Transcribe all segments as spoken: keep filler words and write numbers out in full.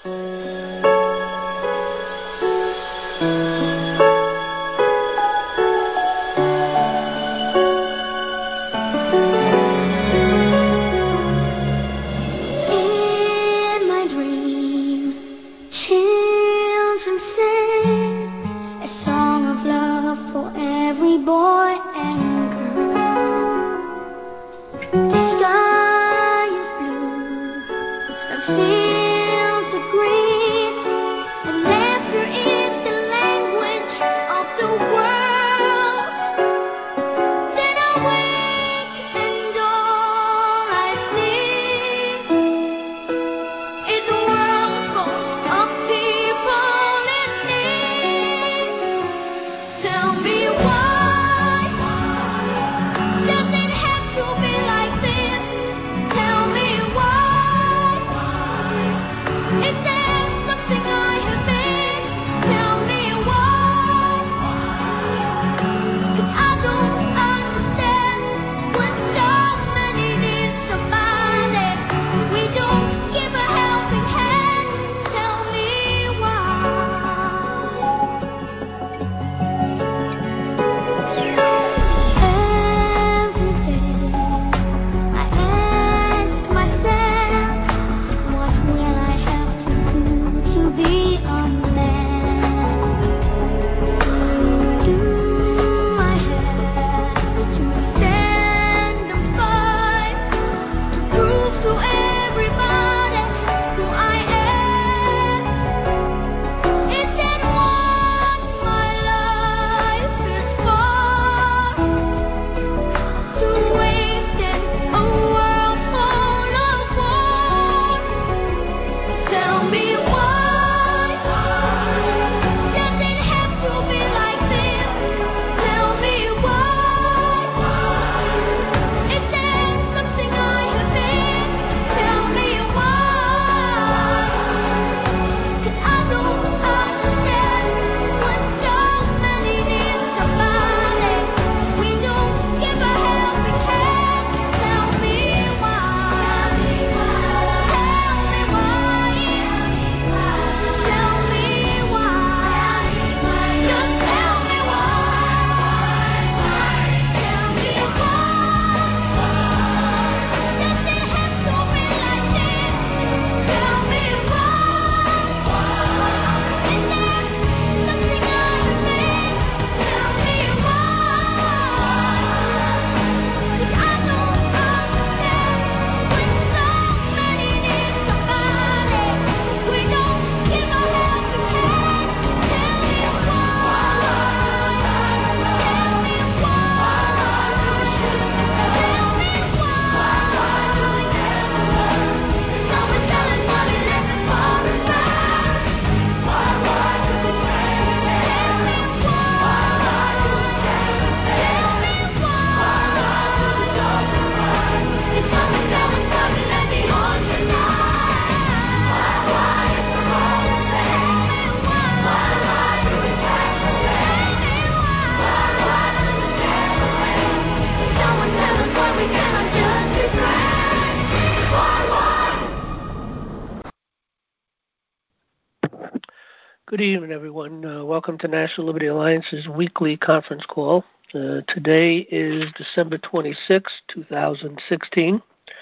Good evening, everyone. Uh, welcome to National Liberty Alliance's weekly conference call. Uh, today is December twenty-sixth, twenty sixteen.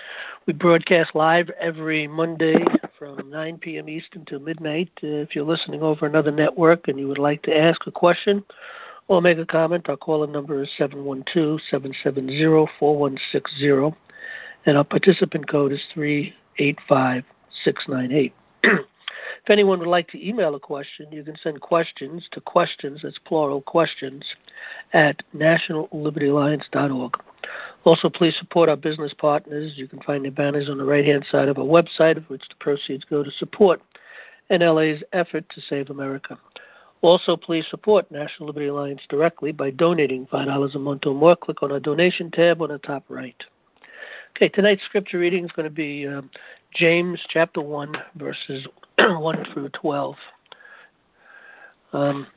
We broadcast live every Monday from nine p.m. Eastern to midnight. Uh, if you're listening over another network and you would like to ask a question or make a comment, our call-in number is seven one two, seven seven zero, four one six zero, and our participant code is three eight five, six nine eight. If anyone would like to email a question, you can send questions to questions, that's plural, questions, at national liberty alliance dot org. Also, please support our business partners. You can find their banners on the right-hand side of our website, of which the proceeds go to support N L A's effort to save America. Also, please support National Liberty Alliance directly by donating five dollars a month or more. Click on our donation tab on the top right. Okay, tonight's scripture reading is going to be um, James chapter one, verses one through twelve. Um,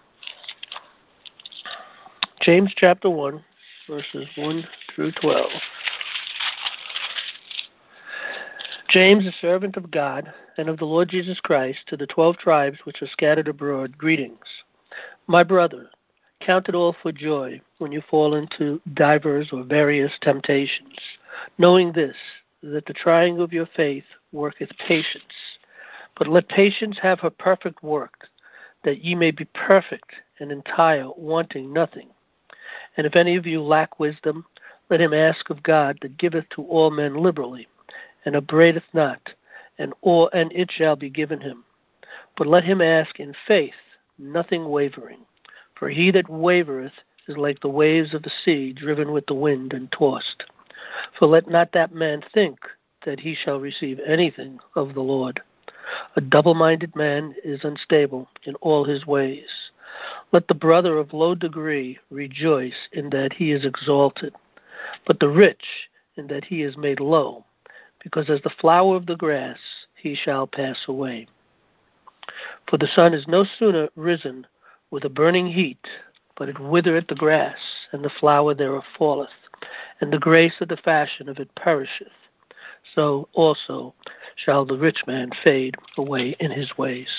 James chapter one, verses one through twelve. James, a servant of God and of the Lord Jesus Christ, to the twelve tribes which are scattered abroad, greetings. My brother, count it all for joy when you fall into divers or various temptations, knowing this, that the trying of your faith worketh patience. But let patience have her perfect work, that ye may be perfect and entire, wanting nothing. And if any of you lack wisdom, let him ask of God, that giveth to all men liberally, and upbraideth not, and all, and it shall be given him. But let him ask in faith, nothing wavering. For he that wavereth is like the waves of the sea, driven with the wind and tossed. For let not that man think that he shall receive anything of the Lord. A double-minded man is unstable in all his ways. Let the brother of low degree rejoice in that he is exalted, but the rich in that he is made low, because as the flower of the grass he shall pass away. For the sun is no sooner risen with a burning heat, but it withereth the grass, and the flower thereof falleth, and the grace of the fashion of it perisheth. So also shall the rich man fade away in his ways.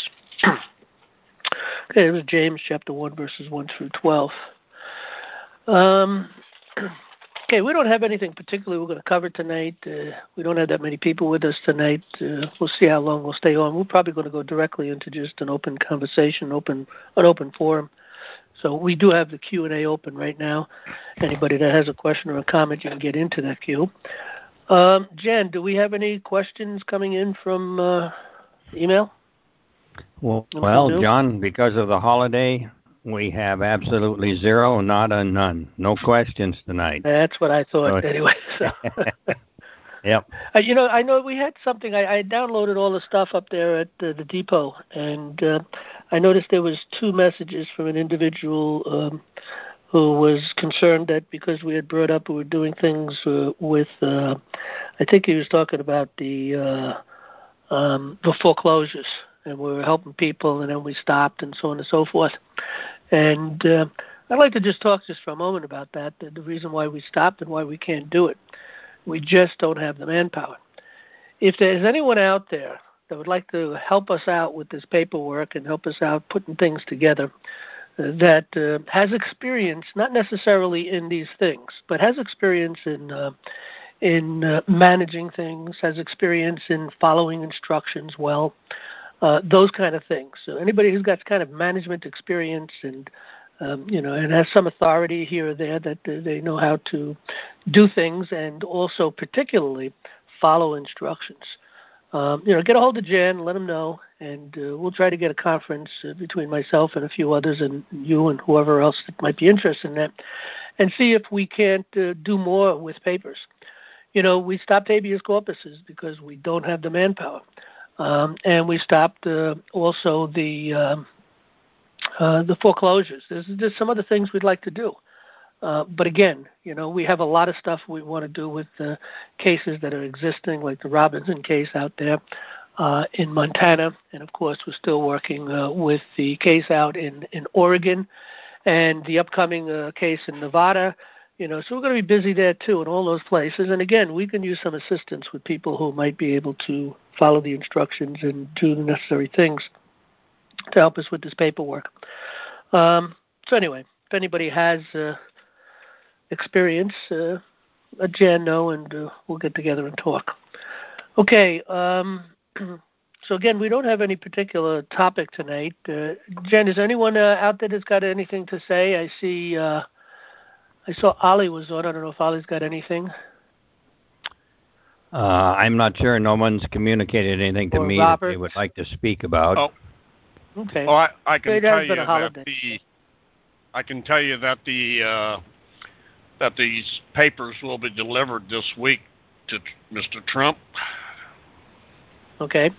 Okay, it was James chapter one, verses one through twelve. Um, okay, we don't have anything particularly we're going to cover tonight. Uh, we don't have that many people with us tonight. Uh, we'll see how long we'll stay on. We're probably going to go directly into just an open conversation, open an open forum. So we do have the Q and A open right now. Anybody that has a question or a comment, you can get into that queue. Um, Jen, do we have any questions coming in from uh, email? Well, well, John, because of the holiday, we have absolutely zero, not a none. No questions tonight. That's what I thought, so, anyway. So. Yep. Uh, you know, I know we had something. I, I downloaded all the stuff up there at uh, the depot, and uh, I noticed there was two messages from an individual um, who was concerned that because we had brought up we were doing things uh, with, uh, I think he was talking about the uh, um, the foreclosures, and we were helping people, and then we stopped, and so on and so forth. And uh, I'd like to just talk just for a moment about that, the, the reason why we stopped and why we can't do it. We just don't have the manpower. If there's anyone out there that would like to help us out with this paperwork and help us out putting things together, uh, that uh, has experience, not necessarily in these things, but has experience in uh, in uh, managing things, has experience in following instructions well, uh, those kind of things. So anybody who's got kind of management experience and Um, you know, and has some authority here or there that uh, they know how to do things and also particularly follow instructions. Um, you know, get a hold of Jan, let them know, and uh, we'll try to get a conference uh, between myself and a few others and you and whoever else that might be interested in that, and see if we can't uh, do more with papers. You know, we stopped habeas corpuses because we don't have the manpower, um, and we stopped uh, also the um, Uh, the foreclosures. There's, there's some other things we'd like to do. Uh, but again, you know, we have a lot of stuff we want to do with the cases that are existing, like the Robinson case out there uh, in Montana. And, of course, we're still working uh, with the case out in, in Oregon and the upcoming uh, case in Nevada. You know, so we're going to be busy there, too, in all those places. And, again, we can use some assistance with people who might be able to follow the instructions and do the necessary things to help us with this paperwork. Um, so anyway, if anybody has uh, experience, uh, let Jan know, and uh, we'll get together and talk. Okay, um, so again, we don't have any particular topic tonight. Uh, Jen, is anyone uh, out there that's got anything to say? I see, uh, I saw Ollie was on. I don't know if Ollie's got anything. Uh, I'm not sure. No one's communicated anything to or me Robert. that they would like to speak about. Oh. Okay. Well, I, I can it tell has you been a that holiday. the I can tell you that the uh, that these papers will be delivered this week to Mister Trump. Okay.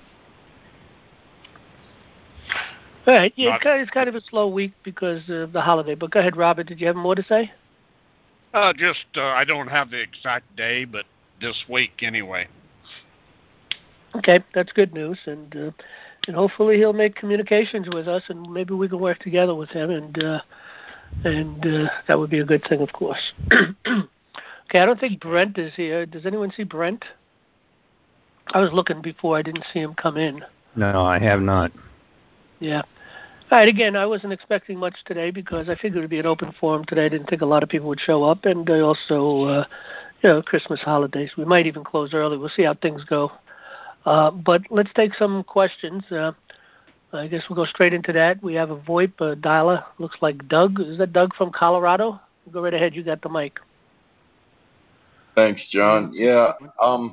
All right. Yeah, Not, it's, kind of, it's kind of a slow week because of the holiday. But go ahead, Robert. Did you have more to say? Uh, just uh, I don't have the exact day, but this week anyway. Okay, that's good news, and uh, and hopefully he'll make communications with us, and maybe we can work together with him, and uh, and uh, that would be a good thing, of course. Okay, I don't think Brent is here. Does anyone see Brent? I was looking before. I didn't see him come in. No, I have not. Yeah. All right, again, I wasn't expecting much today because I figured it would be an open forum today. I didn't think a lot of people would show up, and uh, also, uh, you know, Christmas holidays. We might even close early. We'll see how things go. Uh, but let's take some questions. Uh, I guess we'll go straight into that. We have a VoIP uh, dialer. Looks like Doug. Is that Doug from Colorado? Go right ahead. You got the mic. Thanks, John. Yeah. Um.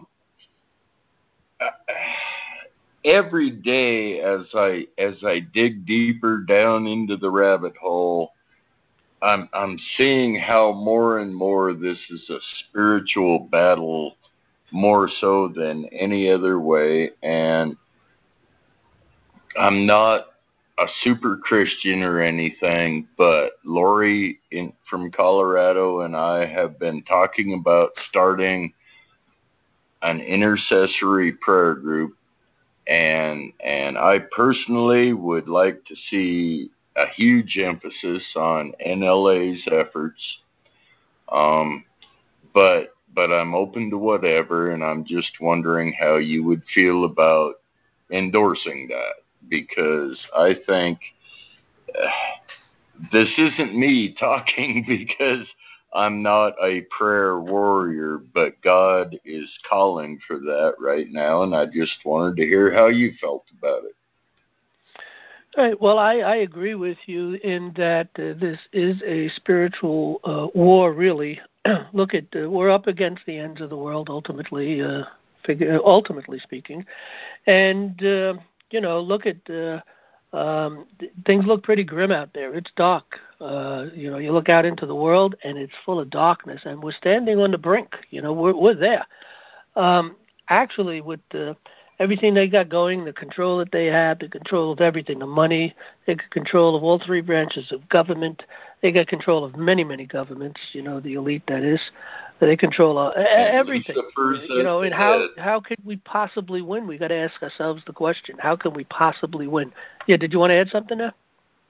Every day, as I as I dig deeper down into the rabbit hole, I'm I'm seeing how more and more this is a spiritual battle, more so than any other way. And I'm not a super Christian or anything, but Lori in, from Colorado and I have been talking about starting an intercessory prayer group, and and I personally would like to see a huge emphasis on N L A's efforts, um, but but I'm open to whatever, and I'm just wondering how you would feel about endorsing that, because I think uh, this isn't me talking because I'm not a prayer warrior, but God is calling for that right now, and I just wanted to hear how you felt about it. All right. Well, I, I agree with you in that uh, this is a spiritual uh, war, really. Look at, uh, we're up against the ends of the world, ultimately, uh, figure, ultimately speaking. And, uh, you know, look at, uh, um, th- things look pretty grim out there. It's dark. Uh, you know, you look out into the world, and it's full of darkness, and we're standing on the brink. You know, we're, we're there. Um, actually, with the everything they got going, the control that they have, the control of everything, the money, they got control of all three branches of government. They got control of many, many governments, you know, the elite, that is. They control uh, everything. You know, and how, how could we possibly win? We got to ask ourselves the question, how can we possibly win? Yeah, did you want to add something there?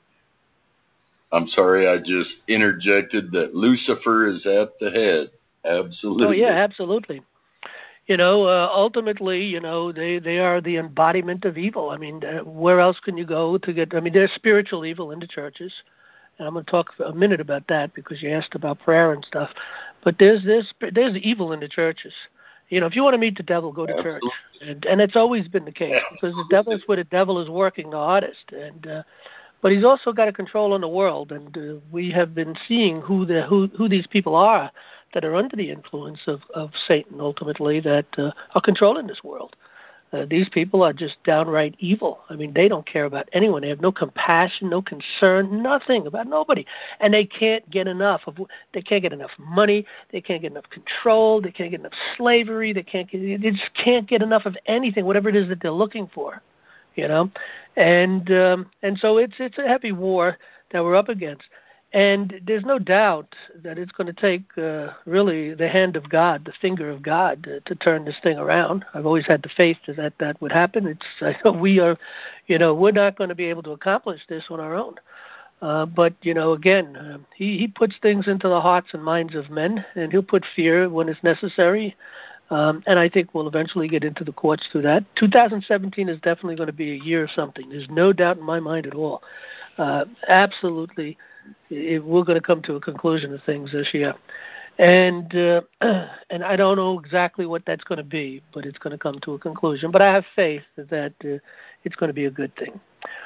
I'm sorry, I just interjected that Lucifer is at the head. Absolutely. Oh, yeah, absolutely. You know, uh, ultimately, you know, they, they are the embodiment of evil. I mean, uh, where else can you go to get, I mean, there's spiritual evil in the churches. And I'm going to talk for a minute about that because you asked about prayer and stuff. But there's there's, there's evil in the churches. You know, if you want to meet the devil, go to Absolutely. church. And, and it's always been the case because the devil is where the devil is working the hardest. And uh, But he's also got a control on the world. And uh, we have been seeing who, the, who, who these people are that are under the influence of, of Satan, ultimately, that uh, are controlling this world. Uh, these people are just downright evil. I mean, they don't care about anyone. They have no compassion, no concern, nothing about nobody. And they can't get enough of. They can't get enough money. They can't get enough control. They can't get enough slavery. They can't get. They just can't get enough of anything, whatever it is that they're looking for. You know, and um, and so it's it's a heavy war that we're up against. And there's no doubt that it's going to take uh, really the hand of God, the finger of God, uh, to turn this thing around. I've always had the faith that that would happen. It's I know we are, you know, we're not going to be able to accomplish this on our own. Uh, but you know, again, uh, he he puts things into the hearts and minds of men, and he'll put fear when it's necessary. Um, and I think we'll eventually get into the courts through that. two thousand seventeen is definitely going to be a year of something. There's no doubt in my mind at all. Uh, absolutely. It, we're going to come to a conclusion of things this year. And uh, and I don't know exactly what that's going to be, but it's going to come to a conclusion. But I have faith that uh, it's going to be a good thing.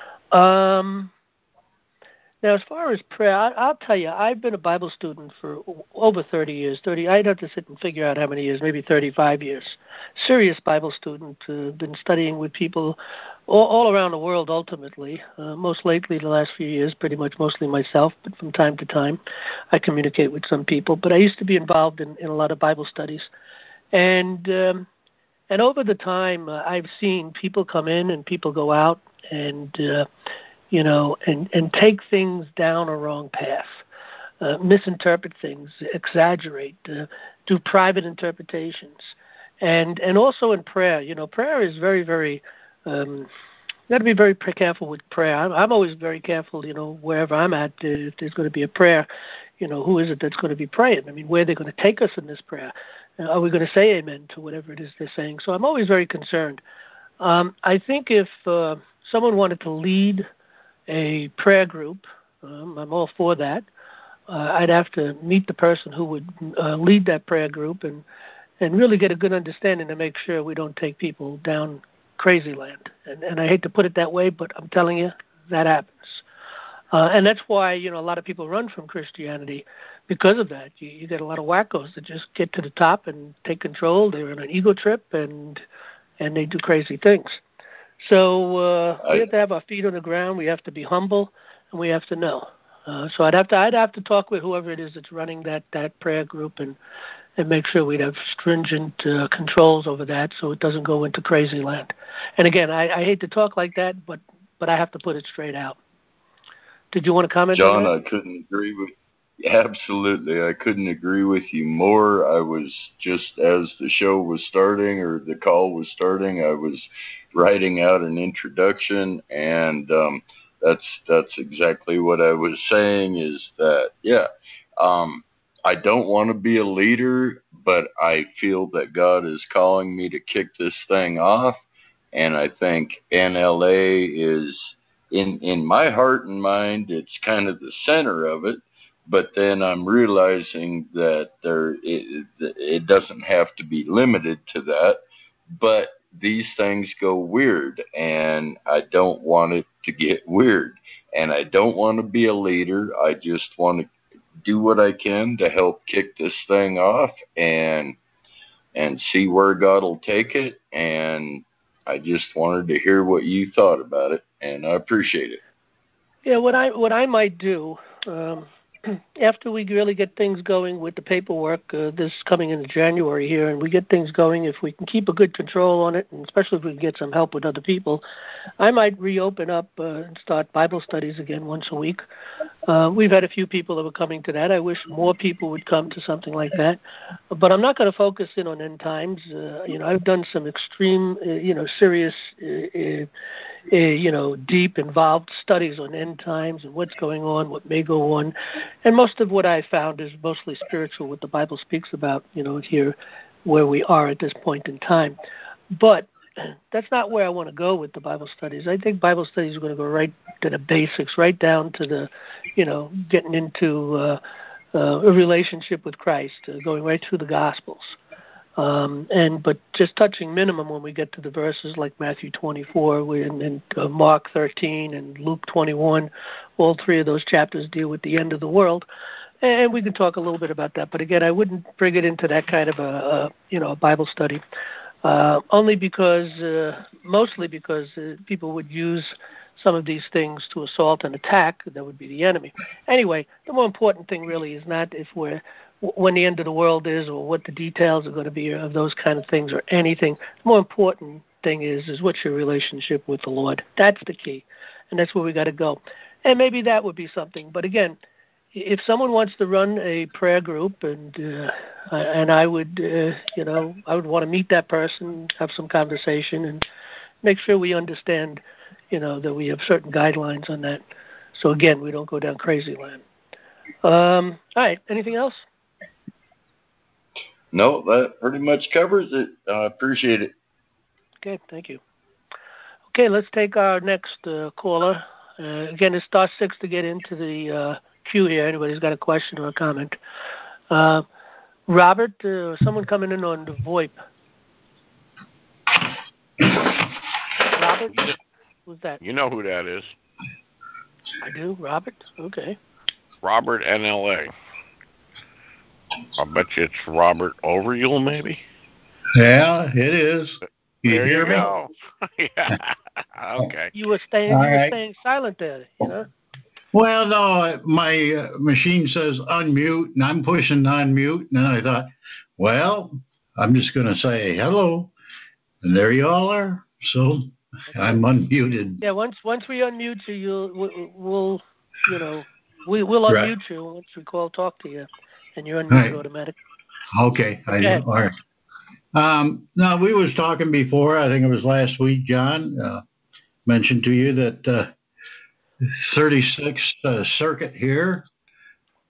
Um, now, as far as prayer, I, I'll tell you, I've been a Bible student for over thirty years. thirty, I'd have to sit and figure out how many years, maybe thirty-five years. Serious Bible student, uh, been studying with people all, all around the world, ultimately. Uh, most lately, the last few years, pretty much mostly myself, but from time to time, I communicate with some people. But I used to be involved in, in a lot of Bible studies. And, um, and over the time, uh, I've seen people come in and people go out, and uh, you know, and, and take things down a wrong path, uh, misinterpret things, exaggerate, uh, do private interpretations. And and also in prayer, you know, prayer is very, very, um, you got to be very careful with prayer. I'm, I'm always very careful, you know, wherever I'm at, uh, if there's going to be a prayer, you know, who is it that's going to be praying? I mean, where are they going to take us in this prayer? Are we going to say amen to whatever it is they're saying? So I'm always very concerned. Um, I think if uh, someone wanted to lead a prayer group, um, I'm all for that. Uh, I'd have to meet the person who would uh, lead that prayer group and, and really get a good understanding to make sure we don't take people down crazy land. And, and I hate to put it that way, but I'm telling you, that happens. Uh, and that's why, you know, a lot of people run from Christianity because of that. You, you get a lot of wackos that just get to the top and take control. They're on an ego trip, and and they do crazy things. So uh, we have to have our feet on the ground. We have to be humble, and we have to know. Uh, so I'd have to I'd have to talk with whoever it is that's running that, that prayer group and, and make sure we'd have stringent uh, controls over that so it doesn't go into crazy land. And again, I, I hate to talk like that, but but I have to put it straight out. Did you want to comment John, on that? I couldn't agree with absolutely. I couldn't agree with you more. I was just as the show was starting or the call was starting, I was writing out an introduction, and um, that's that's exactly what I was saying. Is that yeah, um, I don't want to be a leader, but I feel that God is calling me to kick this thing off, and I think N L A is. In in my heart and mind, it's kind of the center of it, but then I'm realizing that there it, it doesn't have to be limited to that. But these things go weird, and I don't want it to get weird. And I don't want to be a leader. I just want to do what I can to help kick this thing off and and see where God will take it. And I just wanted to hear what you thought about it, and I appreciate it. Yeah, what I what I might do um, after we really get things going with the paperwork, uh, this coming into January here, and we get things going, if we can keep a good control on it, and especially if we can get some help with other people, I might reopen up uh, and start Bible studies again once a week. Uh, we've had a few people that were coming to that. I wish more people would come to something like that. But I'm not going to focus in on end times. Uh, you know, I've done some extreme, uh, you know, serious, uh, uh, uh, you know, deep, involved studies on end times and what's going on, what may go on. And most of what I found is mostly spiritual, what the Bible speaks about, you know, here where we are at this point in time. But that's not where I want to go with the Bible studies. I think Bible studies are going to go right to the basics, right down to the, you know, getting into uh, uh, a relationship with Christ, uh, going right through the Gospels. Um, and but just touching minimum when we get to the verses like Matthew twenty-four and, and uh, Mark thirteen and Luke twenty-one. All three of those chapters deal with the end of the world, and we can talk a little bit about that. But again, I wouldn't bring it into that kind of a, a you know a Bible study, uh, only because uh, mostly because uh, people would use some of these things to assault and attack. That would be the enemy. Anyway, the more important thing really is not if we're when the end of the world is or what the details are going to be of those kind of things or anything. The more important thing is is what's your relationship with the Lord. That's the key, and that's where we got to go. And maybe that would be something. But again, if someone wants to run a prayer group, and uh, and I would, uh, you know, I would want to meet that person, have some conversation, and make sure we understand, you know, that we have certain guidelines on that. So again, we don't go down crazy land. Um, all right. Anything else? No, that pretty much covers it. I appreciate it. Okay, thank you. Okay, let's take our next uh, caller. Uh, again, it's star six to get into the uh, queue here. Anybody's got a question or a comment. Uh, Robert, uh, someone coming in on the VoIP. Robert, who's that? You know who that is. I do, Robert? Okay. Robert N L A. I bet you it's Robert Overyule, maybe? Yeah, it is. You there hear you me? go. Yeah. Okay. You were staying. All you were right. staying silent there. You know. Well, no, my uh, machine says unmute, and I'm pushing unmute, and then I thought, well, I'm just going to say hello, and there you all are. So okay. I'm unmuted. Yeah. Once once we unmute you, you'll we'll, we'll you know we will unmute right. you once we call talk to you, and you're unmuted right. automatically. Okay. I know. All right. Um, now, we was talking before, I think it was last week, John, uh, mentioned to you that uh, thirty-sixth uh, Circuit here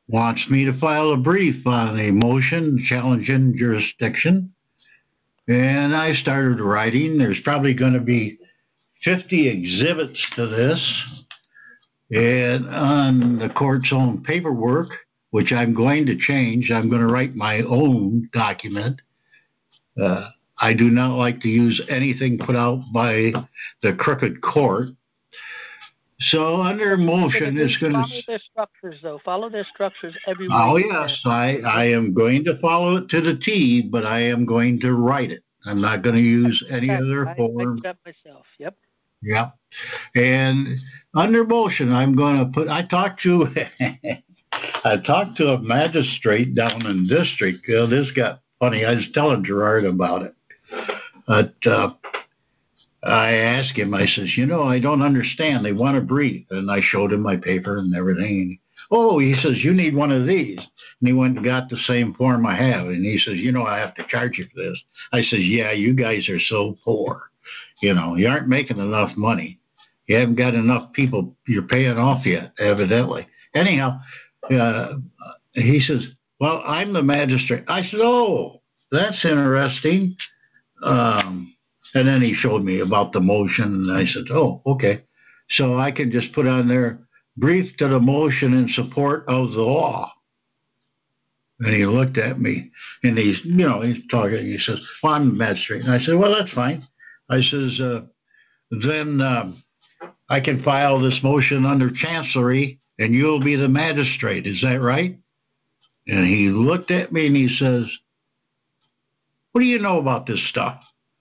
wants me to file a brief on a motion challenging jurisdiction. And I started writing. There's probably going to be fifty exhibits to this. And on the court's own paperwork, which I'm going to change, I'm going to write my own document. Uh, I do not like to use anything put out by the crooked court. So under motion, it's going to follow their structures, though. Follow their structures everywhere. Oh yes, I I am going to follow it to the T, but I am going to write it. I'm not going to use any other form. I, I myself. Yep. Yep. And under motion, I'm going to put. I talked to I talked to a magistrate down in district. Uh, this got funny. I was telling Gerard about it, but. Uh, I asked him, I says, you know, I don't understand. They want to brief. And I showed him my paper and everything. Oh, he says, you need one of these. And he went and got the same form I have. And he says, you know, I have to charge you for this. I says, yeah, you guys are so poor. You know, you aren't making enough money. You haven't got enough people you're paying off yet, evidently. Anyhow, uh, he says, well, I'm the magistrate. I said, oh, that's interesting. Um And then he showed me about the motion, and I said, oh, okay. So I can just put on there, brief to the motion in support of the law. And he looked at me, and he's, you know, he's talking. He says, well, I'm a magistrate. And I said, well, that's fine. I says, uh, then um, I can file this motion under chancellery, and you'll be the magistrate. Is that right? And he looked at me, and he says, what do you know about this stuff?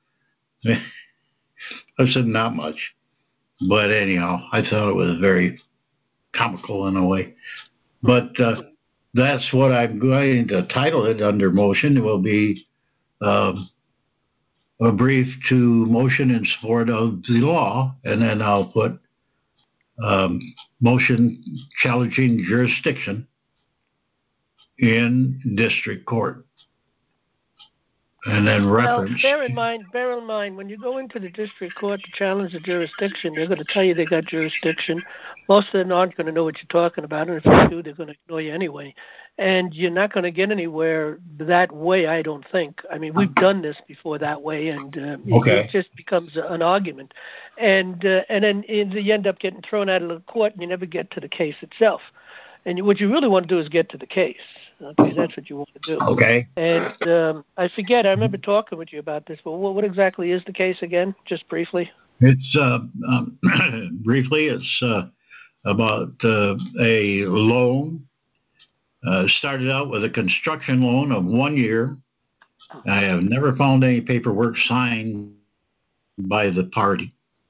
I said, not much. But anyhow, I thought it was very comical in a way. But uh, that's what I'm going to title it under motion. It will be um, a brief to motion in support of the law, and then I'll put um, motion challenging jurisdiction in district court. And then reference. Well, bear in mind, bear in mind, when you go into the district court to challenge the jurisdiction, they're going to tell you they got jurisdiction. Most of them aren't going to know what you're talking about, and if they do, they're going to ignore you anyway. And you're not going to get anywhere that way, I don't think. I mean, we've done this before that way, and uh, okay. it just becomes an argument. And uh, and then you end up getting thrown out of the court, and you never get to the case itself. And what you really want to do is get to the case. Okay, that's what you want to do. Okay. And um, I forget, I remember talking with you about this, but what, what exactly is the case again, just briefly? It's, uh, um, briefly, it's uh, about uh, a loan. Uh, started out with a construction loan of one year. I have never found any paperwork signed by the party.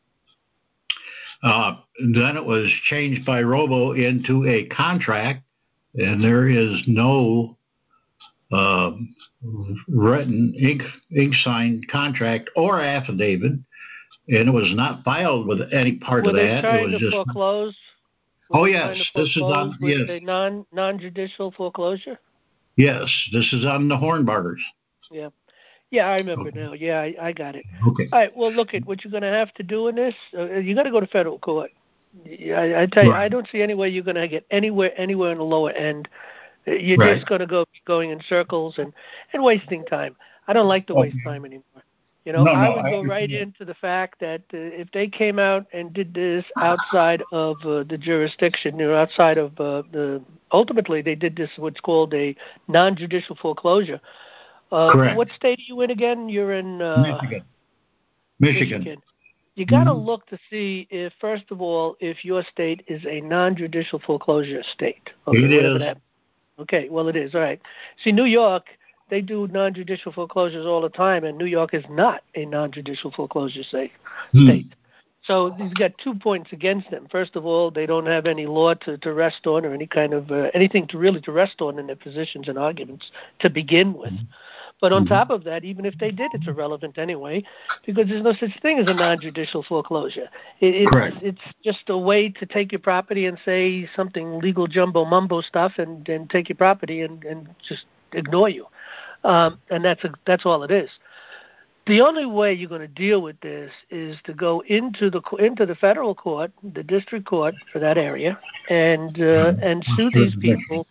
Uh, then it was changed by Robo into a contract, and there is no uh, written ink, ink signed contract or affidavit, and it was not filed with any part Were of they that. trying it was to just foreclose? Oh yes, this is on with yes. a non non-judicial foreclosure? Yes, this is on the Hornbargers. Yeah. Yeah, I remember Okay. now. Yeah, I, I got it. Okay. All right, well, look, at what you're going to have to do in this, uh, you got to go to federal court. I, I tell you, Right. I don't see any way you're going to get anywhere anywhere in the lower end. You're right. just going to go going in circles and, and wasting time. I don't like to Okay. waste time anymore. You know, No, I no, would I go right understand. into the fact that uh, if they came out and did this outside of uh, the jurisdiction, you know, outside of uh, the, ultimately they did this what's called a non-judicial foreclosure. Uh, Correct. What state are you in again? You're in uh, Michigan. Michigan. Michigan. You got to Mhm. look to see if, first of all, if your state is a non-judicial foreclosure state. Okay, It whatever is. that. Okay, well, it is. All right. See, New York, they do non-judicial foreclosures all the time, and New York is not a non-judicial foreclosure state. Hmm. state. So he's got two points against them. First of all, they don't have any law to, to rest on or any kind of uh, anything to really to rest on in their positions and arguments to begin with. But on Mm-hmm. top of that, even if they did, it's irrelevant anyway, because there's no such thing as a non-judicial foreclosure. It, it's, Correct. it's just a way to take your property and say something legal jumbo mumbo stuff, and, and take your property and, and just ignore you. Um, and that's a, that's all it is. The only way you're going to deal with this is to go into the into the federal court, the district court for that area, and uh, and sue these people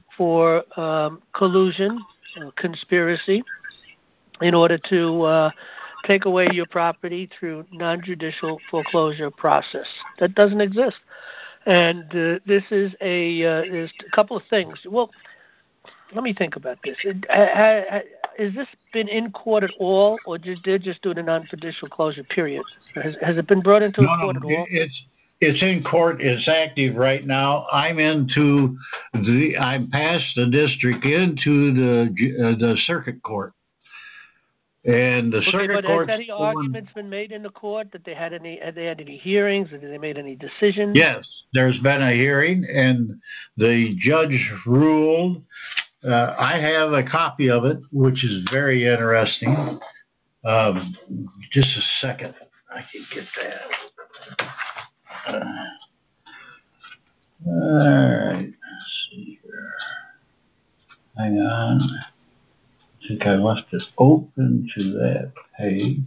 for um, collusion, uh, conspiracy, in order to uh, take away your property through non-judicial foreclosure process. That doesn't exist. And uh, this is a, uh, there's a couple of things. Well, let me think about this. It, ha, ha, has this been in court at all, or just, they're just doing a non-judicial closure period? Has, has it been brought into no, a court no, at all? It's it's in court. It's active right now. I'm into the. I'm past the district into the uh, the circuit court, and the okay, circuit but court. Has any arguments been made in the court that they had any? Have they had any hearings? Have they made any decisions? Yes, there's been a hearing, and the judge ruled. Uh, I have a copy of it, which is very interesting. Um, just a second, I can get that. Uh, all right, let's see here. Hang on. I think I left it open to that page.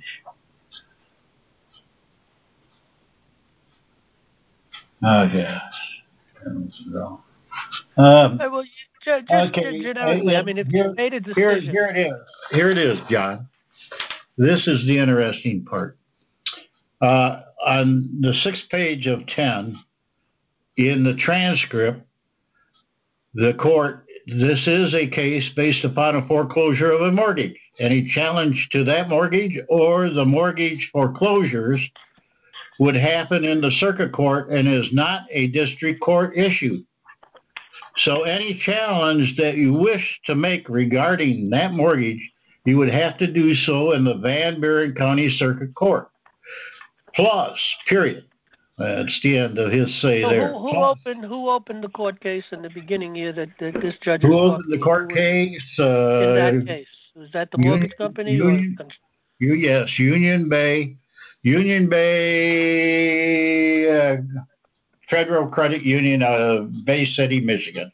Oh, yes. Um, Hey, well, just, just okay. generically, I mean, if here, you made a here, decision. here it is. Here it is, John. This is the interesting part. Uh, on the sixth page of ten, in the transcript, the court, this is a case based upon a foreclosure of a mortgage. Any challenge to that mortgage or the mortgage foreclosures would happen in the circuit court and is not a district court issue. So any challenge that you wish to make regarding that mortgage, you would have to do so in the Van Buren County Circuit Court. Plus, period. That's the end of his say so there. Who, who Plus, opened who opened the court case in the beginning here that, that this judge who was opened the talking court to? case? Uh, in that case, was that the mortgage Union, company Union, or? You, yes, Union Bay, Union Bay uh, Federal Credit Union out of Bay City, Michigan.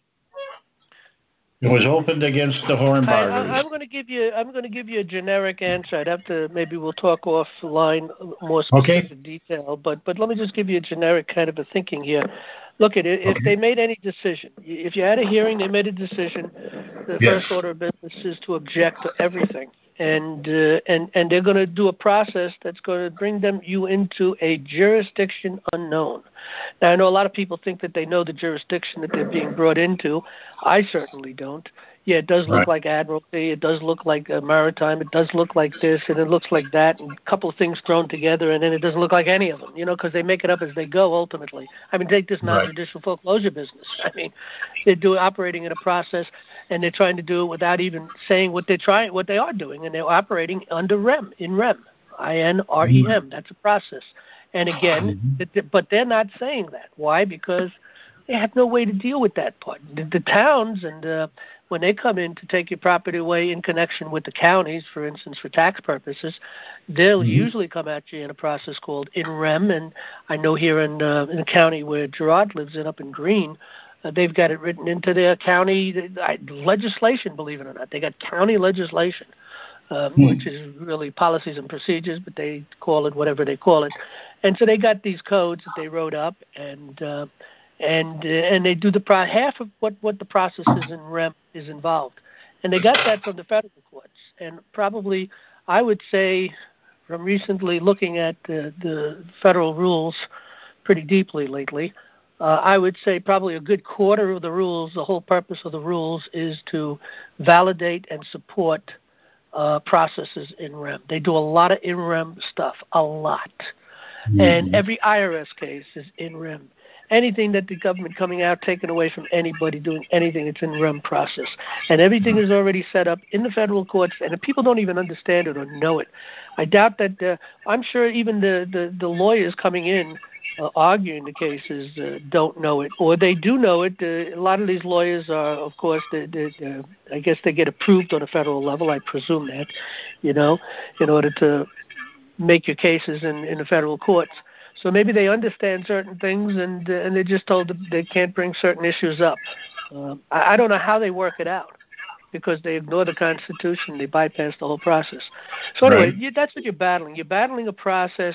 It was opened against the Horn I, Barbers. I, I'm going to give you. I'm going to give you a generic answer. I'd have to maybe we'll talk offline more specific Okay. detail. But but let me just give you a generic kind of a thinking here. Look at it. If Okay. they made any decision, if you had a hearing, they made a decision. The Yes. first order of business is to object to everything, and uh, and and they're going to do a process that's going to bring them you into a jurisdiction unknown. Now I know a lot of people think that they know the jurisdiction that they're being brought into. I certainly don't. Yeah, it does look Right. like Admiralty. It does look like uh, Maritime. It does look like this, and it looks like that, and a couple of things thrown together, and then it doesn't look like any of them, you know, because they make it up as they go, ultimately. I mean, take this non-judicial foreclosure business. I mean, they're doing, operating in a process, and they're trying to do it without even saying what they're trying, what they are doing, and they're operating under R E M, in R E M, I N R E M. Mm-hmm. That's a process. And again, mm-hmm. but they're not saying that. Why? Because they have no way to deal with that part. The, the towns and uh, when they come in to take your property away in connection with the counties, for instance, for tax purposes, they'll mm-hmm. usually come at you in a process called in R E M. And I know here in, uh, in the county where Gerard lives in, up in Greene, uh, they've got it written into their county uh, legislation, believe it or not. They got county legislation, um, mm-hmm. which is really policies and procedures, but they call it whatever they call it. And so they got these codes that they wrote up, and uh, and uh, and they do the pro- half of what, what the process is in R E M is involved, and they got that from the federal courts. And probably, I would say, from recently looking at the, the federal rules pretty deeply lately, uh, I would say probably a good quarter of the rules, the whole purpose of the rules is to validate and support uh, processes in R E M. They do a lot of in R E M stuff, a lot. Mm-hmm. And every I R S case is in R E M. Anything that the government coming out, taking away from anybody doing anything, it's in R E M process. And everything is already set up in the federal courts, and people don't even understand it or know it. I doubt that, uh, I'm sure even the, the, the lawyers coming in uh, arguing the cases uh, don't know it, or they do know it. Uh, a lot of these lawyers are, of course, they, they, they, I guess they get approved on a federal level, I presume that, you know, in order to make your cases in, in the federal courts. So maybe they understand certain things, and uh, and they're just told that they can't bring certain issues up. Uh, I, I don't know how they work it out, because they ignore the Constitution. They bypass the whole process. So anyway, right. you, that's what you're battling. You're battling a process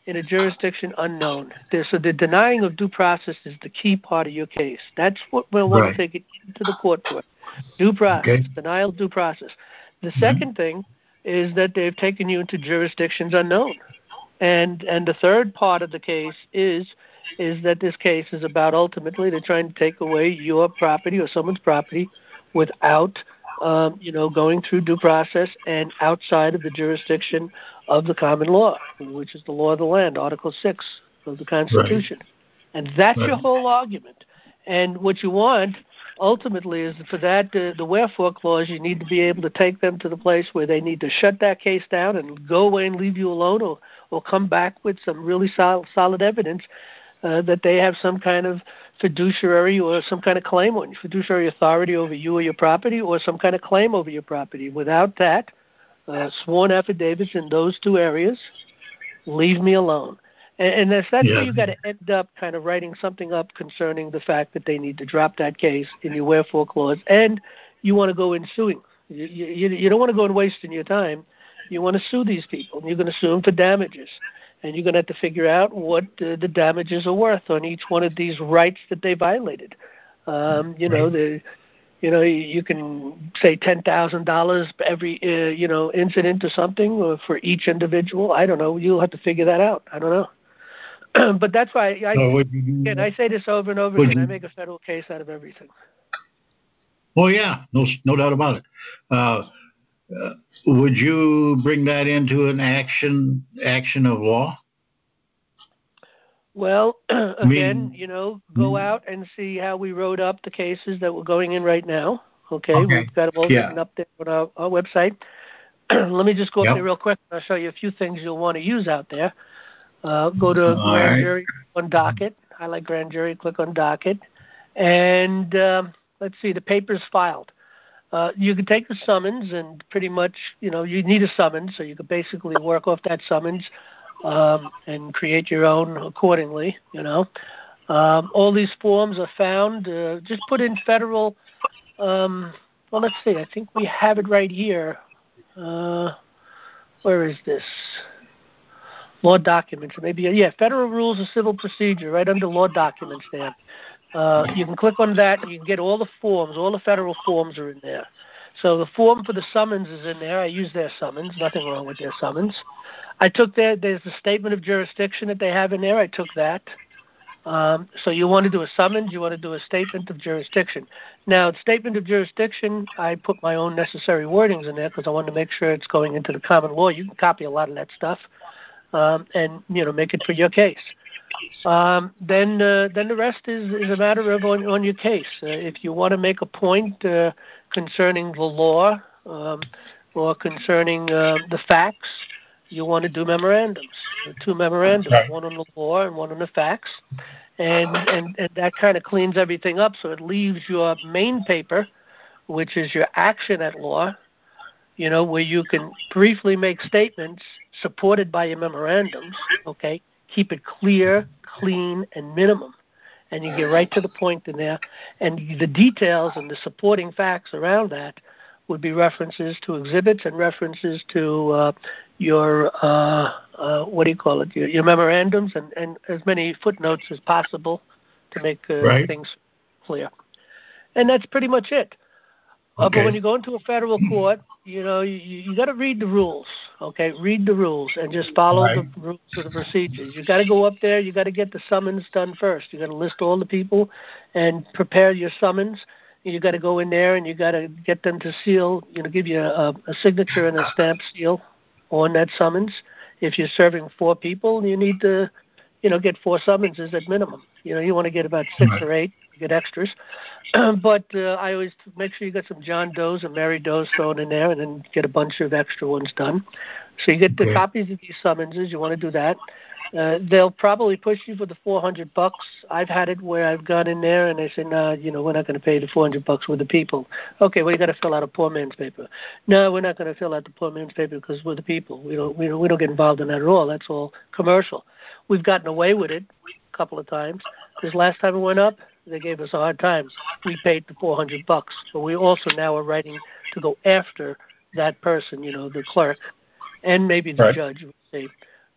in a jurisdiction unknown. There, so the denying of due process is the key part of your case. That's what we'll want Right. to take it to the court for. Due process, Okay. denial of due process. The Mm-hmm. second thing is that they've taken you into jurisdictions unknown. And and the third part of the case is is that this case is about ultimately they're trying to take away your property or someone's property without um, you know going through due process and outside of the jurisdiction of the common law, which is the law of the land, Article six of the Constitution. Right. And that's right. your whole argument. And what you want ultimately is for that uh, the wherefore clause. You need to be able to take them to the place where they need to shut that case down and go away and leave you alone, or or come back with some really solid, solid evidence uh, that they have some kind of fiduciary or some kind of claim on you, fiduciary authority over you or your property, or some kind of claim over your property. Without that, uh, sworn affidavits in those two areas, leave me alone. And, and that's, that's yeah. where you've got to end up kind of writing something up concerning the fact that they need to drop that case in your wherefore clause, and you want to go in suing. You, you, you don't want to go and wasting your time. You want to sue these people. You're going to sue them for damages, and you're going to have to figure out what uh, the damages are worth on each one of these rights that they violated. Um, you know, the, you know, you can say ten thousand dollars every uh, you know incident or something, or for each individual. I don't know. You'll have to figure that out. I don't know. But that's why I, so again, I say this over and over again. You, I make a federal case out of everything. Well, yeah, no, no doubt about it. Uh, Uh, would you bring that into an action action of law? Well, again, you know, go out and see how we wrote up the cases that we're going in right now. Okay, okay. We've got them all yeah. written up there on our, our website. Let me just go yep. up there real quick. I'll show you a few things you'll want to use out there. Uh, go to all grand right. jury on docket. Highlight grand jury, click on docket. And um, let's see, the papers filed. Uh, you can take the summons and pretty much, you know, you need a summons, so you can basically work off that summons um, and create your own accordingly, you know. Um, all these forms are found. Uh, just put in federal, um, well, let's see, I think we have it right here. Uh, where is this? Law documents, maybe, yeah, Federal Rules of Civil Procedure, right under law documents there. Uh, you can click on that, and you can get all the forms. All the federal forms are in there. So the form for the summons is in there. I use their summons. Nothing wrong with their summons. I took their, there's the statement of jurisdiction that they have in there. I took that. Um, so you want to do a summons, you want to do a statement of jurisdiction. Now, the statement of jurisdiction, I put my own necessary wordings in there because I want to make sure it's going into the common law. You can copy a lot of that stuff um, and, you know, make it for your case. Um, then, uh, then the rest is, is a matter of on, on your case. Uh, if you want to make a point uh, concerning the law um, or concerning uh, the facts, you want to do memorandums. Two memorandums, right. One on the law and one on the facts, and and, and that kind of cleans everything up. So it leaves your main paper, which is your action at law, you know, where you can briefly make statements supported by your memorandums. Okay. Keep it clear, clean, and minimum. And you get right to the point in there. And the details and the supporting facts around that would be references to exhibits and references to uh, your, uh, uh, what do you call it, your, your memorandums and, and as many footnotes as possible to make uh, right. things clear. And that's pretty much it. Okay. Uh, but when you go into a federal court, you know, you, you got to read the rules, okay? Read the rules and just follow right. the rules of the procedures. You got to go up there. You got to get the summons done first. You got to list all the people and prepare your summons. You got to go in there and you got to get them to seal, you know, give you a, a signature and a stamp seal on that summons. If you're serving four people, you need to, you know, get four summonses at minimum. You know, you want to get about six right. or eight. Get extras, but uh, I always make sure you get some John Does and Mary Does thrown in there, and then get a bunch of extra ones done. So you get the okay. copies of these summonses. You want to do that. Uh, they'll probably push you for the four hundred bucks. I've had it where I've gone in there and they say, "No, nah, you know, we're not going to pay the four hundred bucks with the people." Okay, well, you got to fill out a poor man's paper. No, we're not going to fill out the poor man's paper because we're the people. We don't, we don't, we don't get involved in that at all. That's all commercial. We've gotten away with it a couple of times. This last time it went up, they gave us a hard time. We paid the four hundred bucks, but we also now are writing to go after that person, you know, the clerk, and maybe the right. judge. We'll see.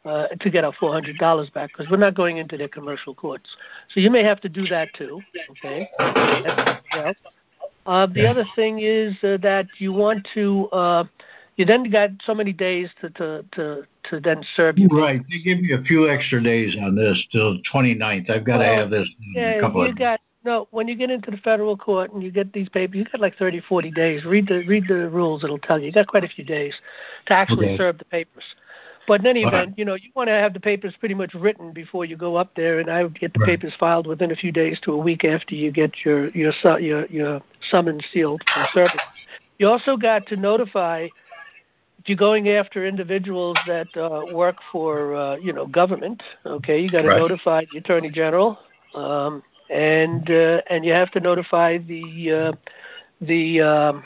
uh, to get our four hundred dollars back, because we're not going into their commercial courts. So you may have to do that too, okay? Well, uh, the other thing is uh, that you want to, uh, you then got so many days to, to, to, to then serve your Right. They give me a few extra days on this till twenty-ninth. I've got well, to have this in yeah, a couple you of got, no, when you get into the federal court and you get these papers, you got like thirty, forty days. Read the read the rules. It'll tell you. You got quite a few days to actually Okay. serve the papers. But in any All event, right. you know, you want to have the papers pretty much written before you go up there, and I would get the Right. papers filed within a few days to a week after you get your your su- your, your summons sealed for service. You also got to notify, if you're going after individuals that uh, work for, uh, you know, government, okay, you got to Right. notify the Attorney General, um, and uh, and you have to notify the uh, the um,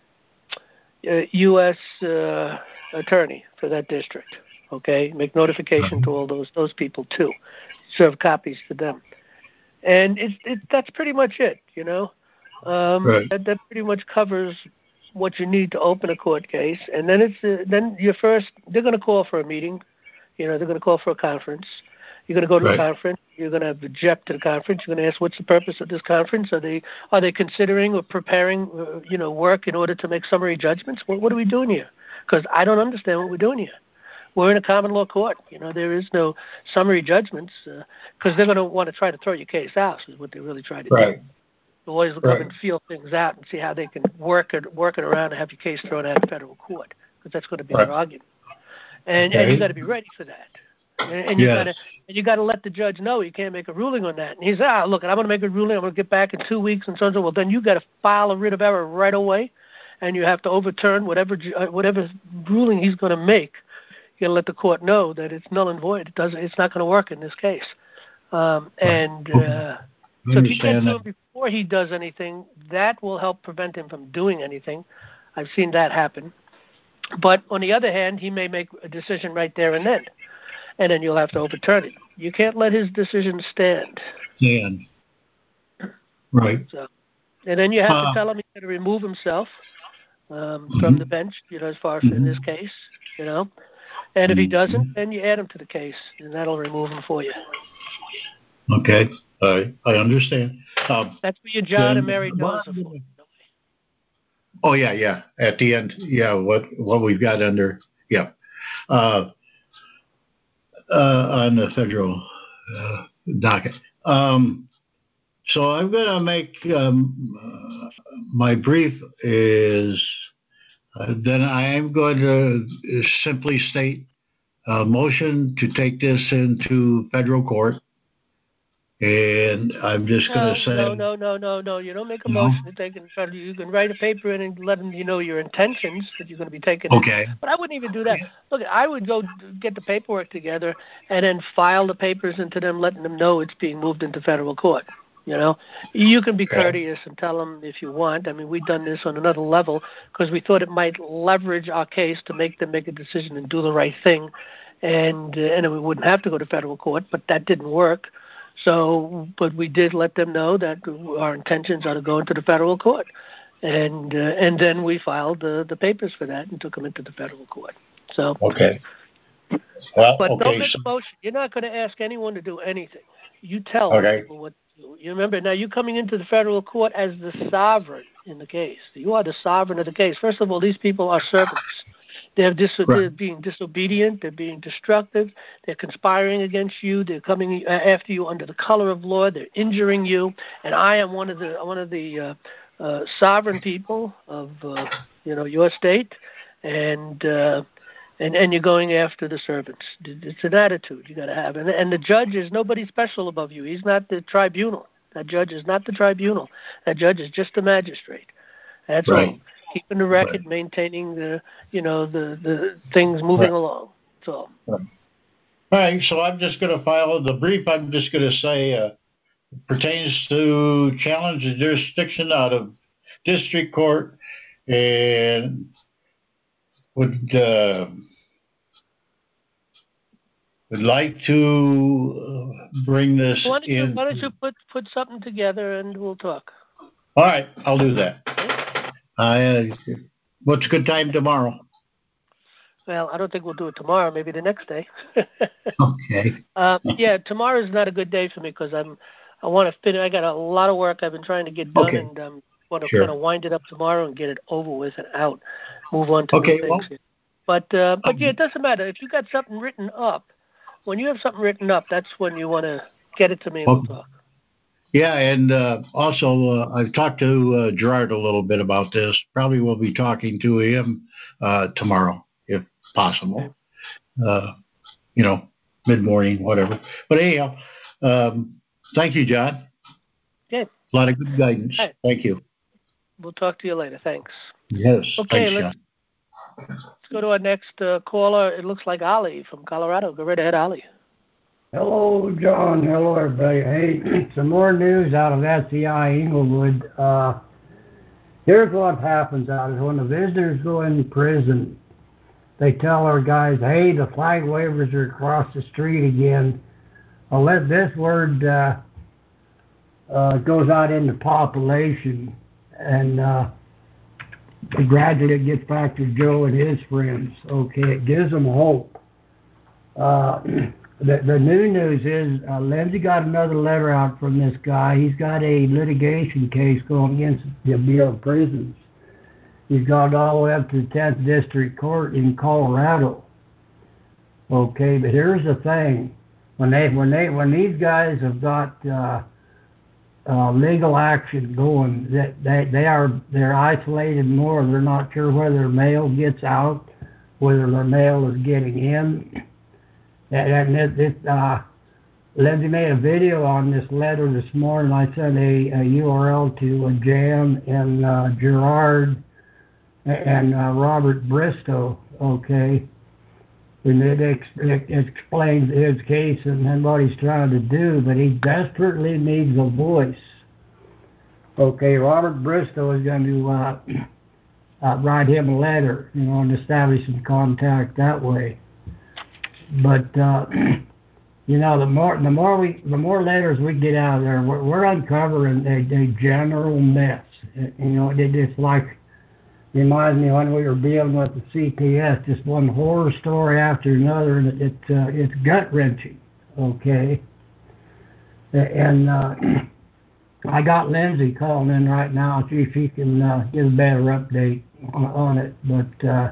uh, U S Uh, Attorney for that district, okay. Make notification to all those those people too. Serve copies to them, and it's it, that's pretty much it, you know. Um, Right. that that pretty much covers what you need to open a court case, and then it's uh, then your first. They're going to call for a meeting, you know. They're going to call for a conference. You're going to go to Right. the conference. You're going to object to the conference. You're going to ask, what's the purpose of this conference? Are they are they considering or preparing, uh, you know, work in order to make summary judgments? What what are we doing here? Because I don't understand what we're doing here. We're in a common law court. You know, there is no summary judgments because uh, they're going to want to try to throw your case out. Is what they really try to Right. do. The lawyers will Right. come and feel things out and see how they can work it, work it around and have your case thrown out of federal court, because that's going to be Right. their argument. And Okay. and you got to be ready for that. And, and you Yes. got to and you got to let the judge know you can't make a ruling on that. And he's ah look, I'm going to make a ruling. I'm going to get back in two weeks and so on. Well, then you got to file a writ of error right away, and you have to overturn whatever ju- uh, whatever ruling he's going to make. You got to let the court know that it's null and void. It doesn't. It's not going to work in this case. Um, and uh, I so if you get understand to that. him before he does anything, that will help prevent him from doing anything. I've seen that happen. But on the other hand, he may make a decision right there and then, and then you'll have to overturn it. You can't let his decision stand. Stand. Right. So, and then you have Uh, to tell him he's going to remove himself um, from the bench, you know, as far as in this case, you know. And if he doesn't, then you add him to the case, and that'll remove him for you. Okay. I I understand. Um, That's for your John and then- Mary Doe's. Oh yeah, yeah. At the end, yeah. What what we've got under, yeah. Uh, uh, on the federal uh, docket. Um, so I'm going to make um, uh, my brief is uh, then I am going to simply state a motion to take this into federal court. And I'm just No, going to say no, no, no, no, no. You don't make a No? motion to take it in federal. You can write a paper in and let them, you know, your intentions that you're going to be taking okay. it. But I wouldn't even do that. Look, I would go get the paperwork together and then file the papers into them, letting them know it's being moved into federal court. You know, you can be Okay. courteous and tell them if you want. I mean, we've done this on another level because we thought it might leverage our case to make them make a decision and do the right thing, and uh, and we wouldn't have to go to federal court. But that didn't work. So, but we did let them know that our intentions are to go into the federal court, and uh, and then we filed the the papers for that and took them into the federal court. So, Okay. Well, but okay. don't make So, a motion. You're not going to ask anyone to do anything. You tell Okay. people what to do. You remember, now you're coming into the federal court as the sovereign in the case. You are the sovereign of the case. First of all, these people are servants. They're, dis- Right. they're being disobedient. They're being destructive. They're conspiring against you. They're coming after you under the color of law. They're injuring you. And I am one of the one of the uh, uh, sovereign people of uh, you know your state, and uh, and and you're going after the servants. It's an attitude you got to have. And and the judge is nobody special above you. He's not the tribunal. That judge is not the tribunal. That judge is just the magistrate. That's Right. all. Keeping the record, Right. maintaining the, you know, the, the things moving Right. along. That's all. All right. So I'm just going to file the brief. I'm just going to say uh, pertains to challenge the jurisdiction out of district court and would uh, would like to uh, bring this Why don't you, in. why don't you put, put something together and we'll talk. All right. I'll do that. Uh, what's a good time tomorrow? Well, I don't think we'll do it tomorrow. Maybe the next day. Okay. uh, yeah, tomorrow is not a good day for me because I'm. I want to finish. I got a lot of work I've been trying to get done, Okay. and um, want to Sure. kind of wind it up tomorrow and get it over with and out. Move on to Okay, new things. well, here. But uh, but um, yeah, it doesn't matter if you got something written up. When you have something written up, that's when you want to get it to me and okay. we'll talk. Yeah, and uh, also uh, I've talked to uh, Gerard a little bit about this. Probably will be talking to him uh, tomorrow, if possible. Okay. Uh, you know, mid morning, whatever. But anyhow, um, thank you, John. Okay. A lot of good guidance. Right. Thank you. We'll talk to you later. Thanks. Yes. Okay, Thanks, let's, John. let's go to our next uh, caller. It looks like Ali from Colorado. Go right ahead, Ali. Hello, John. Hello, everybody. Hey, some more news out of S C I Inglewood. Uh, here's what happens out of when the visitors go in prison. They tell our guys, hey, the flag wavers are across the street again. I'll let this word uh, uh, goes out in the population, and uh, gradually it gets back to Joe and his friends. Okay, it gives them hope. Uh, the, the new news is uh, Lindsay got another letter out from this guy. He's got a litigation case going against the Bureau of Prisons. He's got all the way up to the tenth District Court in Colorado. Okay, but here's the thing: when they, when they, when these guys have got uh, uh, legal action going, that they, they are they're isolated more. They're not sure whether their mail gets out, whether their mail is getting in. And, and this, uh, Lindsay made a video on this letter this morning. I sent a, a U R L to uh, Jan and uh, Gerard and uh, Robert Bristow, okay? And it, ex- it explains his case and, and what he's trying to do, but he desperately needs a voice. Okay, Robert Bristow is going to uh, uh, write him a letter, you know, and establish some contact that way. But uh, you know, the more the more we the more letters we get out of there, we're, we're uncovering a, a general mess. It, you know, it, it's like reminds me when we were dealing with the C P S, just one horror story after another, and it, it uh, it's gut wrenching. Okay, and uh, I got Lindsay calling in right now, see if she can uh, give a better update on, on it. But uh,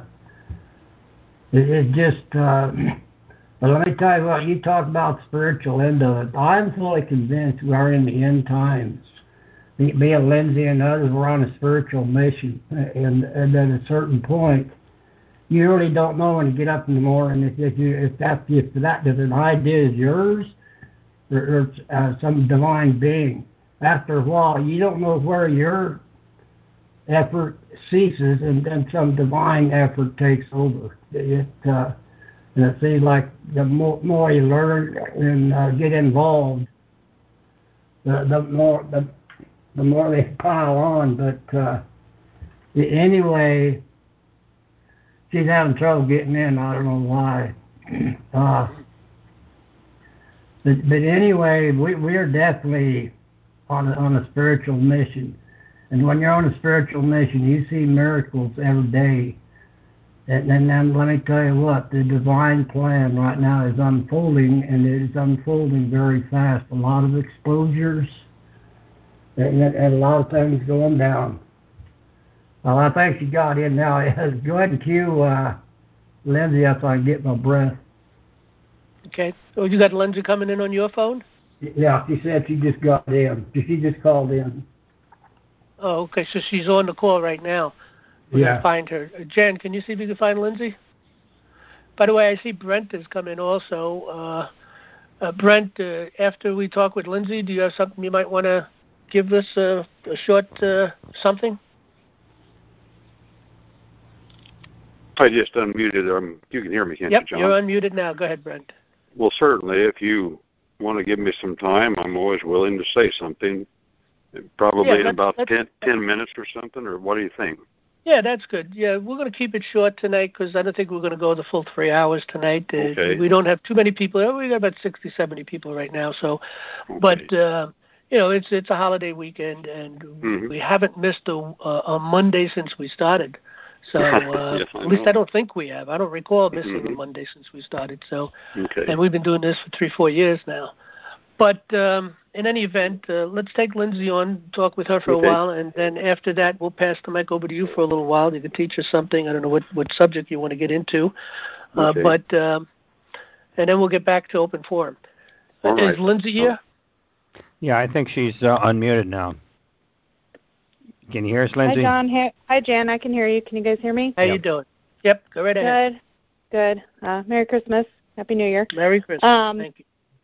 it, it just. Uh, But let me tell you what, you talk about the spiritual end of it. I'm fully convinced we are in the end times. Me, me and Lindsay and others were on a spiritual mission. And, and at a certain point, you really don't know when you get up in the morning if, if, you, if, that, if, that, if an idea is yours or, or uh, some divine being. After a while, you don't know where your effort ceases and then some divine effort takes over. It, uh, And it seems like the more, more you learn and uh, get involved, the, the more the, the more they pile on. But uh, anyway, she's having trouble getting in. I don't know why. Uh, but, but anyway, we we are definitely on a, on a spiritual mission. And when you're on a spiritual mission, you see miracles every day. And then, then let me tell you what, the divine plan right now is unfolding, and it is unfolding very fast. A lot of exposures and, and a lot of things going down. Well, I think she got in now. Go ahead and cue uh, Lindsay up so I can get my breath. Okay. Oh, you got Lindsay coming in on your phone? Yeah, she said she just got in. She just called in. Oh, okay. So she's on the call right now. We're Yeah. going to find her. Uh, Jen, can you see if you can find Lindsay? By the way, I see Brent has come in also. Uh, uh, Brent, uh, after we talk with Lindsay, do you have something you might want to give us uh, a short uh, something? I just unmuted. Um, you can hear me, can't yep, you, John? You're unmuted now. Go ahead, Brent. Well, certainly. If you want to give me some time, I'm always willing to say something. Probably yeah, in about let's, ten, ten minutes or something, or what do you think? Yeah, that's good. Yeah, we're going to keep it short tonight because I don't think we're going to go the full three hours tonight. Uh, okay. We don't have too many people. We got about sixty, seventy people right now. So, okay. But, uh, you know, it's it's a holiday weekend, and mm-hmm. we haven't missed a, a Monday since we started. So uh, yes, at least know. I don't think we have. I don't recall missing mm-hmm. a Monday since we started. So, okay. and we've been doing this for three, four years now. But um, in any event, uh, let's take Lindsay on, talk with her for okay. a while, and then after that, we'll pass the mic over to you for a little while. You can teach us something. I don't know what, what subject you want to get into, uh, okay. but um, and then we'll get back to open forum. All Is right. Lindsay here? Yeah, I think she's uh, unmuted now. Can you hear us, Lindsay? Hi, John. Hey, hi, Jan. I can hear you. Can you guys hear me? How yep. you doing? Yep, go right ahead. Good. Good. Uh, Merry Christmas. Happy New Year. Merry Christmas. Um, Thank you.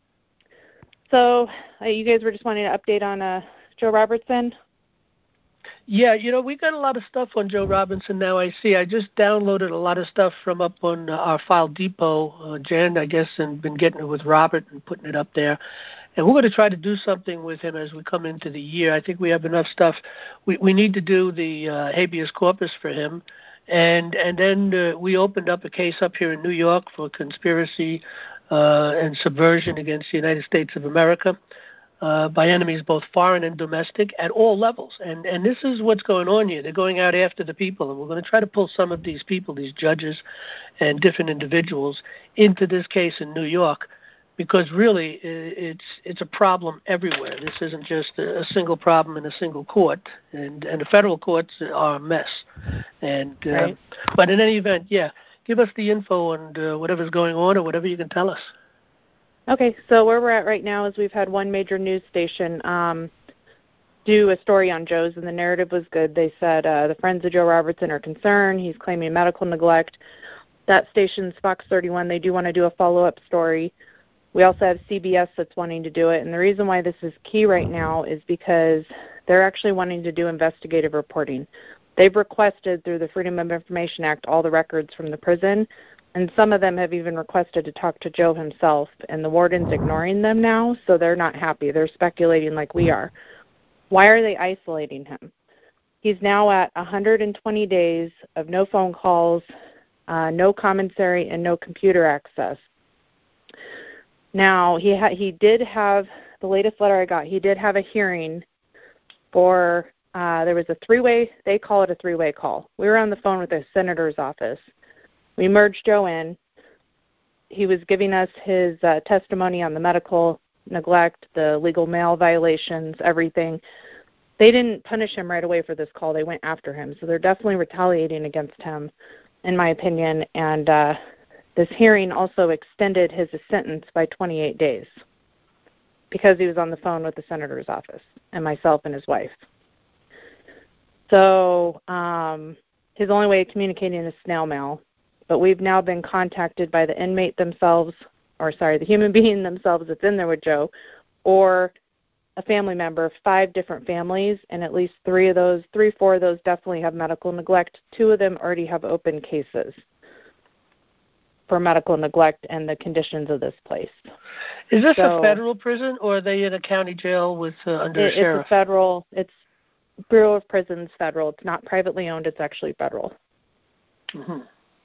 So uh, you guys were just wanting an update on uh, Joe Robertson? Yeah, you know, we got a lot of stuff on Joe Robinson now, I see. I just downloaded a lot of stuff from up on uh, our File Depot, uh, Jan, I guess, and been getting it with Robert and putting it up there. And we're going to try to do something with him as we come into the year. I think we have enough stuff. We we need to do the uh, habeas corpus for him. And and then uh, we opened up a case up here in New York for conspiracy uh, and subversion against the United States of America uh, by enemies both foreign and domestic at all levels. And and this is what's going on here. They're going out after the people, and we're going to try to pull some of these people, these judges and different individuals, into this case in New York. Because really, it's it's a problem everywhere. This isn't just a single problem in a single court, and and the federal courts are a mess. And uh, right. But in any event, yeah, give us the info on uh, whatever's going on or whatever you can tell us. Okay, so where we're at right now is we've had one major news station um, do a story on Joe's, and the narrative was good. They said uh, the friends of Joe Robertson are concerned. He's claiming medical neglect. That station's Fox thirty-one. They do want to do a follow-up story. We also have C B S that's wanting to do it, and the reason why this is key right now is because they're actually wanting to do investigative reporting. They've requested through the Freedom of Information Act all the records from the prison, and some of them have even requested to talk to Joe himself, and the warden's ignoring them now, so they're not happy. They're speculating like we are. Why are they isolating him? He's now at one hundred twenty days of no phone calls, uh, no commissary, and no computer access. Now, he ha- he did have, the latest letter I got, he did have a hearing for, uh, there was a three-way, they call it a three-way call. We were on the phone with the senator's office. We merged Joe in. He was giving us his uh, testimony on the medical neglect, the legal mail violations, everything. They didn't punish him right away for this call. They went after him. So they're definitely retaliating against him, in my opinion, and uh this hearing also extended his sentence by twenty-eight days because he was on the phone with the senator's office and myself and his wife. So um, his only way of communicating is snail mail, but we've now been contacted by the inmate themselves, or sorry, the human being themselves that's in there with Joe, or a family member, five different families, and at least three of those, three, four of those definitely have medical neglect. Two of them already have open cases for medical neglect and the conditions of this place. Is this so, a federal prison, or are they in a county jail with uh, under it, a sheriff? It's a federal. It's Bureau of Prisons federal. It's not privately owned. It's actually federal. Mm-hmm.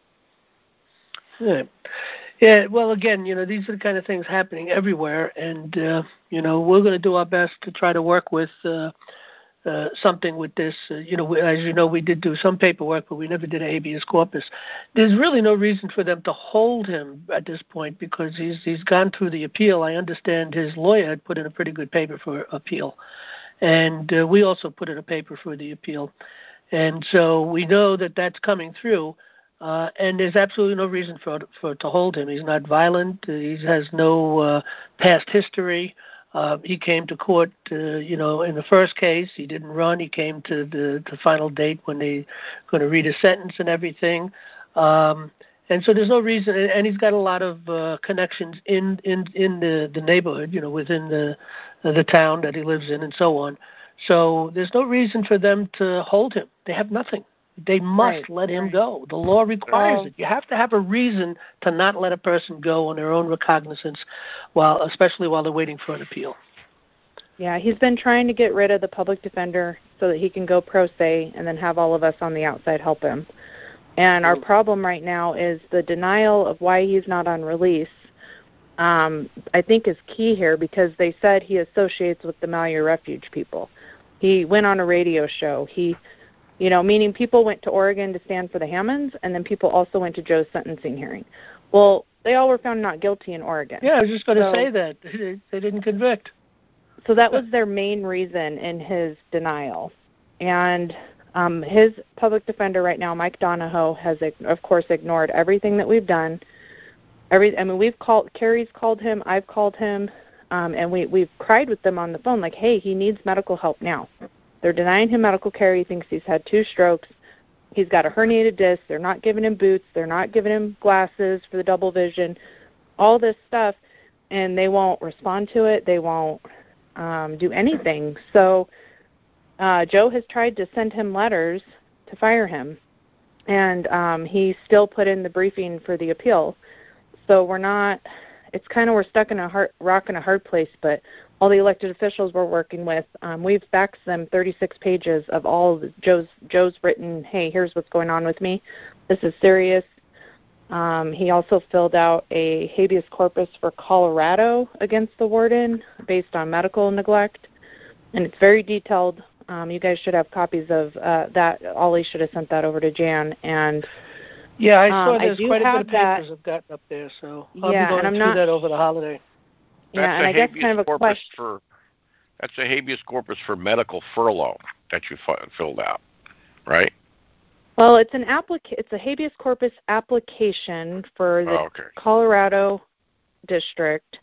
Yeah. Yeah, well, again, you know, these are the kind of things happening everywhere, and, uh, you know, we're going to do our best to try to work with uh, uh, something with this. Uh, you know, we, as you know, we did do some paperwork, but we never did a habeas corpus. There's really no reason for them to hold him at this point because he's he's gone through the appeal. I understand his lawyer had put in a pretty good paper for appeal, and uh, we also put in a paper for the appeal. And so we know that that's coming through. Uh, and there's absolutely no reason for for to hold him. He's not violent. He has no uh, past history. Uh, he came to court, uh, you know, in the first case. He didn't run. He came to the, the final date when they're going to read his sentence and everything. Um, and so there's no reason. And he's got a lot of uh, connections in, in, in the, the neighborhood, you know, within the the town that he lives in and so on. So there's no reason for them to hold him. They have nothing. They must right. let him right. go. The law requires oh. it. You have to have a reason to not let a person go on their own recognizance, while, especially while they're waiting for an appeal. Yeah, he's been trying to get rid of the public defender so that he can go pro se and then have all of us on the outside help him. And our problem right now is the denial of why he's not on release, um, I think is key here because they said he associates with the Malheur Refuge people. He went on a radio show. He You know, meaning people went to Oregon to stand for the Hammonds, and then people also went to Joe's sentencing hearing. Well, they all were found not guilty in Oregon. Yeah, I was just going to so, say that. They didn't convict. So that was their main reason in his denial. And um, his public defender right now, Mike Donahoe, has, of course, ignored everything that we've done. Every, I mean, we've called, Carrie's called him, I've called him, um, and we, we've cried with them on the phone, like, hey, he needs medical help now. They're denying him medical care. He thinks he's had two strokes. He's got a herniated disc. They're not giving him boots. They're not giving him glasses for the double vision, all this stuff, and they won't respond to it. They won't um, do anything. So uh, Joe has tried to send him letters to fire him, and um, he still put in the briefing for the appeal. So we're not – it's kind of we're stuck in a hard, rock in a hard place, but – all the elected officials we're working with, um, we've faxed them thirty-six pages of all of Joe's Joe's written, hey, here's what's going on with me. This is serious. Um, he also filled out a habeas corpus for Colorado against the warden based on medical neglect, and it's very detailed. Um, you guys should have copies of uh, that. Ollie should have sent that over to Jan. And yeah, I saw um, there's I quite a bit of papers that, have gotten up there, so I'll yeah, be going and I'm through not, that over the holiday. That's yeah, and a I guess habeas kind of a corpus question. for that's a habeas corpus for medical furlough that you f- filled out, right? Well, it's an applica- It's a habeas corpus application for the oh, okay. Colorado district,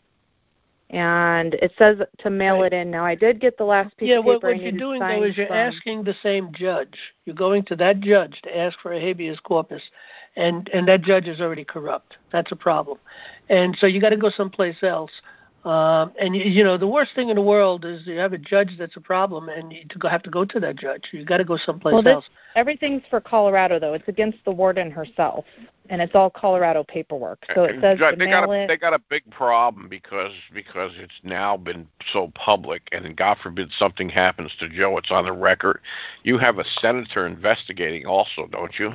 and it says to mail right. it in. Now, I did get the last piece yeah, of paper. Yeah, what what you're doing, though, is you're from... asking the same judge. You're going to that judge to ask for a habeas corpus, and, and that judge is already corrupt. That's a problem. And so you got to go someplace else. Um, and, you, you know, the worst thing in the world is you have a judge that's a problem, and you to go, have to go to that judge. You got to go someplace well, this, else. Everything's for Colorado, though. It's against the warden herself, and it's all Colorado paperwork. So it says they to got mail a, it. They got a big problem because because it's now been so public, and God forbid something happens to Joe, it's on the record. You have a senator investigating also, don't you?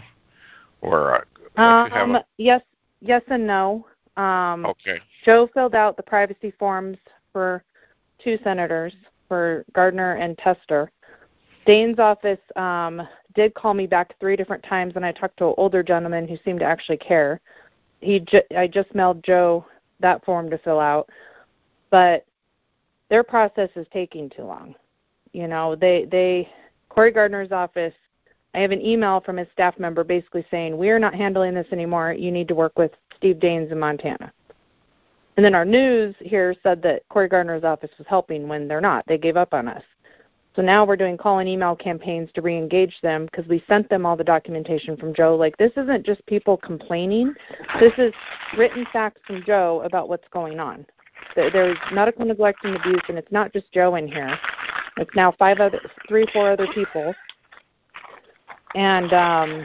Or uh, don't um, you have a... yes, yes and no. Um, okay. Joe filled out the privacy forms for two senators, for Gardner and Tester. Dane's office um, did call me back three different times, and I talked to an older gentleman who seemed to actually care. He, ju- I just mailed Joe that form to fill out, but their process is taking too long. You know, they, they, Cory Gardner's office, I have an email from his staff member basically saying, we are not handling this anymore. You need to work with Steve Daines in Montana. And then our news here said that Cory Gardner's office was helping when they're not. They gave up on us. So now we're doing call and email campaigns to re-engage them because we sent them all the documentation from Joe. Like, this isn't just people complaining. This is written facts from Joe about what's going on. There is medical neglect and abuse, and it's not just Joe in here. It's now five other, three, four other people. And um,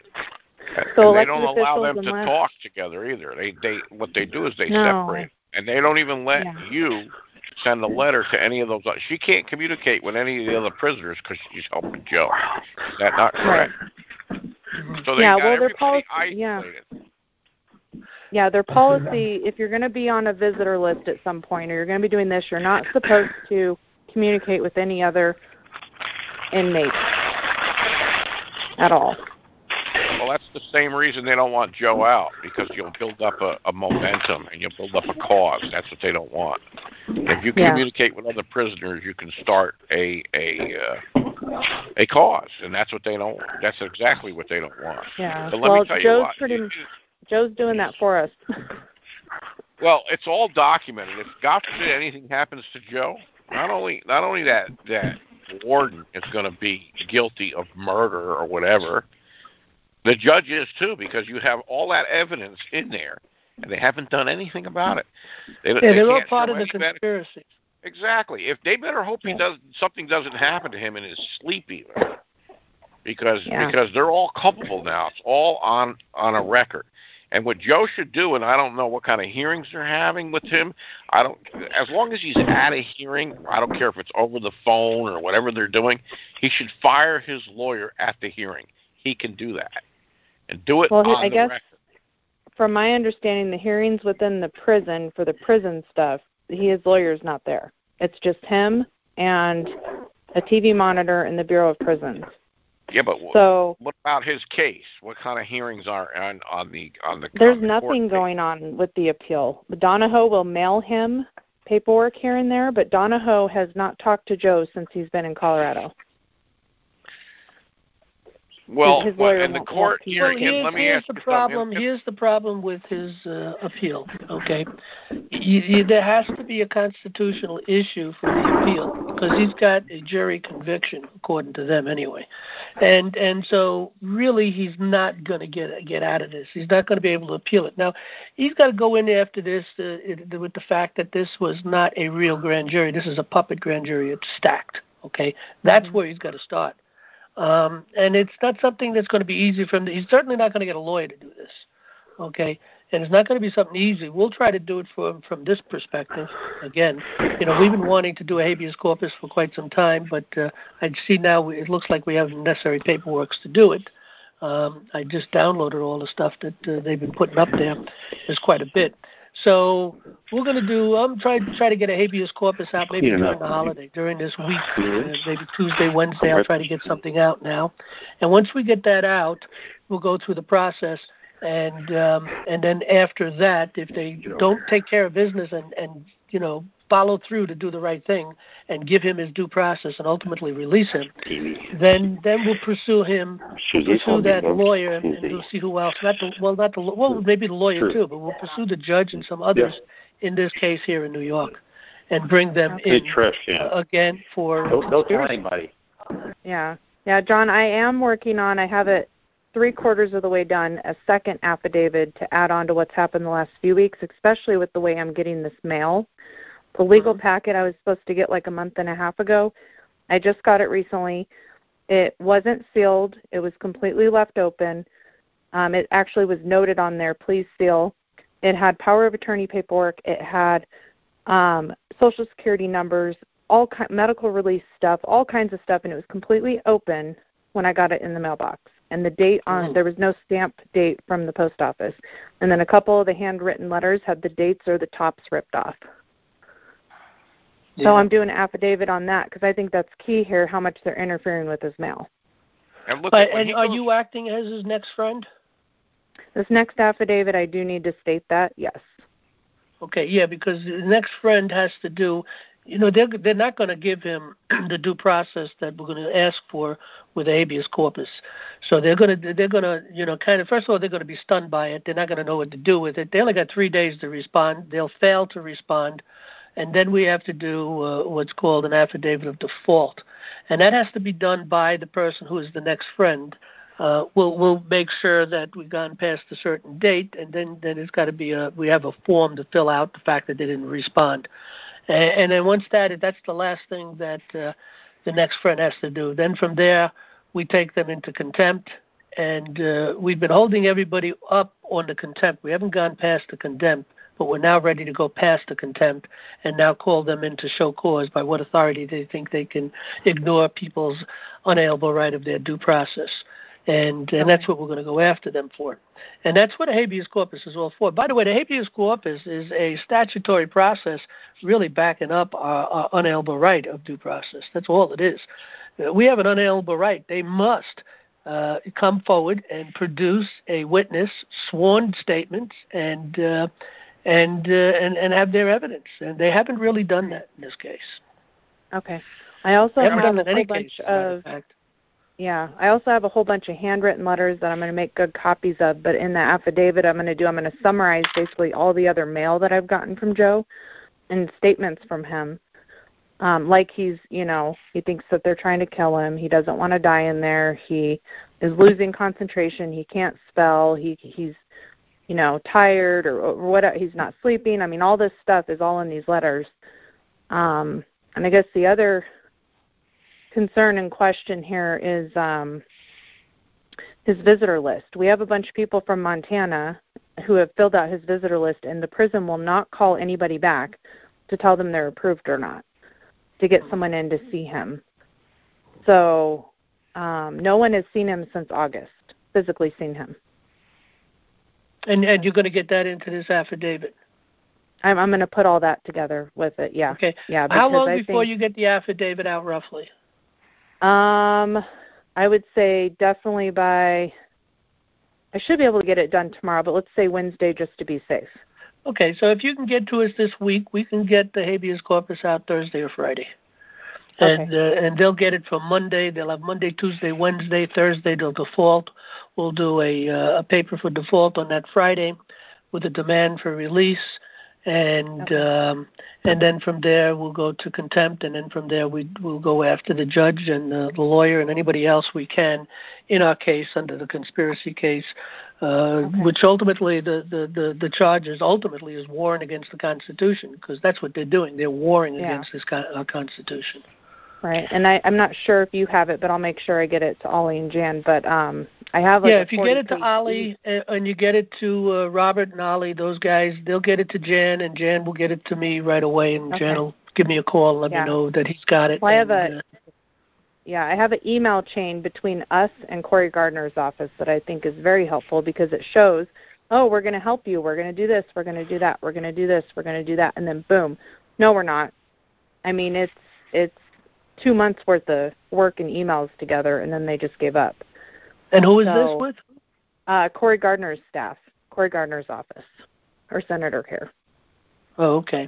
so and they don't allow them to unless, talk together either. They they what they do is they no. separate, and they don't even let yeah. you send a letter to any of those. She can't communicate with any of the other prisoners because she's helping Joe. Is that not correct? Right. So they yeah, got well, their everybody policy, isolated. Yeah. yeah, their policy, if you're going to be on a visitor list at some point or you're going to be doing this, you're not supposed to communicate with any other inmates at all. Well, that's the same reason they don't want Joe out, because you'll build up a, a momentum and you'll build up a cause. That's what they don't want. If you yeah. communicate with other prisoners, you can start a a uh, a cause, and that's what they don't. That's exactly what they don't want. Yeah. But let well, me tell Joe's you what. pretty. Joe's doing that for us. Well, it's all documented. If God forbid anything happens to Joe, not only not only that that warden is going to be guilty of murder or whatever. The judge is too, because you have all that evidence in there, and they haven't done anything about it. They, yeah, they they're all can't part show of the anybody. conspiracy. Exactly. If they better hope he does something doesn't happen to him in his sleep even, because yeah. because they're all culpable now. It's all on on a record. And what Joe should do, and I don't know what kind of hearings they're having with him. I don't. As long as he's at a hearing, I don't care if it's over the phone or whatever they're doing. He should fire his lawyer at the hearing. He can do that. And do it well, on I the guess, record. From my understanding, the hearings within the prison for the prison stuff, he, his lawyer's not there. It's just him and a T V monitor in the Bureau of Prisons. Yeah, but so, what about his case? What kind of hearings are on, on the on the? There's on the nothing going on with the appeal. Donahoe will mail him paperwork here and there, but Donahoe has not talked to Joe since he's been in Colorado. Well, his lawyer in the won't, court won't hearing, here's, let me here's ask the you problem. something. Here's the problem with his uh, appeal. Okay, you, you, there has to be a constitutional issue for the appeal because he's got a jury conviction, according to them anyway, and and so really he's not going to get get out of this. He's not going to be able to appeal it. Now, he's got to go in after this uh, it, with the fact that this was not a real grand jury. This is a puppet grand jury. It's stacked. Okay, that's mm-hmm. where he's got to start. Um, and it's not something that's going to be easy for him. To, he's certainly not going to get a lawyer to do this, okay? And it's not going to be something easy. We'll try to do it for him from this perspective. Again, you know, we've been wanting to do a habeas corpus for quite some time, but uh, I see now it looks like we have the necessary paperwork to do it. Um, I just downloaded all the stuff that uh, they've been putting up there. There's quite a bit. So we're going to do, I'm trying to try to get a habeas corpus out maybe Clean during up. the holiday, during this week, uh, maybe Tuesday, Wednesday, I'll try to get something out now. And once we get that out, we'll go through the process. And um, and then after that, if they don't take care of business and, and, you know, follow through to do the right thing and give him his due process and ultimately release him, then then we'll pursue him, we'll pursue that lawyer, and, and we'll see who else. Not the, well, not the well, maybe the lawyer too, but we'll pursue the judge and some others yeah. in this case here in New York, and bring them in uh, again for don't, don't tell anybody. Yeah, yeah, John, I am working on. I have it three quarters of the way done. A second affidavit to add on to what's happened the last few weeks, especially with the way I'm getting this mail. The legal mm-hmm. packet I was supposed to get like a month and a half ago, I just got it recently. It wasn't sealed. It was completely left open. Um, it actually was noted on there, please seal. It had power of attorney paperwork. It had um, Social Security numbers, all ki- medical release stuff, all kinds of stuff, and it was completely open when I got it in the mailbox. And the date on mm-hmm. there was no stamped date from the post office. And then a couple of the handwritten letters had the dates or the tops ripped off. Yeah. So I'm doing an affidavit on that because I think that's key here, how much they're interfering with his mail. And, look but, at and are goes, you acting as his next friend? This next affidavit, I do need to state that, yes. Okay, yeah, because the next friend has to do, you know, they're, they're not going to give him the due process that we're going to ask for with habeas corpus. So they're going to, they're going to, you know, kind of, first of all, they're going to be stunned by it. They're not going to know what to do with it. They only got three days to respond. They'll fail to respond. And then we have to do uh, what's called an affidavit of default. And that has to be done by the person who is the next friend. Uh, we'll we'll make sure that we've gone past a certain date, and then, then it's got to be a, we have a form to fill out the fact that they didn't respond. And, and then once that, that's the last thing that uh, the next friend has to do. Then from there, we take them into contempt. And uh, we've been holding everybody up on the contempt. We haven't gone past the contempt. But we're now ready to go past the contempt and now call them in to show cause by what authority they think they can ignore people's unalienable right of their due process. And and that's what we're going to go after them for. And that's what a habeas corpus is all for. By the way, the habeas corpus is a statutory process really backing up our, our unalienable right of due process. That's all it is. We have an unalienable right. They must uh, come forward and produce a witness, sworn statements, and uh, and, uh, and and have their evidence. And they haven't really done that in this case. Okay. I also have a whole bunch case, of, yeah, I also have a whole bunch of handwritten letters that I'm going to make good copies of, but in the affidavit I'm going to do, I'm going to summarize basically all the other mail that I've gotten from Joe and statements from him. Um, like he's, you know, he thinks that they're trying to kill him. He doesn't want to die in there. He is losing concentration. He can't spell. He he's you know, tired or, or what, he's not sleeping. I mean, all this stuff is all in these letters. Um, and I guess the other concern and question here is um, his visitor list. We have a bunch of people from Montana who have filled out his visitor list, and the prison will not call anybody back to tell them they're approved or not to get someone in to see him. So um, no one has seen him since August, physically seen him. And and you're going to get that into this affidavit? I'm I'm going to put all that together with it, yeah. Okay. Yeah. How long I before think, you get the affidavit out, roughly? Um, I would say definitely by, I should be able to get it done tomorrow, but let's say Wednesday just to be safe. Okay, so if you can get to us this week, we can get the habeas corpus out Thursday or Friday. And Okay. uh, and they'll get it for Monday. They'll have Monday, Tuesday, Wednesday, Thursday. They'll default. We'll do a, uh, a paper for default on that Friday with a demand for release. And Okay. um, and then from there we'll go to contempt, and then from there we we'll go after the judge and uh, the lawyer and anybody else we can in our case under the conspiracy case, uh, Okay. which ultimately the, the, the, the charge is ultimately is warring against the Constitution, because that's what they're doing. They're warring Yeah. against this con- our Constitution. Right, and I, I'm not sure if you have it, but I'll make sure I get it to Ollie and Jan. But um, I have like yeah, a if you get it to forty-page Ollie uh, and you get it to uh, Robert and Ollie, those guys, they'll get it to Jan, and Jan will get it to me right away, and Okay. Jan will give me a call and let Yeah. me know that he's got it. Well, I have and, a uh, yeah, I have an email chain between us and Corey Gardner's office that I think is very helpful because it shows, oh, we're going to help you, we're going to do this, we're going to do that, we're going to do this, we're going to do that, and then boom, no, we're not. I mean, it's it's two months worth of work and emails together, and then they just gave up. And who is so, this with? Uh, Corey Gardner's staff, Corey Gardner's office, or Senator Care. Oh, okay.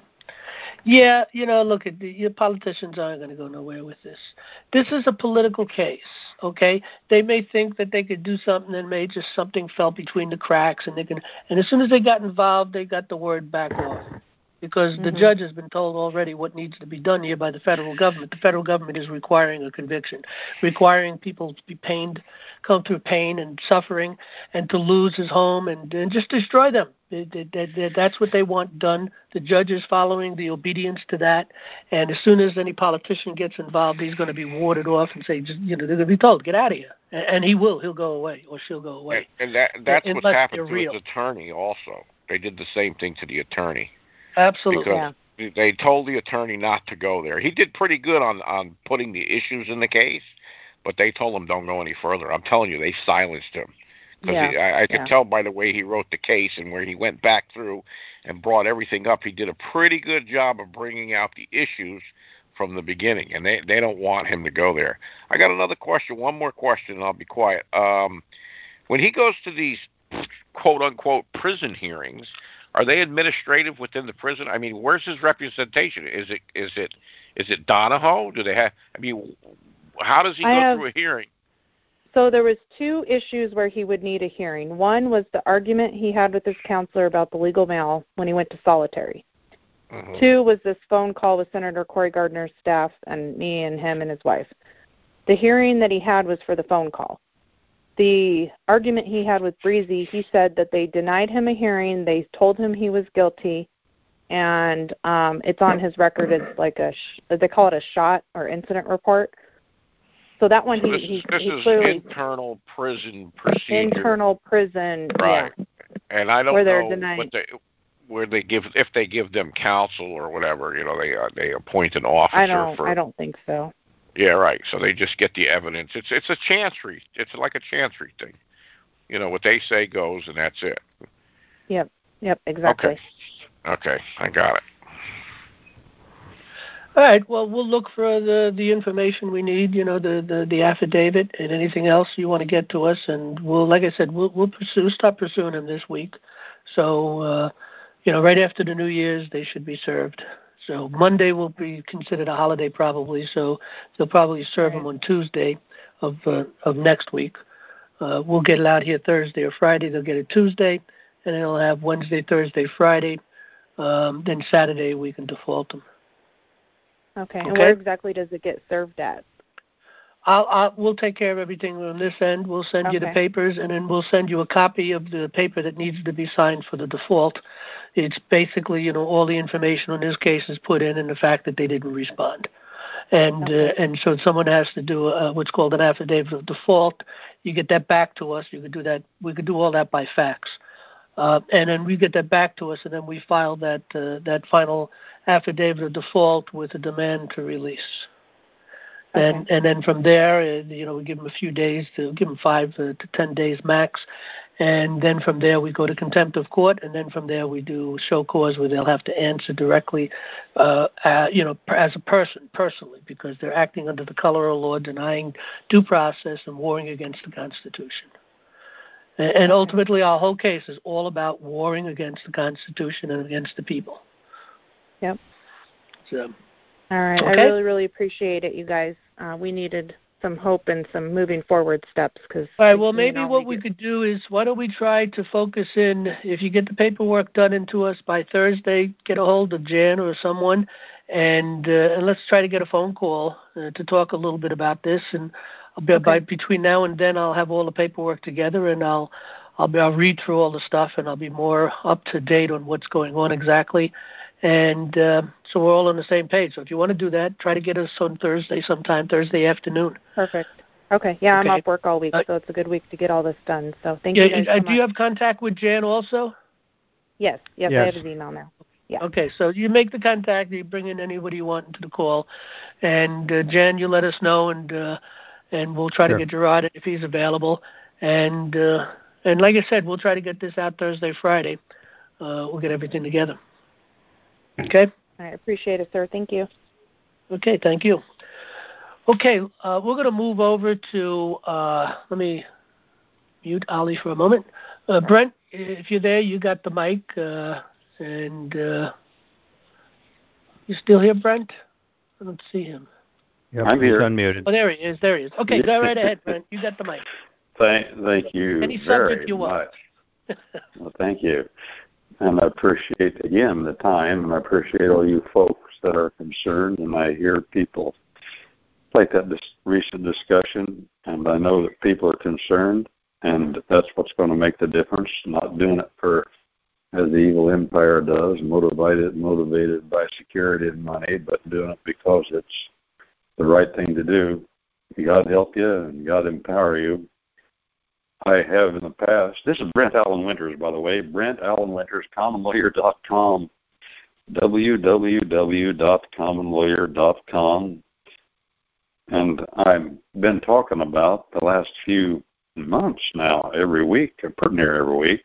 Yeah, you know, look, at the, your politicians aren't going to go nowhere with this. This is a political case, okay? They may think that they could do something, and may just something fell between the cracks, and they can. And as soon as they got involved, they got the word back off. Because mm-hmm. the judge has been told already what needs to be done here by the federal government. The federal government is requiring a conviction, requiring people to be pained, come through pain and suffering, and to lose his home and, and just destroy them. They, they, they, that's what they want done. The judge is following the obedience to that. And as soon as any politician gets involved, he's going to be warded off and say, just, you know, they're going to be told, get out of here. And, and he will. He'll go away, or she'll go away. And, and that, that's Unless what's happened to real. his attorney also. They did the same thing to the attorney. Absolutely. Because yeah. they told the attorney not to go there. He did pretty good on, on putting the issues in the case, but they told him don't go any further. I'm telling you, they silenced him. Because yeah. I, I could yeah. tell by the way he wrote the case and where he went back through and brought everything up. He did a pretty good job of bringing out the issues from the beginning, and they, they don't want him to go there. I got another question, one more question, and I'll be quiet. Um, when he goes to these quote-unquote prison hearings, are they administrative within the prison? I mean, where's his representation? Is it is it is it Donahoe? Do they have? I mean, how does he I go have, through a hearing? So there was two issues where he would need a hearing. One was the argument he had with his counselor about the legal mail when he went to solitary. Mm-hmm. Two was this phone call with Senator Corey Gardner's staff and me and him and his wife. The hearing that he had was for the phone call. The argument he had with Breezy, he said that they denied him a hearing, they told him he was guilty, and um, it's on his record as like a, sh- they call it a shot or incident report. So that one, so he, this, he, this he is clearly... internal prison procedure. Internal prison, right. yeah. And I don't where they're know denying... what they, where they give, if they give them counsel or whatever, you know, they uh, they appoint an officer I don't, for... I don't think so. Yeah, right. So they just get the evidence. It's it's a chancery. It's like a chancery thing. You know, what they say goes, and that's it. Yep. Yep. Exactly. Okay. Okay. I got it. All right. Well, we'll look for the the information we need. You know, the, the, the affidavit and anything else you want to get to us, and we'll, like I said, we'll we'll pursue start pursuing them this week. So, uh, you know, right after the New Year's, they should be served. So Monday will be considered a holiday probably. So they'll probably serve right. them on Tuesday of uh, of next week. Uh, we'll get it out here Thursday or Friday. They'll get it Tuesday, and then they'll have Wednesday, Thursday, Friday. Um, then Saturday we can default them. Okay. okay. And where exactly does it get served at? I'll, I'll, we'll take care of everything on this end. We'll send okay. you the papers, and then we'll send you a copy of the paper that needs to be signed for the default. It's basically, you know, all the information on this case is put in, and the fact that they didn't respond. And okay. uh, and so someone has to do a, what's called an affidavit of default. You get that back to us. You could do that. We could do all that by fax, uh, and then we get that back to us, and then we file that uh, that final affidavit of default with a demand to release. Okay. And and then from there, uh, you know, we give them a few days to give them five uh, to ten days max, And then from there we go to contempt of court, and then from there we do show cause where they'll have to answer directly, uh, uh, you know, as a person, personally, because they're acting under the color of law, denying due process and warring against the Constitution. And, and ultimately our whole case is all about warring against the Constitution and against the people. Yep. So, all right. okay. I really, really appreciate it, you guys. Uh, we needed some hope and some moving forward steps. Cause all right, well, maybe what we could do is, why don't we try to focus in, if you get the paperwork done into us by Thursday, get a hold of Jan or someone, and, uh, and let's try to get a phone call uh, to talk a little bit about this. And I'll be, okay. by, between now and then, I'll have all the paperwork together, and I'll, I'll, be, I'll read through all the stuff, and I'll be more up to date on what's going on exactly. And uh, so we're all on the same page. So if you want to do that, try to get us on Thursday sometime, Thursday afternoon. Perfect. Okay. Yeah, okay. I'm off work all week, uh, so it's a good week to get all this done. So thank yeah, you guys uh, so do much. you have contact with Jan also? Yes. Yes, yes. I have his email now. Yeah. Okay, so you make the contact, you bring in anybody you want into the call, and uh, Jan, you let us know, and uh, and we'll try sure. to get Gerard if he's available. And uh, and like I said, we'll try to get this out Thursday, Friday. Uh, we'll get everything together. Okay? I appreciate it, sir. Thank you. Okay, thank you. Okay, uh, we're going to move over to, uh, let me mute Ali for a moment. Uh, Brent, if you're there, you got the mic. Uh, and uh, you still here, Brent? I don't see him. Yep, I'm he's here. unmuted. Oh, there he is. There he is. Okay, go right ahead, Brent. You got the mic. Thank, thank you Any very subject you much. want. Well, thank you. And I appreciate, again, the time, and I appreciate all you folks that are concerned, and I hear people like that this recent discussion, and I know that people are concerned, and that's what's going to make the difference, not doing it for, as the evil empire does, motivated, motivated by security and money, but doing it because it's the right thing to do. God help you, and God empower you. I have in the past, this is Brent Allen Winters, by the way, Brent Allen Winters, common lawyer dot com, w w w dot common lawyer dot com. And I've been talking about the last few months now, every week, or pretty near every week,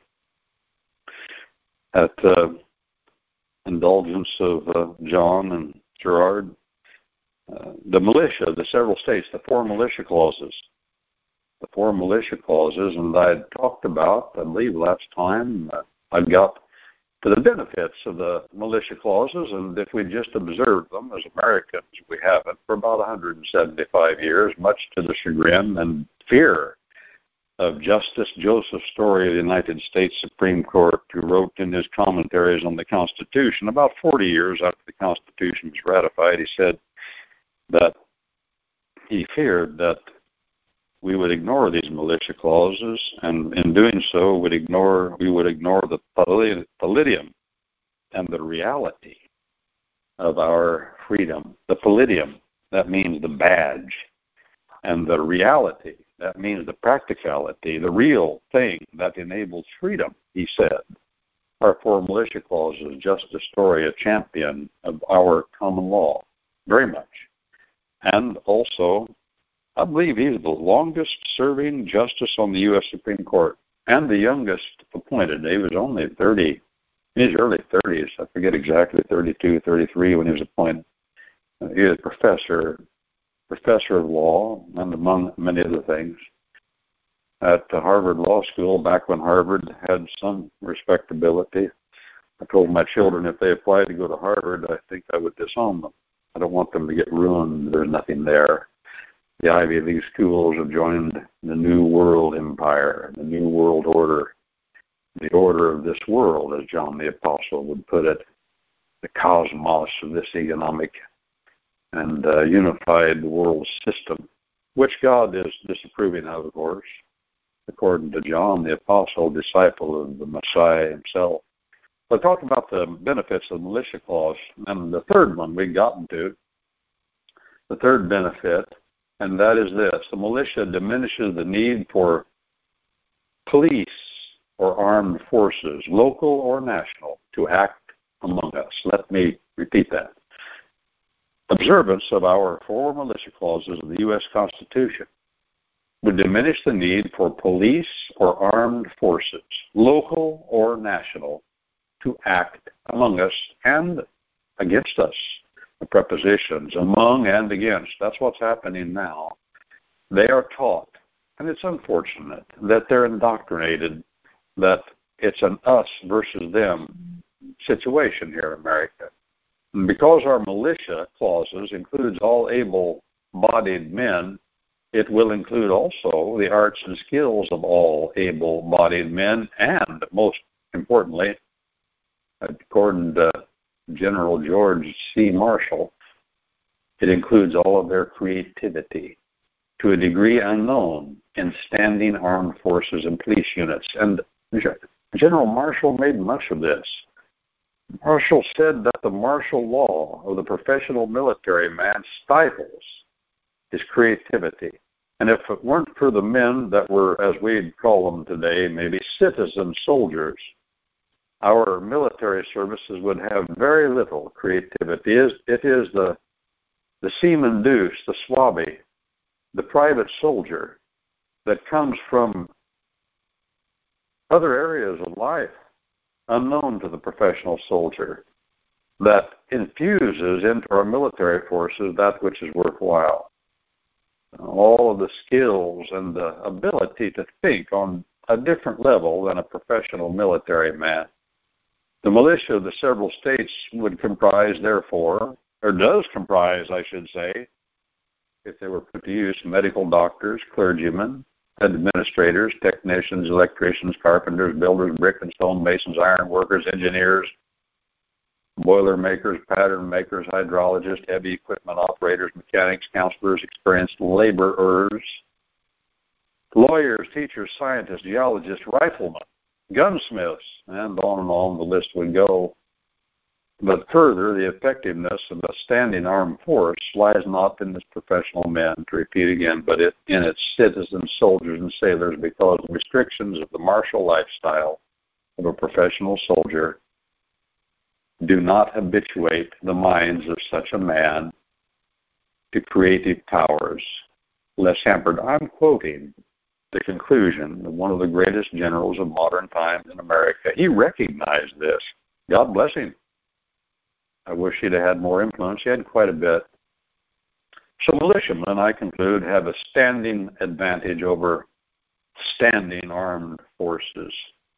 at uh, indulgence of uh, John and Gerard, uh, the militia, the several states, the four militia clauses. The four militia clauses, and I had talked about, I believe last time, uh, I got to the benefits of the militia clauses, and if we just observed them as Americans, we haven't for about one hundred seventy-five years, much to the chagrin and fear of Justice Joseph Story of the United States Supreme Court, who wrote in his commentaries on the Constitution, about forty years after the Constitution was ratified, he said that he feared that we would ignore these militia clauses, and in doing so, would ignore we would ignore the palladium and the reality of our freedom. The palladium, that means the badge, and the reality, that means the practicality, the real thing that enables freedom, he said. Our four militia clauses, Justice Story, a champion of our common law, very much. And also, I believe he's the longest-serving justice on the U S Supreme Court and the youngest appointed. He was only thirty, in his early thirties. I forget exactly, thirty-two, thirty-three when he was appointed. He was a professor, professor of law, and among many other things, at the Harvard Law School back when Harvard had some respectability. I told my children if they applied to go to Harvard, I think I would disown them. I don't want them to get ruined. There's nothing there. The Ivy League schools have joined the New World Empire, the New World Order, the order of this world, as John the Apostle would put it, the cosmos of this economic and uh, unified world system, which God is disapproving of, of course, according to John the Apostle, disciple of the Messiah himself. But talk about the benefits of the militia clause, and the third one we've gotten to, the third benefit, and that is this: the militia diminishes the need for police or armed forces, local or national, to act among us. Let me repeat that. Observance of our four militia clauses of the U S Constitution would diminish the need for police or armed forces, local or national, to act among us and against us. The prepositions among and against, that's what's happening now. They are taught, and it's unfortunate that they're indoctrinated that it's an us versus them situation here in America. And because our militia clauses includes all able-bodied men, it will include also the arts and skills of all able-bodied men, and most importantly, according to General George C. Marshall, it includes all of their creativity to a degree unknown in standing armed forces and police units. And General Marshall made much of this. Marshall said that the martial law of the professional military man stifles his creativity. And if it weren't for the men that were, as we'd call them today, maybe citizen soldiers, our military services would have very little creativity. It is the, the seaman deuce, the swabby, the private soldier that comes from other areas of life unknown to the professional soldier that infuses into our military forces that which is worthwhile. All of the skills and the ability to think on a different level than a professional military man. The militia of the several states would comprise, therefore, or does comprise, I should say, if they were put to use, medical doctors, clergymen, administrators, technicians, electricians, carpenters, builders, brick and stone masons, iron workers, engineers, boiler makers, pattern makers, hydrologists, heavy equipment operators, mechanics, counselors, experienced laborers, lawyers, teachers, scientists, geologists, riflemen, gunsmiths, and on and on the list would go. But further, the effectiveness of a standing armed force lies not in its professional men, to repeat again, but it, in its citizens, soldiers, and sailors, because the restrictions of the martial lifestyle of a professional soldier do not habituate the minds of such a man to creative powers less hampered. I'm quoting the conclusion of one of the greatest generals of modern times in America. He recognized this. God bless him. I wish he'd have had more influence. He had quite a bit. So militiamen, I conclude, have a standing advantage over standing armed forces.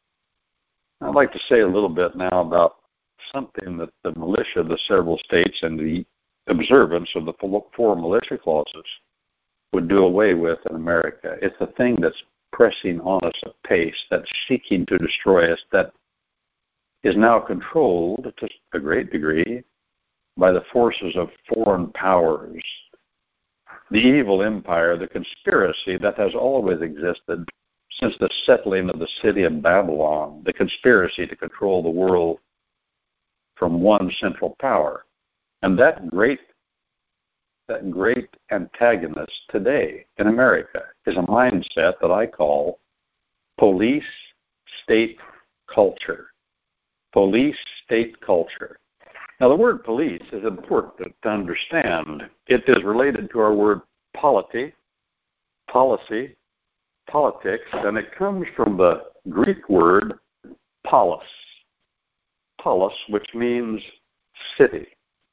I'd like to say a little bit now about something that the militia of the several states and the observance of the four militia clauses would do away with in America. It's the thing that's pressing on us apace, that's seeking to destroy us, that is now controlled to a great degree by the forces of foreign powers. The evil empire, the conspiracy that has always existed since the settling of the city of Babylon, the conspiracy to control the world from one central power. And that great that great antagonist today in America is a mindset that I call police state culture. Police state culture. Now, the word police is important to understand. It is related to our word polity, policy, politics, and it comes from the Greek word polis. Polis, which means city.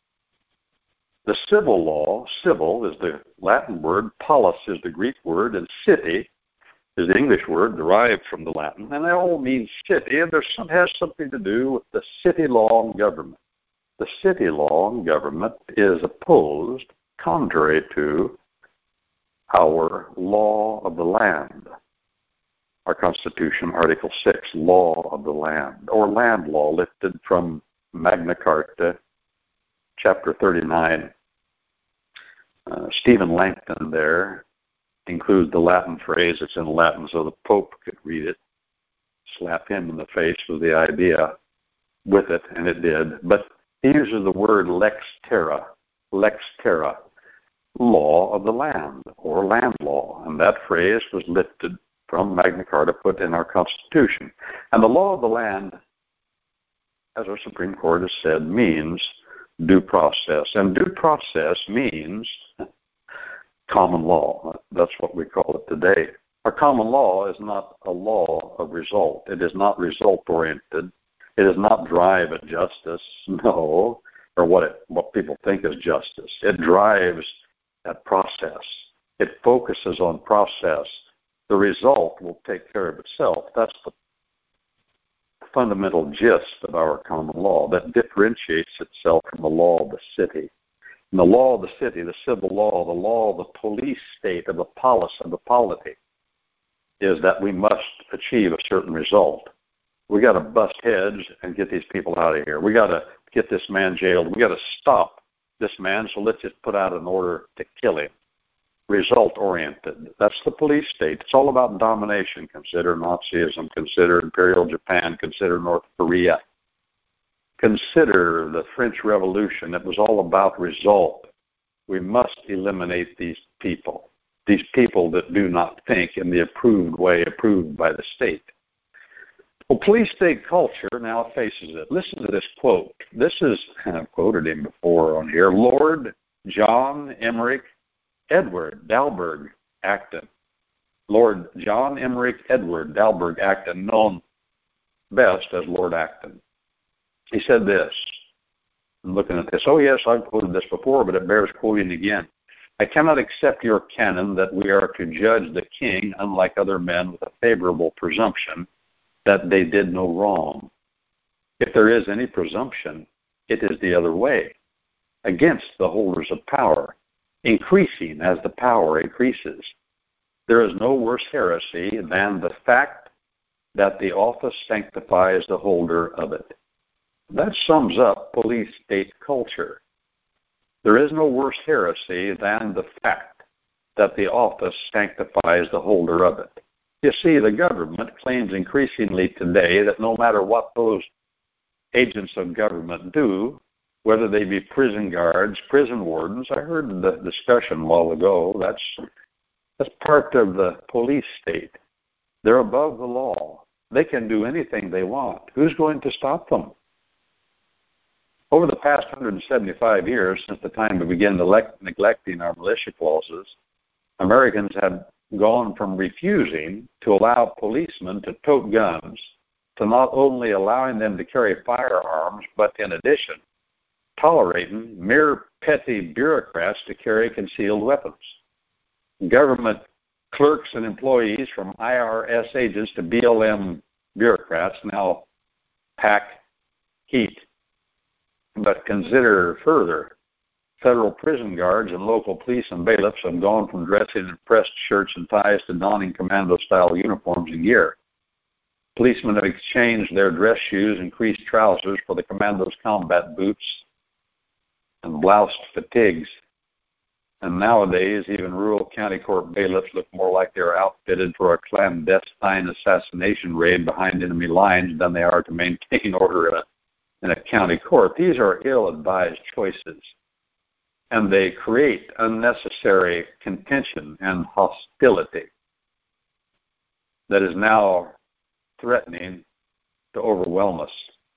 The civil law, civil is the Latin word, polis is the Greek word, and city is the English word derived from the Latin, and they all mean city, and there has something to do with the city law and government. The city law and government is opposed, contrary to our law of the land. Our Constitution, Article six, law of the land, or land law, lifted from Magna Carta, Chapter thirty-nine. Uh, Stephen Langton there includes the Latin phrase. It's in Latin so the Pope could read it, slap him in the face with the idea with it, and it did. But he uses the word lex terra, lex terra, law of the land, or land law. And that phrase was lifted from Magna Carta, put in our Constitution. And the law of the land, as our Supreme Court has said, means due process. And due process means common law. That's what we call it today. Our common law is not a law of result. It is not result-oriented. It does not drive at justice, no, or what it, what people think is justice. It drives at process. It focuses on process. The result will take care of itself. That's the fundamental gist of our common law that differentiates itself from the law of the city. And the law of the city, the civil law, the law of the police state, of the polis, of the polity, is that we must achieve a certain result. We got to bust heads and get these people out of here. We got to get this man jailed. We got to stop this man, so let's just put out an order to kill him. Result-oriented. That's the police state. It's all about domination. Consider Nazism. Consider Imperial Japan. Consider North Korea. Consider the French Revolution. It was all about result. We must eliminate these people, these people that do not think in the approved way, approved by the state. Well, police-state culture now faces it. Listen to this quote. This is, I've quoted him before on here, Lord John Emmerich Edward Dalberg Acton. Lord John Emmerich Edward Dalberg Acton, known best as Lord Acton. He said this. I'm looking at this. Oh, yes, I've quoted this before, but it bears quoting again. I cannot accept your canon that we are to judge the king, unlike other men, with a favorable presumption that they did no wrong. If there is any presumption, it is the other way, against the holders of power, increasing as the power increases. There is no worse heresy than the fact that the office sanctifies the holder of it. That sums up police-state culture. There is no worse heresy than the fact that the office sanctifies the holder of it. You see, the government claims increasingly today that no matter what those agents of government do, whether they be prison guards, prison wardens, I heard the discussion a while ago, that's, that's part of the police state. They're above the law. They can do anything they want. Who's going to stop them? Over the past one hundred seventy-five years, since the time we began elect, neglecting our militia clauses, Americans have gone from refusing to allow policemen to tote guns to not only allowing them to carry firearms, but in addition, tolerating mere petty bureaucrats to carry concealed weapons. Government clerks and employees, from I R S agents to B L M bureaucrats, now pack heat. But consider further, federal prison guards and local police and bailiffs have gone from dressing in pressed shirts and ties to donning commando-style uniforms and gear. Policemen have exchanged their dress shoes and creased trousers for the commandos' combat boots and bloused fatigues. And nowadays, even rural county court bailiffs look more like they're outfitted for a clandestine assassination raid behind enemy lines than they are to maintain order in a, in a county court. These are ill-advised choices, and they create unnecessary contention and hostility that is now threatening to overwhelm us.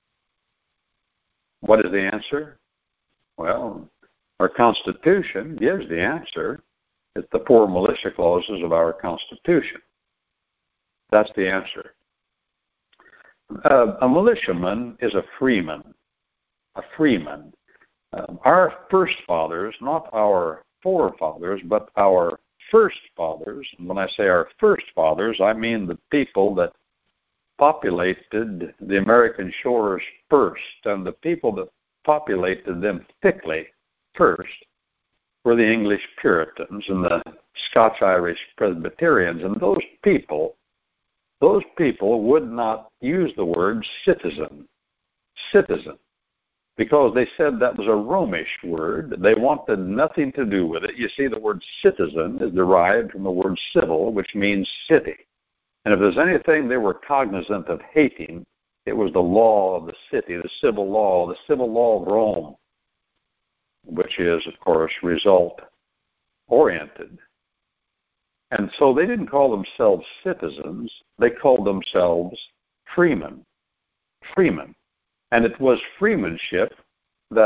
What is the answer? Well, our Constitution gives the answer. It's the four militia clauses of our Constitution. That's the answer. Uh, a militiaman is a freeman. A freeman. Uh, our first fathers, not our forefathers, but our first fathers, and when I say our first fathers, I mean the people that populated the American shores first, and the people that populated them thickly first were the English Puritans and the Scotch-Irish Presbyterians. And those people, those people would not use the word citizen, citizen, because they said that was a Romish word. They wanted nothing to do with it. You see, the word citizen is derived from the word civil, which means city. And if there's anything they were cognizant of hating, it was the law of the city, the civil law, the civil law of Rome, which is, of course, result-oriented. And so they didn't call themselves citizens. They called themselves freemen. Freemen. And it was freemanship that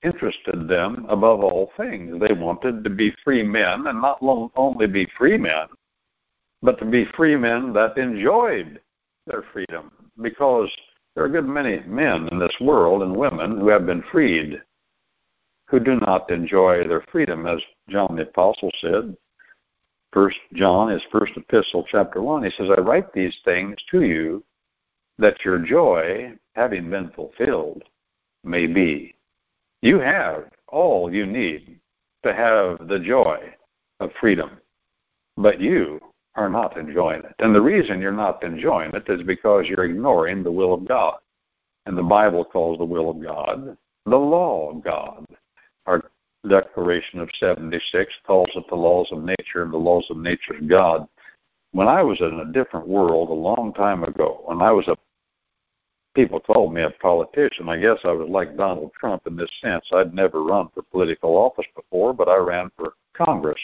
interested them above all things. They wanted to be free men, and not only be free men, but to be free men that enjoyed their freedom, because there are a good many men in this world and women who have been freed who do not enjoy their freedom, as John the Apostle said. First John, his first epistle, chapter one, he says, I write these things to you that your joy, having been fulfilled, may be. You have all you need to have the joy of freedom, but you are not enjoying it. And the reason you're not enjoying it is because you're ignoring the will of God. And the Bible calls the will of God the law of God. Our Declaration of seventy-six calls it the laws of nature, and the laws of nature of God. When I was in a different world a long time ago, when I was a, people called me a politician. I guess I was like Donald Trump in this sense. I'd never run for political office before, but I ran for Congress.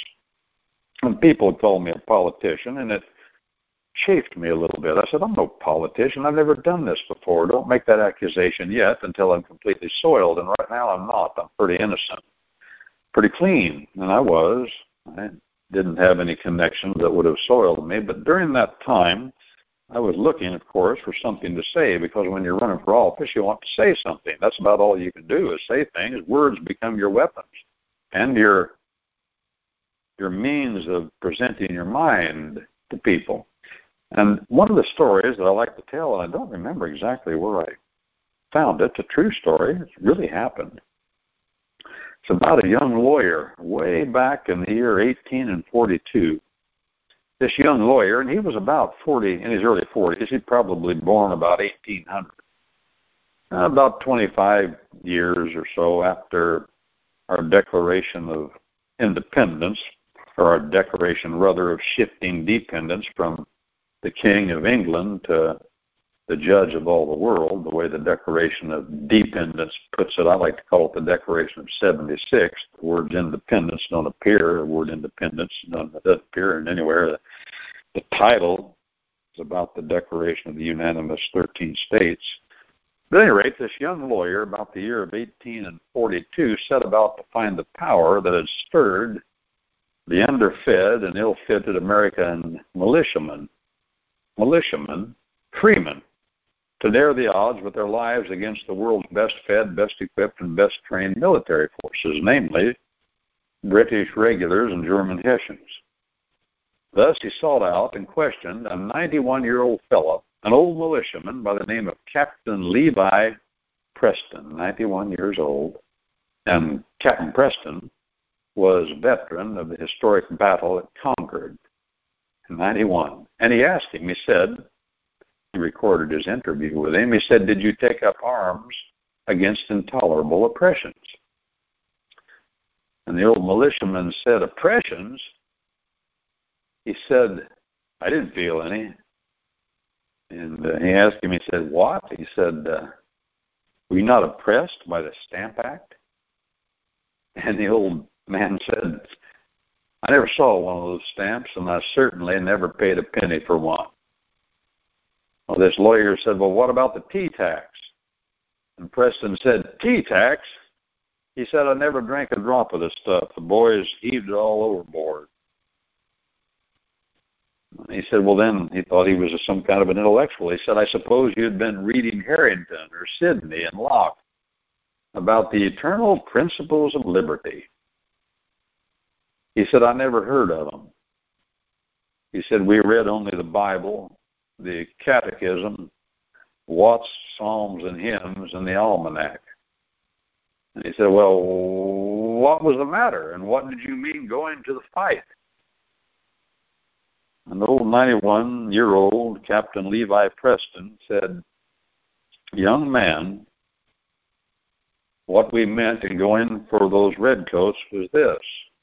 And people would call me a politician, and it chafed me a little bit. I said, I'm no politician. I've never done this before. Don't make that accusation yet until I'm completely soiled. And right now I'm not. I'm pretty innocent, pretty clean. And I was. I didn't have any connections that would have soiled me. But during that time, I was looking, of course, for something to say, because when you're running for office, you want to say something. That's about all you can do is say things. Words become your weapons and your your means of presenting your mind to people. And one of the stories that I like to tell, and I don't remember exactly where I found it, it's a true story. It really happened. It's about a young lawyer way back in the year eighteen forty-two. This young lawyer, and he was about forty, in his early forties. He'd probably born about eighteen hundred. About twenty-five years or so after our Declaration of Independence, or our declaration, rather, of shifting dependence from the King of England to the judge of all the world, the way the Declaration of Dependence puts it. I like to call it the Declaration of seventy-six. The words independence don't appear. The word independence doesn't appear anywhere. The, the title is about the Declaration of the Unanimous thirteen States. But at any rate, this young lawyer, about the year of eighteen forty-two, set about to find the power that had stirred the underfed and ill-fitted American militiamen, militiamen, freemen, to dare the odds with their lives against the world's best-fed, best-equipped, and best-trained military forces, namely British regulars and German Hessians. Thus, he sought out and questioned a ninety-one-year-old fellow, an old militiaman by the name of Captain Levi Preston, ninety-one years old, and Captain Preston was a veteran of the historic battle at Concord in ninety-one. And he asked him, he said, he recorded his interview with him, he said, did you take up arms against intolerable oppressions? And the old militiaman said, oppressions? He said, I didn't feel any. And uh, he asked him, he said, what? He said, uh, were you not oppressed by the Stamp Act? And the old man said, I never saw one of those stamps, and I certainly never paid a penny for one. Well, this lawyer said, well, what about the tea tax? And Preston said, tea tax? He said, I never drank a drop of this stuff. The boys heaved it all overboard. He said, well, then he thought he was some kind of an intellectual. He said, I suppose you'd been reading Harrington or Sidney and Locke about the eternal principles of liberty. He said, I never heard of them. He said, we read only the Bible, the Catechism, Watts, Psalms and Hymns, and the Almanac. And he said, well, what was the matter? And what did you mean going to the fight? An old ninety-one-year-old Captain Levi Preston said, young man, what we meant in going for those redcoats was this.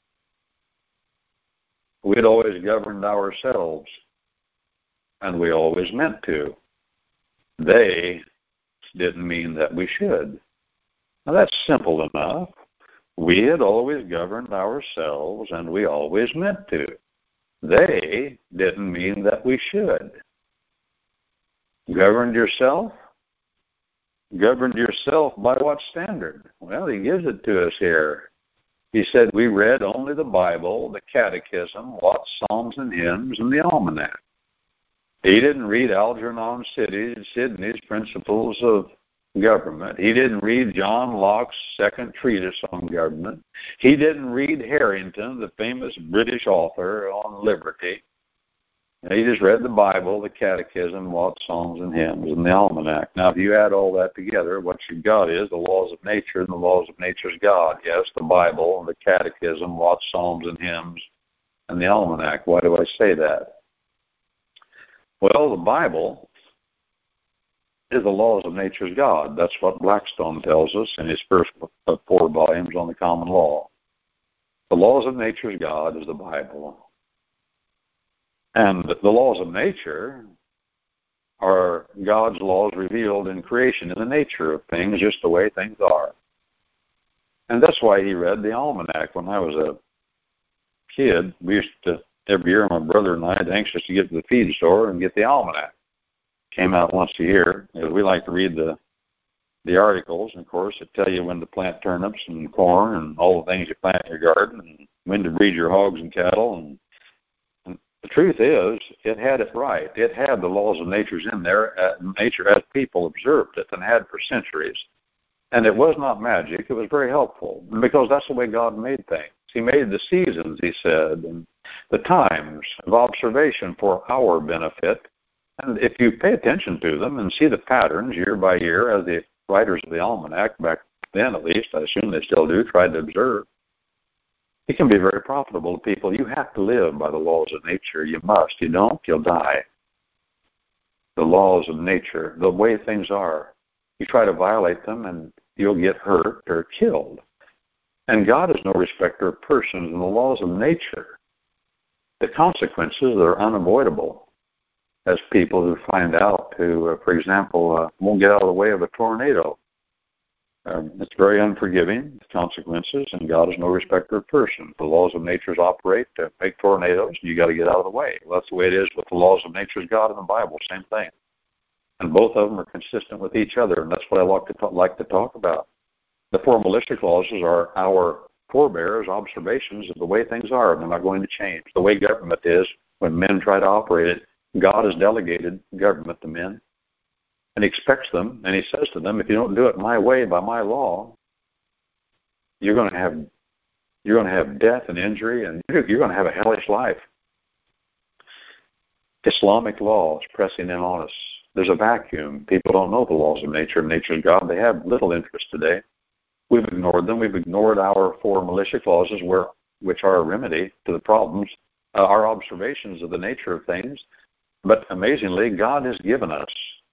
We had always governed ourselves, and we always meant to. They didn't mean that we should. Now, that's simple enough. We had always governed ourselves, and we always meant to. They didn't mean that we should. Governed yourself? governed yourself by what standard? Well, he gives it to us here. He said we read only the Bible, the Catechism, Watts, Psalms and Hymns, and the Almanac. He didn't read Algernon Sidney's Principles of Government. He didn't read John Locke's second treatise on government. He didn't read Harrington, the famous British author on liberty. He just read the Bible, the Catechism, Watts, Psalms and Hymns, and the Almanac. Now, if you add all that together, what you've got is the laws of nature, and the laws of nature's God. Yes, the Bible, the Catechism, Watts, Psalms and Hymns, and the Almanac. Why do I say that? Well, the Bible is the laws of nature's God. That's what Blackstone tells us in his first four volumes on the common law. The laws of nature's God is the Bible. And the laws of nature are God's laws revealed in creation, in the nature of things, just the way things are. And that's why he read the Almanac. When I was a kid, we used to, every year, my brother and I had anxious to get to the feed store and get the Almanac. Came out once a year. We like to read the the articles, and of course, it tell you when to plant turnips and corn and all the things you plant in your garden, and when to breed your hogs and cattle. And, and the truth is, it had it right. It had the laws of nature in there, uh, nature as people observed it and had for centuries. And it was not magic. It was very helpful, because that's the way God made things. He made the seasons, he said, and the times of observation for our benefit. And if you pay attention to them and see the patterns year by year, as the writers of the Almanac, back then at least, I assume they still do, tried to observe, it can be very profitable to people. You have to live by the laws of nature. You must. You don't, you'll die. The laws of nature, the way things are. You try to violate them and you'll get hurt or killed. And God is no respecter of persons. In the laws of nature, the consequences are unavoidable. As people who find out who, uh, for example, uh, won't get out of the way of a tornado. Um, it's very unforgiving, the consequences, and God is no respecter of persons. The laws of nature operate to make tornadoes, and you got to get out of the way. Well, that's the way it is with the laws of nature's God in the Bible, same thing. And both of them are consistent with each other, and that's what I like to talk, like to talk about. The four militia clauses are our forebears' observations of the way things are, and they're not going to change. The way government is, when men try to operate it, God has delegated government to men and expects them, and he says to them, if you don't do it my way, by my law, you're going to have you're going to have death and injury, and you're going to have a hellish life. Islamic law is pressing in on us. There's a vacuum. People don't know the laws of nature and nature's God. They have little interest today. We've ignored them. We've ignored our four militia clauses, where, which are a remedy to the problems, uh, our observations of the nature of things. But amazingly, God has given us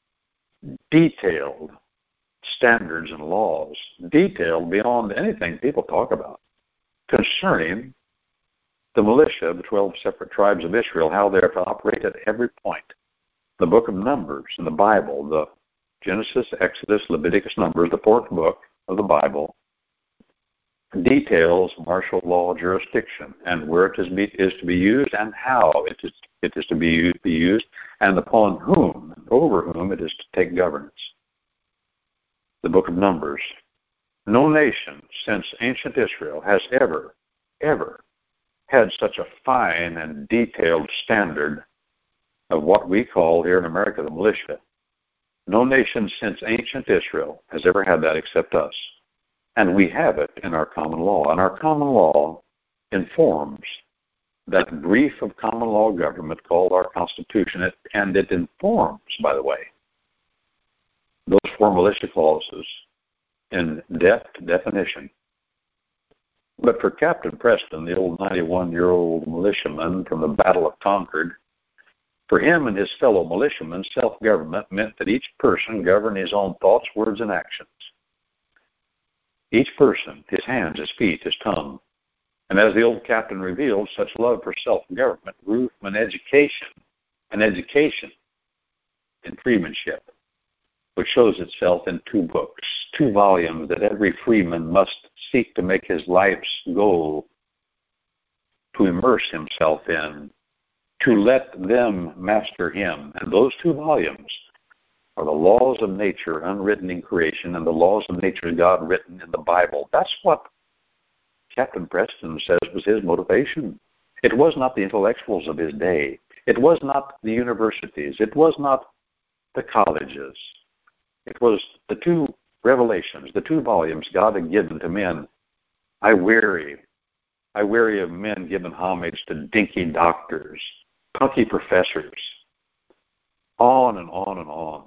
detailed standards and laws, detailed beyond anything people talk about, concerning the militia, the twelve separate tribes of Israel, how they are to operate at every point. The book of Numbers in the Bible, the Genesis, Exodus, Leviticus, Numbers, the fourth book of the Bible, details martial law jurisdiction and where it is, be, is to be used and how it is, it is to be used, be used and upon whom and over whom it is to take governance. The book of Numbers. No nation since ancient Israel has ever, ever had such a fine and detailed standard of what we call here in America the militia. No nation since ancient Israel has ever had that except us. And we have it in our common law. And our common law informs that brief of common law government called our Constitution. It, and it informs, by the way, those four militia clauses in depth definition. But for Captain Preston, the old ninety-one-year-old militiaman from the Battle of Concord, for him and his fellow militiamen, self-government meant that each person govern his own thoughts, words, and actions. Each person, his hands, his feet, his tongue. And as the old captain revealed, such love for self-government grew from an education, an education in freemanship, which shows itself in two books, two volumes that every freeman must seek to make his life's goal, to immerse himself in, to let them master him. And those two volumes are the laws of nature unwritten in creation and the laws of nature of God written in the Bible. That's what Captain Preston says was his motivation. It was not the intellectuals of his day. It was not the universities. It was not the colleges. It was the two revelations, the two volumes God had given to men. I weary. I weary of men giving homage to dinky doctors, punky professors, on and on and on.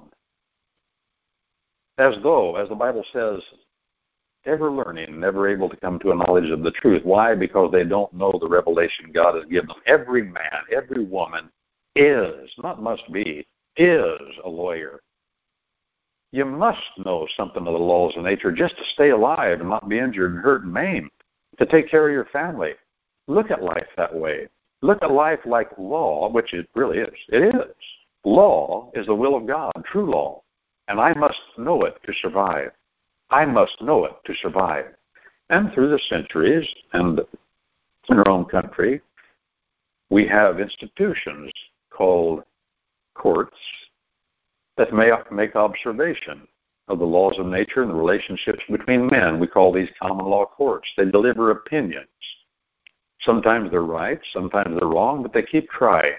As though, as the Bible says, ever learning, never able to come to a knowledge of the truth. Why? Because they don't know the revelation God has given them. Every man, every woman is, not must be, is a lawyer. You must know something of the laws of nature just to stay alive and not be injured and hurt and maimed, to take care of your family. Look at life that way. Look at life like law, which it really is. It is. Law is the will of God, true law. And I must know it to survive. I must know it to survive. And through the centuries, and in our own country, we have institutions called courts that may make observation of the laws of nature and the relationships between men. We call these common law courts. They deliver opinions. Sometimes they're right, sometimes they're wrong, but they keep trying.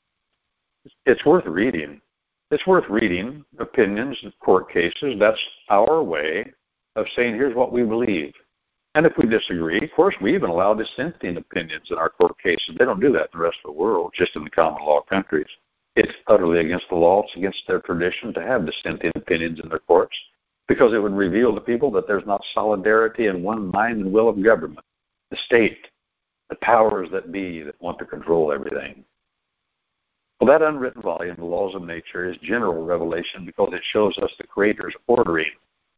It's worth reading. It's worth reading opinions of court cases. That's our way of saying, here's what we believe. And if we disagree, of course, we even allow dissenting opinions in our court cases. They don't do that in the rest of the world, just in the common law countries. It's utterly against the law. It's against their tradition to have dissenting opinions in their courts, because it would reveal to people that there's not solidarity in one mind and will of government, the state, the powers that be that want to control everything. Well, that unwritten volume, The Laws of Nature, is general revelation because it shows us the Creator's ordering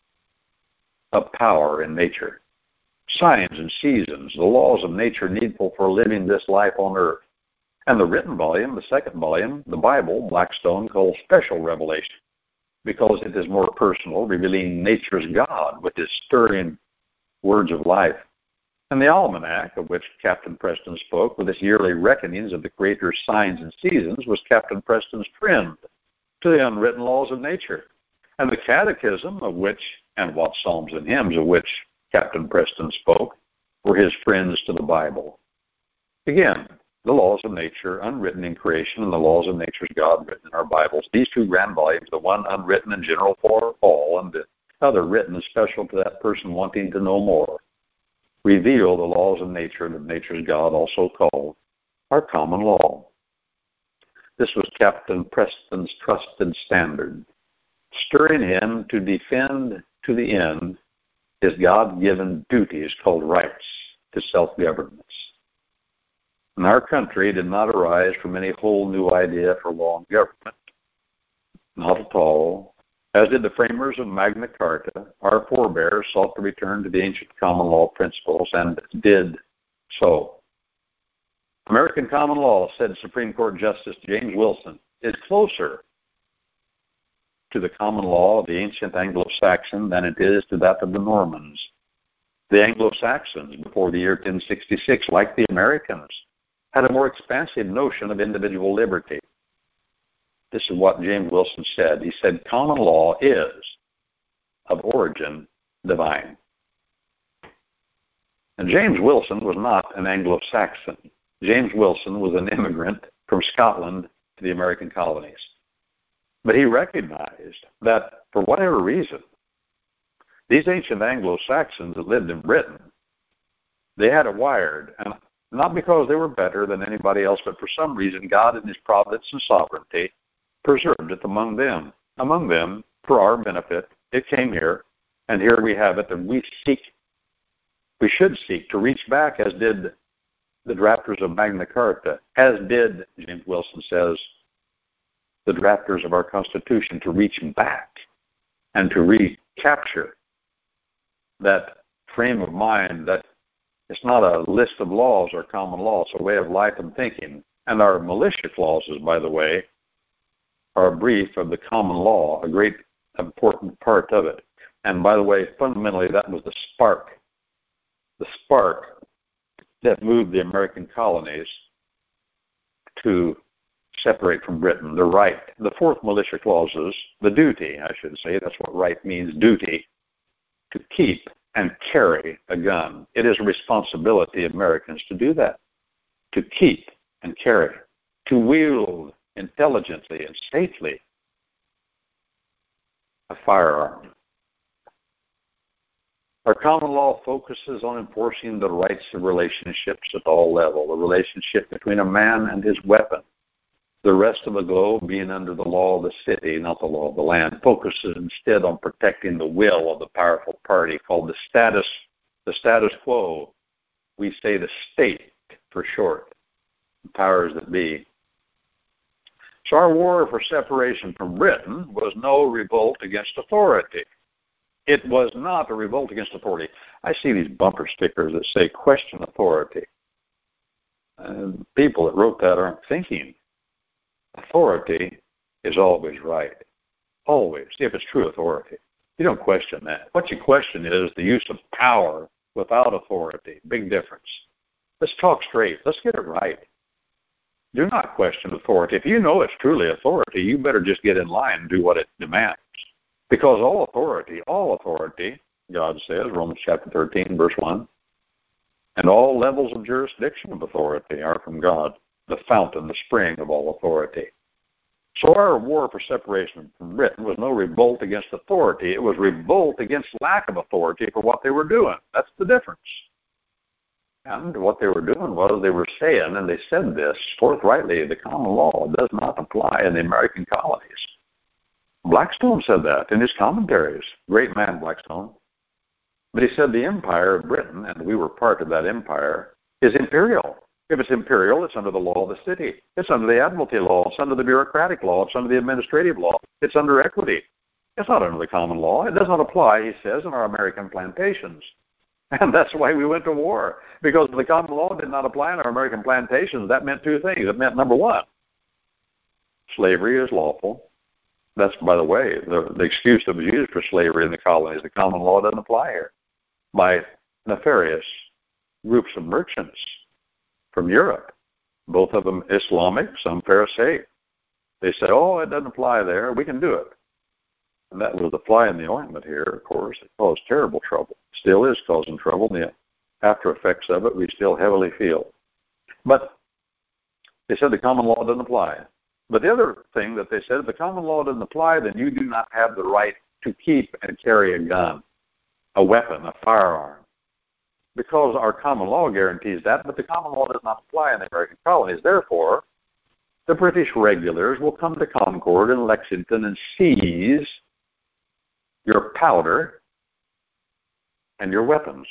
of power in nature. Signs and seasons, the laws of nature needful for living this life on earth. And the written volume, the second volume, the Bible, Blackstone calls special revelation because it is more personal, revealing nature's God with his stirring words of life. And the Almanac, of which Captain Preston spoke, with its yearly reckonings of the Creator's signs and seasons, was Captain Preston's friend to the unwritten laws of nature. And the Catechism, of which, and what Psalms and hymns of which Captain Preston spoke, were his friends to the Bible. Again, the laws of nature, unwritten in creation, and the laws of nature's God written in our Bibles. These two grand volumes, the one unwritten and general for all, and the other written and special to that person wanting to know more, reveal the laws of nature and of nature's God, also called our common law. This was Captain Preston's trusted standard, stirring him to defend to the end his God-given duties called rights to self-governance. And our country did not arise from any whole new idea for law and government. Not at all. As did the framers of Magna Carta, our forebears sought to return to the ancient common law principles and did so. American common law, said Supreme Court Justice James Wilson, is closer to the common law of the ancient Anglo-Saxon than it is to that of the Normans. The Anglo-Saxons, before the year ten sixty-six, like the Americans, had a more expansive notion of individual liberty. This is what James Wilson said. He said, common law is, of origin, divine. And James Wilson was not an Anglo-Saxon. James Wilson was an immigrant from Scotland to the American colonies. But he recognized that, for whatever reason, these ancient Anglo-Saxons that lived in Britain, they had it wired, and not because they were better than anybody else, but for some reason, God in his providence and sovereignty preserved it among them. Among them, for our benefit, it came here, and here we have it, and we seek, we should seek to reach back, as did the drafters of Magna Carta, as did, James Wilson says, the drafters of our Constitution, to reach back and to recapture that frame of mind that it's not a list of laws or common law, it's a way of life and thinking. And our militia clauses, by the way, are a brief of the common law, a great important part of it. And by the way, fundamentally, that was the spark, the spark that moved the American colonies to separate from Britain the right, the fourth militia clauses, the duty, I should say, that's what right means, duty, to keep and carry a gun. It is a responsibility of Americans to do that, to keep and carry, to wield intelligently and safely a firearm. Our common law focuses on enforcing the rights of relationships at all levels, the relationship between a man and his weapon. The rest of the globe, being under the law of the city, not the law of the land, focuses instead on protecting the will of the powerful party called the status, the status quo. We say the state for short, the powers that be. So our war for separation from Britain was no revolt against authority. It was not a revolt against authority. I see these bumper stickers that say question authority. And people that wrote that aren't thinking. Authority is always right. Always, if it's true authority. You don't question that. What you question is the use of power without authority. Big difference. Let's talk straight. Let's get it right. Do not question authority. If you know it's truly authority, you better just get in line and do what it demands. Because all authority, all authority, God says, Romans chapter thirteen, verse one, and all levels of jurisdiction of authority are from God, the fountain, the spring of all authority. So our war for separation from Britain was no revolt against authority. It was revolt against lack of authority for what they were doing. That's the difference. And what they were doing was they were saying, and they said this forthrightly, the common law does not apply in the American colonies. Blackstone said that in his commentaries. Great man, Blackstone. But he said the empire of Britain, and we were part of that empire, is imperial. If it's imperial, it's under the law of the city. It's under the admiralty law. It's under the bureaucratic law. It's under the administrative law. It's under equity. It's not under the common law. It does not apply, he says, in our American plantations. And that's why we went to war. Because if the common law did not apply in our American plantations, that meant two things. It meant, number one, slavery is lawful. That's, by the way, the, the excuse that was used for slavery in the colonies. The common law doesn't apply here. By nefarious groups of merchants from Europe, both of them Islamic, some Pharisaic. They say, oh, it doesn't apply there. We can do it. And that was the fly in the ointment here, of course. It caused terrible trouble. Still is causing trouble. The after effects of it we still heavily feel. But they said the common law doesn't apply. But the other thing that they said, if the common law doesn't apply, then you do not have the right to keep and carry a gun, a weapon, a firearm. Because our common law guarantees that, but the common law does not apply in the American colonies. Therefore, the British regulars will come to Concord and Lexington and seize your powder and your weapons.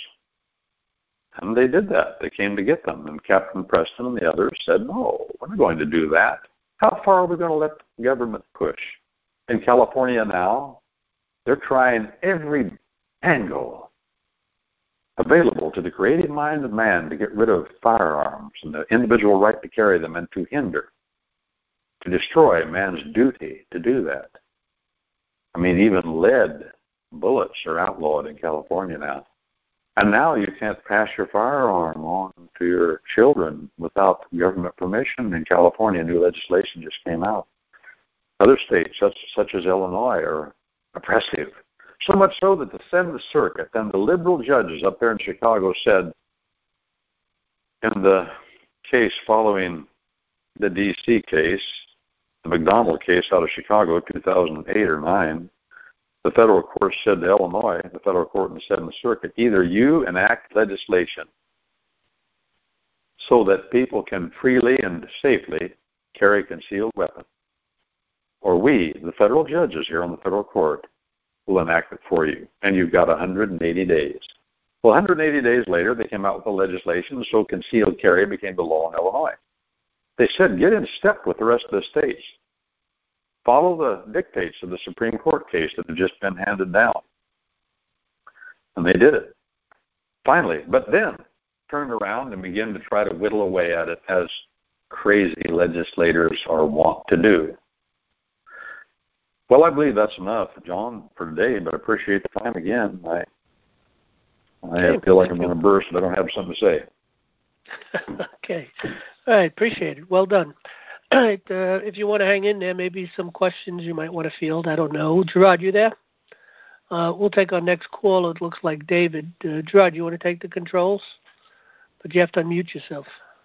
And they did that. They came to get them. And Captain Preston and the others said, no, we're not going to do that. How far are we going to let the government push? In California now, they're trying every angle available to the creative mind of man to get rid of firearms and the individual right to carry them and to hinder, to destroy man's duty to do that. I mean, even lead bullets are outlawed in California now. And now you can't pass your firearm on to your children without government permission. In California, new legislation just came out. Other states, such, such as Illinois, are oppressive. So much so that the Seventh Circuit and the liberal judges up there in Chicago said in the case following the D C case, the McDonald case out of Chicago, two thousand eight or nine, the federal court said to Illinois, the federal court in the Seventh Circuit, either you enact legislation so that people can freely and safely carry concealed weapons, or we, the federal judges here on the federal court, will enact it for you. And you've got one hundred eighty days. Well, one hundred eighty days later, they came out with the legislation, so concealed carry became the law in Illinois. They said, get in step with the rest of the states. Follow the dictates of the Supreme Court case that had just been handed down. And they did it. Finally, but then turned around and began to try to whittle away at it as crazy legislators are wont to do. Well, I believe that's enough, John, for today, but I appreciate the time again. I I feel like I'm going to burst, but I don't have something to say. Okay. All right. Appreciate it. Well done. All right, uh, if you want to hang in there, maybe some questions you might want to field. I don't know. Gerard, you there? Uh, we'll take our next call. It looks like David. Uh, Gerard, you want to take the controls? But you have to unmute yourself.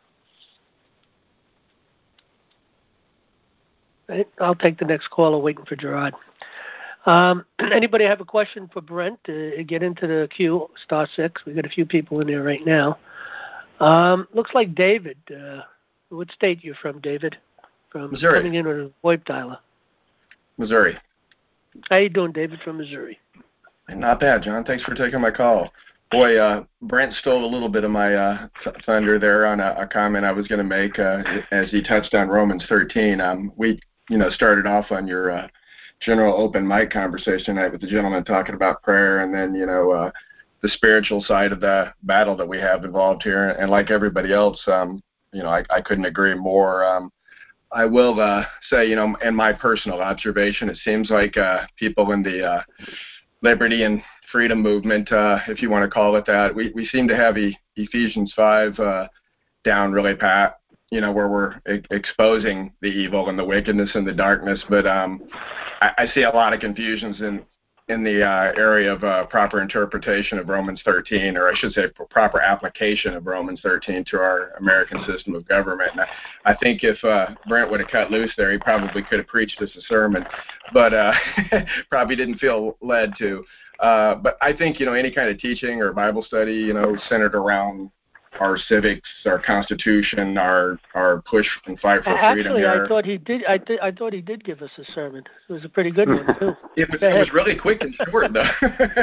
Right, I'll take the next caller waiting for Gerard. Um, anybody have a question for Brent? Uh, get into the queue, star six. We've got a few people in there right now. Um, looks like David. Uh, what state you from, David? From Missouri. Coming in with a VoIP dialer. Missouri. How you doing, David, from Missouri? Not bad, John. Thanks for taking my call. Boy, uh, Brent stole a little bit of my uh, th- thunder there on a, a comment I was going to make uh, as he touched on Romans thirteen. Um, we, you know, started off on your uh, general open mic conversation tonight with the gentleman talking about prayer, and then, you know, uh, the spiritual side of the battle that we have involved here. And like everybody else, um, you know, I, I couldn't agree more. Um, I will uh, say, you know, in my personal observation, it seems like uh, people in the uh, liberty and freedom movement, uh, if you want to call it that, we, we seem to have e- Ephesians five uh, down really pat, you know, where we're e- exposing the evil and the wickedness and the darkness. But um, I, I see a lot of confusions in in the uh, area of uh, proper interpretation of Romans thirteen, or I should say proper application of Romans thirteen to our American system of government. And I, I think if uh, Brent would have cut loose there, he probably could have preached us a sermon, but uh, probably didn't feel led to. Uh, but I think, you know, any kind of teaching or Bible study, you know, centered around our civics, our Constitution, our our push and fight for Actually, freedom here. Actually, I thought he did. I, th- I thought he did give us a sermon. It was a pretty good one too. It was, it was really quick and short, though.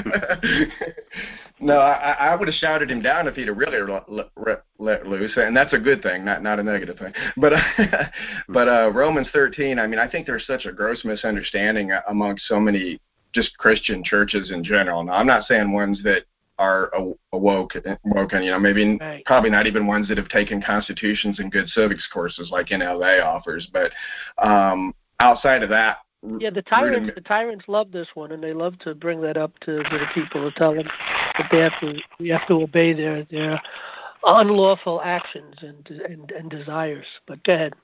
No, I, I would have shouted him down if he'd have really let, let, let loose, and that's a good thing, not not a negative thing. But uh, but uh, Romans thirteen, I mean, I think there's such a gross misunderstanding amongst so many just Christian churches in general. Now, I'm not saying ones that are awoke, awoken, you know, maybe right. Probably not even ones that have taken constitutions and good civics courses like N L A offers, but um, outside of that. Yeah, the tyrants, the tyrants love this one, and they love to bring that up to, to the people to tell them that they have to, you have to obey their their unlawful actions and and, and desires. But go ahead.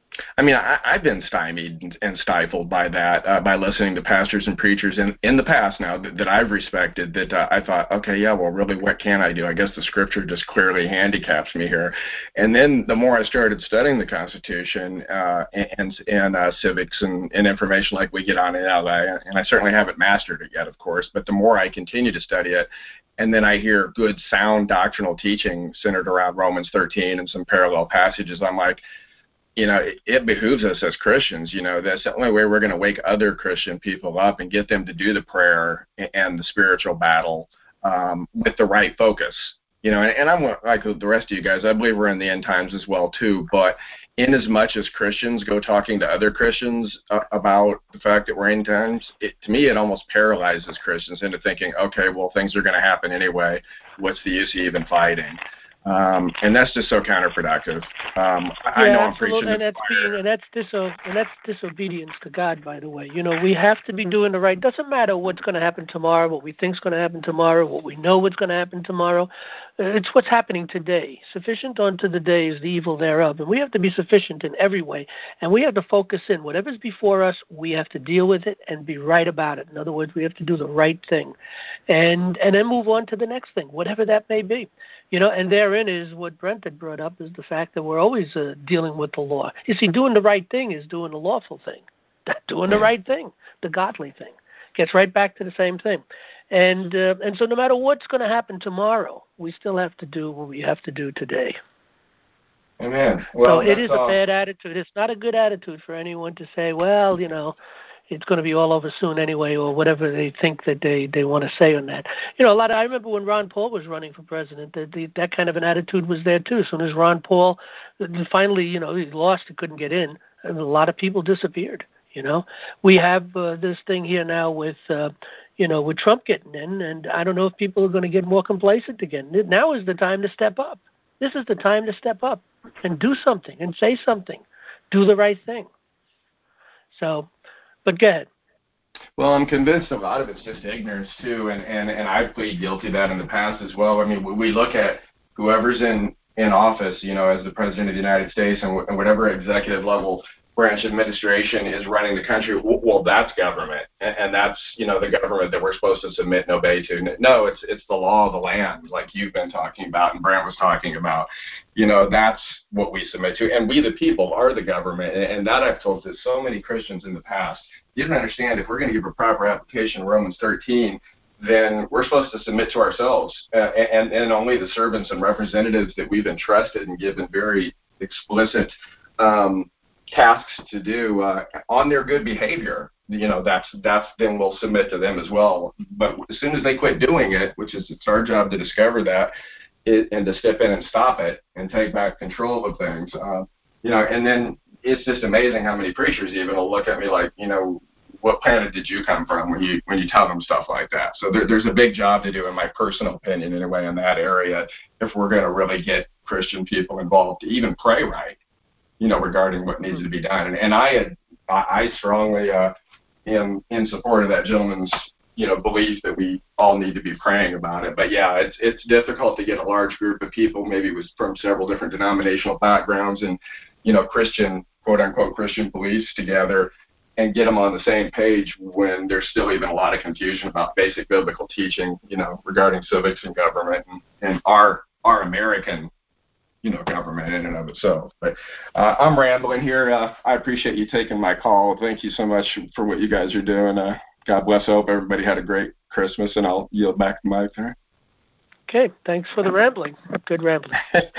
I mean, I, I've been stymied and stifled by that, uh, by listening to pastors and preachers in, in the past now that, that I've respected, that uh, I thought, okay, yeah, well, really, what can I do? I guess the scripture just clearly handicaps me here. And then the more I started studying the Constitution uh, and, and uh, civics and, and information like we get on in L A, and I certainly haven't mastered it yet, of course, but the more I continue to study it, and then I hear good, sound doctrinal teaching centered around Romans thirteen and some parallel passages, I'm like, you know, it, it behooves us as Christians, you know, that's the only way we're going to wake other Christian people up and get them to do the prayer and the spiritual battle um, with the right focus, you know, and, and I'm like the rest of you guys, I believe we're in the end times as well, too. But in as much as Christians go talking to other Christians uh, about the fact that we're in times, it, to me, it almost paralyzes Christians into thinking, okay, well, things are going to happen anyway. What's the use of even fighting? Um, and that's just so counterproductive. Um, I yeah, know I'm absolutely. preaching and that's being and that's diso- and that's disobedience to God, by the way. You know, we have to be doing the right. Doesn't matter what's going to happen tomorrow, what we think's going to happen tomorrow, what we know what's going to happen tomorrow. It's what's happening today. Sufficient unto the day is the evil thereof, and we have to be sufficient in every way. And we have to focus in whatever's before us. We have to deal with it and be right about it. In other words, we have to do the right thing, and and then move on to the next thing, whatever that may be. You know, and therein is what Brent had brought up, is the fact that we're always uh, dealing with the law. You see, doing the right thing is doing the lawful thing. Doing the right thing, the godly thing. Gets right back to the same thing. And uh, and so no matter what's going to happen tomorrow, we still have to do what we have to do today. Amen. Well, so it is all. a bad attitude. It's not a good attitude for anyone to say, well, you know, it's going to be all over soon anyway, or whatever they think that they, they want to say on that. You know, a lot of, I remember when Ron Paul was running for president, that the, that kind of an attitude was there too. As soon as Ron Paul finally, you know, he lost, he couldn't get in, and a lot of people disappeared. You know, we have uh, this thing here now with, uh, you know, with Trump getting in, and I don't know if people are going to get more complacent again. Now is the time to step up. This is the time to step up and do something and say something. Do the right thing. So, but go ahead. Well, I'm convinced a lot of it's just ignorance, too, and, and, and I've pleaded guilty to that in the past as well. I mean, we look at whoever's in, in office, you know, as the President of the United States and, w- and whatever executive level branch administration is running the country, well, that's government, and, and that's, you know, the government that we're supposed to submit and obey to. No, it's it's the law of the land, like you've been talking about and Brant was talking about. You know, that's what we submit to, and we the people are the government, and, and that I've told to so many Christians in the past. You don't understand, if we're going to give a proper application of Romans thirteen, then we're supposed to submit to ourselves, uh, and, and only the servants and representatives that we've entrusted and given very explicit um, tasks to do uh, on their good behavior. You know, that's that's then we'll submit to them as well. But as soon as they quit doing it, which is it's our job to discover that it, and to step in and stop it and take back control of things. Uh, you know, and then it's just amazing how many preachers even will look at me like, you know, what planet did you come from when you when you tell them stuff like that? So there, there's a big job to do, in my personal opinion, anyway, in that area, if we're going to really get Christian people involved to even pray right, you know, regarding what needs to be done. And, and I had, I strongly uh, am in support of that gentleman's, you know, belief that we all need to be praying about it. But yeah, it's it's difficult to get a large group of people, maybe with from several different denominational backgrounds and, you know, Christian, quote unquote, Christian beliefs together, and get them on the same page when there's still even a lot of confusion about basic biblical teaching, you know, regarding civics and government and, and our our American, you know, government in and of itself. But uh, I'm rambling here. Uh, I appreciate you taking my call. Thank you so much for what you guys are doing. Uh, God bless. I hope everybody had a great Christmas, and I'll yield back to Mike there. Okay, thanks for the rambling. Good rambling.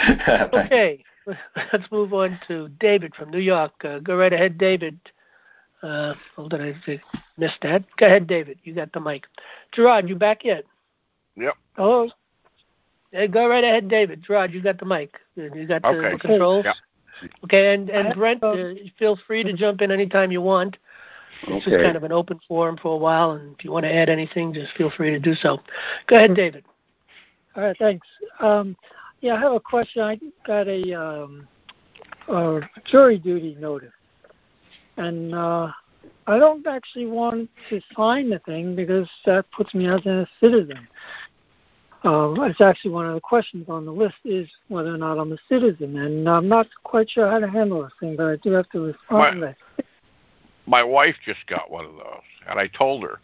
Okay, let's move on to David from New York. Uh, go right ahead, David. Uh, hold on, I missed that. Go ahead, David. You got the mic. Gerard, you back yet? Yep. Hello? Hey, go right ahead, David. Gerard, you got the mic. You got the okay. controls? Yep. Okay, and, and Brent, uh, feel free to jump in anytime you want. It's okay. just kind of an open forum for a while, and if you want to add anything, just feel free to do so. Go ahead, David. All right, thanks. Um, yeah, I have a question. I got a, um, a jury duty notice. And uh, I don't actually want to sign the thing because that puts me as a citizen. Uh, it's actually one of the questions on the list is whether or not I'm a citizen. And I'm not quite sure how to handle this thing, but I do have to respond my, to that. My wife just got one of those, and I told her,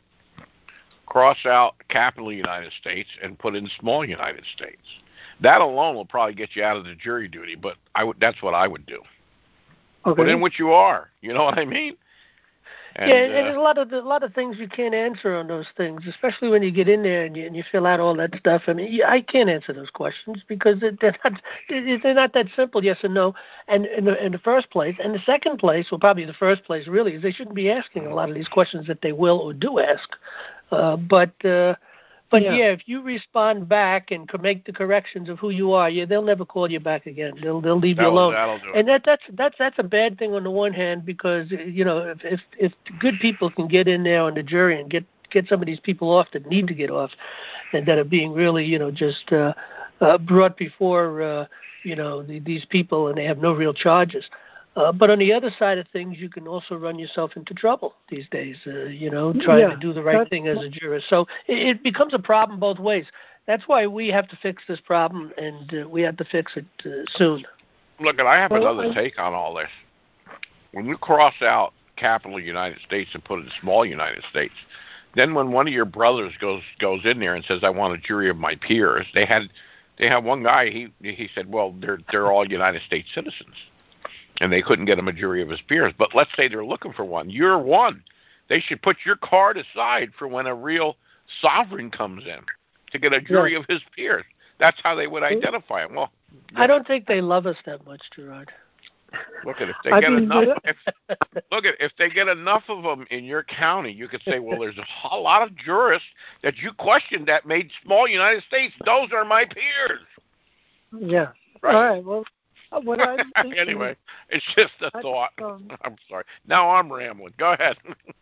cross out capital United States and put in small United States. That alone will probably get you out of the jury duty, but I would, that's what I would do. Okay. Put in what you are. You know what I mean? And, yeah, and uh, there's a lot of a lot of things you can't answer on those things, especially when you get in there and you, and you fill out all that stuff. I mean, I can't answer those questions because they're not they're not that simple, yes and no. And in the, in the first place, and the second place, well, probably the first place, really, is they shouldn't be asking a lot of these questions that they will or do ask. Uh, but uh, but yeah. yeah, if you respond back and can make the corrections of who you are, yeah, they'll never call you back again. They'll they'll leave that'll, you alone. That'll do and it. that that's that's that's a bad thing on the one hand because you know if if, if good people can get in there on the jury and get get some of these people off that need to get off, and that are being really you know just uh, uh, brought before uh, you know the, these people and they have no real charges. Uh, but on the other side of things, you can also run yourself into trouble these days, uh, you know, trying yeah, to do the right thing as a jurist. So it, it becomes a problem both ways. That's why we have to fix this problem, and uh, we have to fix it uh, soon. Look, I have well, another I... take on all this. When you cross out capital United States and put in small United States, then when one of your brothers goes goes in there and says, I want a jury of my peers, they had they had one guy, he he said, well, they're they're all United States citizens. And they couldn't get him a jury of his peers. But let's say they're looking for one. You're one. They should put your card aside for when a real sovereign comes in to get a jury yeah. of his peers. That's how they would identify him. Well, yeah. I don't think they love us that much, Gerard. Look at if they I get mean, enough. If, look at if they get enough of them in your county, you could say, well, there's a whole lot of jurists that you questioned that made small United States. Those are my peers. Yeah. Right. All right. Well. What I'm thinking, anyway, it's just a I, thought. um, I'm sorry. Now I'm rambling. Go ahead.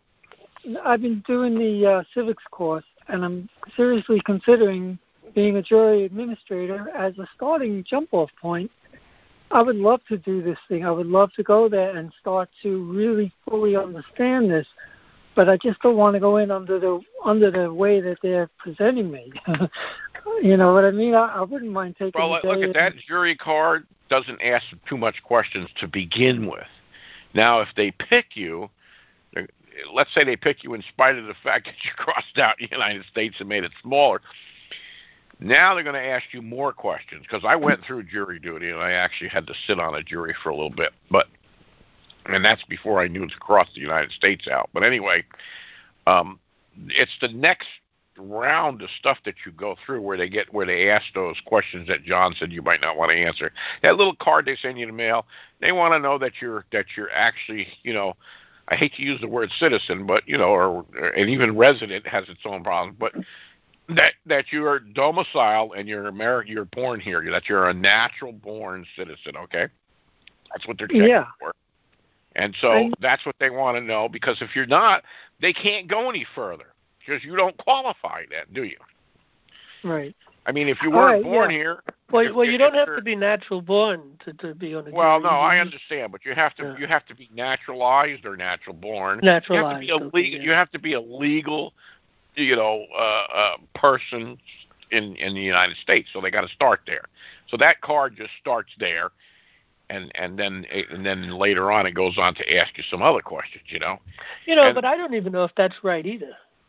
I've been doing the uh, civics course, and I'm seriously considering being a jury administrator as a starting jump-off point. I would love to do this thing. I would love to go there and start to really fully understand this, but I just don't want to go in under the under the way that they're presenting me. You know what I mean? I, I wouldn't mind taking. Well, the look day at that jury card. Doesn't ask too much questions to begin with. Now, if they pick you, let's say they pick you in spite of the fact that you crossed out the United States and made it smaller. Now they're going to ask you more questions, because I went through jury duty and I actually had to sit on a jury for a little bit, but and that's before I knew to cross the United States out. But anyway, um, it's the next round of stuff that you go through where they get where they ask those questions that John said you might not want to answer. That little card they send you in the mail, they want to know that you're that you're actually, you know, I hate to use the word citizen, but you know, or and even resident has its own problems, but that that you are domiciled and you're American, you're born here, that you're a natural born citizen. Okay, that's what they're checking yeah. for. And so I, that's what they want to know, because if you're not, they can't go any further, because you don't qualify then, do you? Right. I mean, if you weren't right, born yeah. here... Well, if, well, you don't have to be natural born to, to be on a Well, jury. no, I You- understand, but you have to Yeah. you have to be naturalized or natural born. Naturalized. You have to be a legal, okay, you have to be a legal, you know, uh, uh, person in in the United States. So they got to start there. So that card just starts there. And and then and then later on it goes on to ask you some other questions, you know. You know, and, but I don't even know if that's right either.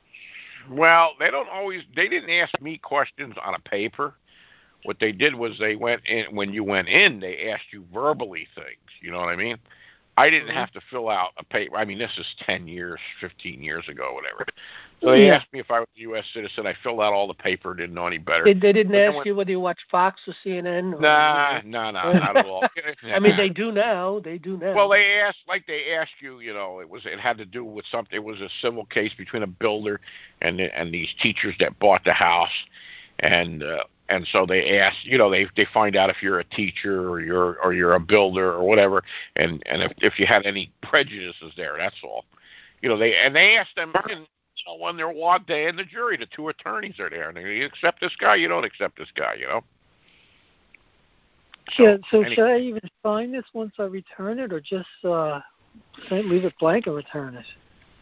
Well, they don't always. They didn't ask me questions on a paper. What they did was they went in when you went in. They asked you verbally things. You know what I mean? I didn't Mm-hmm. have to fill out a paper. I mean, this is ten years, fifteen years ago, whatever. So they Yeah. asked me if I was a U S citizen. I filled out all the paper. Didn't know any better. They, they didn't But ask when, you whether you watch Fox or C N N. Or, nah, you know. nah, nah, not at all. I mean, they do now. They do now. Well, they asked, like they asked you, you know, it was it had to do with something. It was a civil case between a builder and and these teachers that bought the house, and uh, and so they asked, you know, they they find out if you're a teacher or you're or you're a builder or whatever, and and if if you had any prejudices there, that's all. You know, they and they asked them, and, you know, when they're walked day and the jury, the two attorneys are there, and they you accept this guy, you don't accept this guy, you know. So, yeah, so anyway. should I even sign this once I return it, or just uh, leave it blank and return it?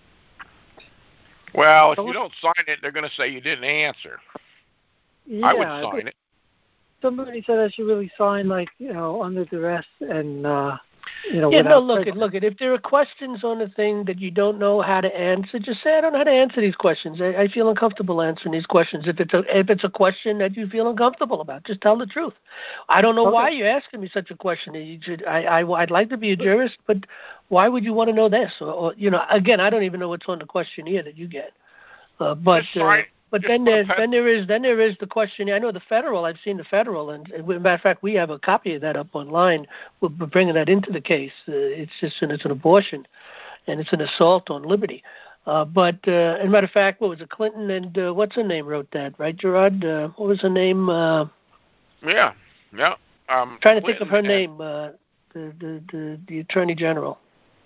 Well, if you don't sign it, they're going to say you didn't answer. Yeah, I would sign it. Somebody said I should really sign, like, you know, under duress and, uh, you know, yeah, no, without look prejudice. it, look it. If there are questions on a thing that you don't know how to answer, just say I don't know how to answer these questions. I, I feel uncomfortable answering these questions. If it's a if it's a question that you feel uncomfortable about, just tell the truth. I don't know Okay. why you're asking me such a question. You should, I, I I'd like to be a jurist, but why would you want to know this? Or, or you know, again, I don't even know what's on the questionnaire that you get. Uh, but Just sign, uh, but just then put a there's pen- then there is then there is the questionnaire. I know the federal. I've seen the federal, and, and as a matter of fact, we have a copy of that up online. We're bringing that into the case. Uh, it's just an, it's an abortion, and it's an assault on liberty. Uh, but uh, as a matter of fact, what was it? Clinton and uh, what's her name wrote that, right, Gerard? Uh, what was her name? Uh, Yeah, yeah. Um, trying to Clinton think of her and name. Uh, the, the the the Attorney General.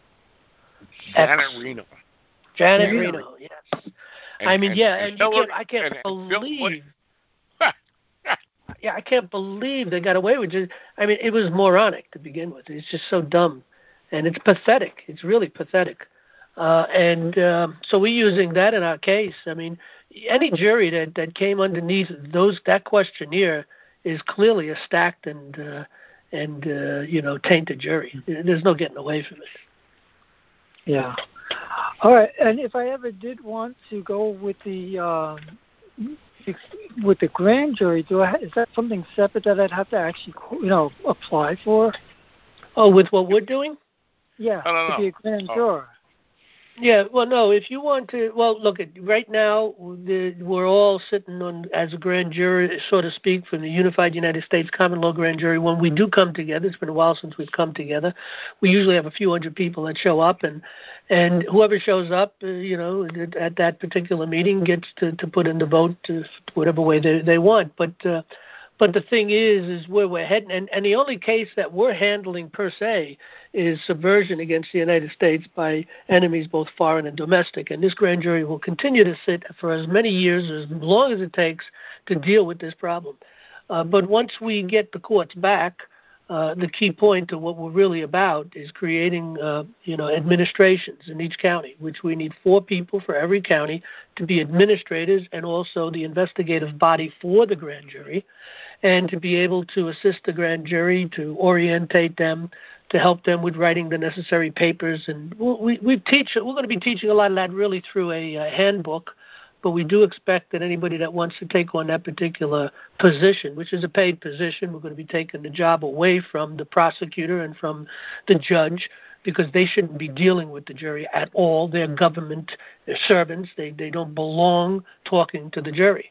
Janet X. Reno. Janet Yeah. Reno. Yes. And, I mean, and, yeah, and and you Hillary, can't, I can't and, and Bill believe. Clinton. Yeah, I can't believe they got away with it. I mean, it was moronic to begin with. It's just so dumb, and it's pathetic. It's really pathetic. Uh, and uh, so we're using that in our case. I mean, any jury that, that came underneath those that questionnaire is clearly a stacked and uh, and uh, you know tainted jury. There's no getting away from it. Yeah. All right, and if I ever did want to go with the um, with the grand jury, do I is that something separate that I'd have to actually, you know, apply for? Oh, with what we're doing? Yeah, I don't to know. be a grand Oh. juror. Yeah, well, no. If you want to, well, look at right now. The, we're all sitting on as a grand jury, so to speak, from the Unified United States Common Law Grand Jury. When we do come together, it's been a while since we've come together. We usually have a few hundred people that show up, and and whoever shows up, uh, you know, at that particular meeting gets to, to put in the vote to whatever way they they want. But uh, but the thing is, is where we're heading, and, and the only case that we're handling per se is subversion against the United States by enemies both foreign and domestic. And this grand jury will continue to sit for as many years, as long as it takes to deal with this problem. Uh, but once we get the courts back, uh, the key point of what we're really about is creating, uh, you know, administrations in each county, which we need four people for every county to be administrators and also the investigative body for the grand jury, and to be able to assist the grand jury, to orientate them, to help them with writing the necessary papers. And we, we teach, we're going to be teaching a lot of that really through a, a handbook, but we do expect that anybody that wants to take on that particular position, which is a paid position, we're going to be taking the job away from the prosecutor and from the judge, because they shouldn't be dealing with the jury at all. They're government servants. They they don't belong talking to the jury.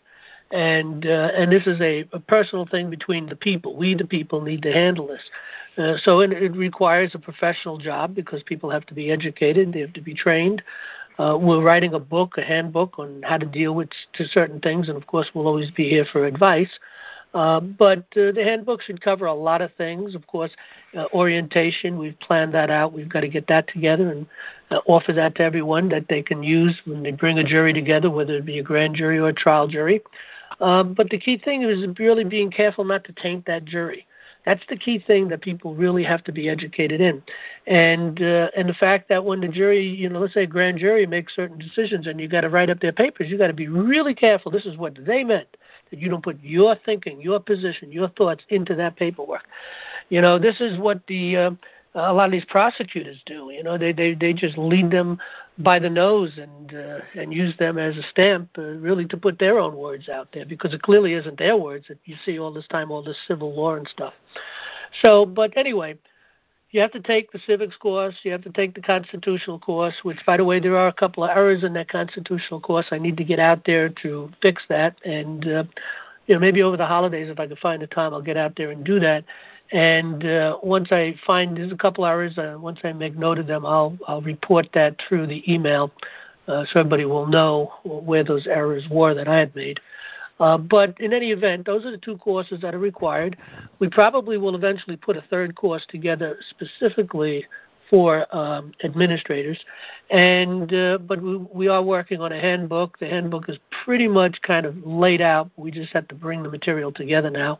And uh, and this is a, a personal thing between the people. We, the people, need to handle this. Uh, so it, it requires a professional job because people have to be educated. They have to be trained. Uh, we're writing a book, a handbook on how to deal with to certain things, and of course we'll always be here for advice. Uh, but uh, the handbook should cover a lot of things. Of course, uh, orientation, we've planned that out. We've got to get that together and uh, offer that to everyone that they can use when they bring a jury together, whether it be a grand jury or a trial jury. Um, but the key thing is really being careful not to taint that jury. That's the key thing that people really have to be educated in. And uh, and the fact that when the jury, you know, let's say a grand jury makes certain decisions and you got to write up their papers, you got to be really careful. This is what they meant, that you don't put your thinking, your position, your thoughts into that paperwork. You know, this is what the uh, a lot of these prosecutors do. You know, they they, they just lead them by the nose and uh, and use them as a stamp, uh, really to put their own words out there, because it clearly isn't their words that you see all this time, all this civil law and stuff. So, but anyway, you have to take the civics course, you have to take the constitutional course, which, by the way, there are a couple of errors in that constitutional course. I need to get out there to fix that, and uh, you know, maybe over the holidays, if I can find the time, I'll get out there and do that. And uh, once I find there's a couple errors, uh, once I make note of them, I'll I'll report that through the email, uh, so everybody will know where those errors were that I had made. Uh, but in any event, those are the two courses that are required. We probably will eventually put a third course together specifically for um, administrators, and uh, but we, we are working on a handbook. The handbook is pretty much kind of laid out. We just have to bring the material together now.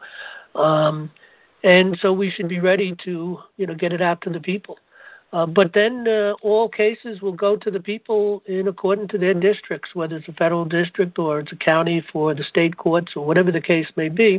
Um, And so we should be ready to, you know, get it out to the people. Uh, but then uh, all cases will go to the people in according to their districts, whether it's a federal district or it's a county for the state courts or whatever the case may be.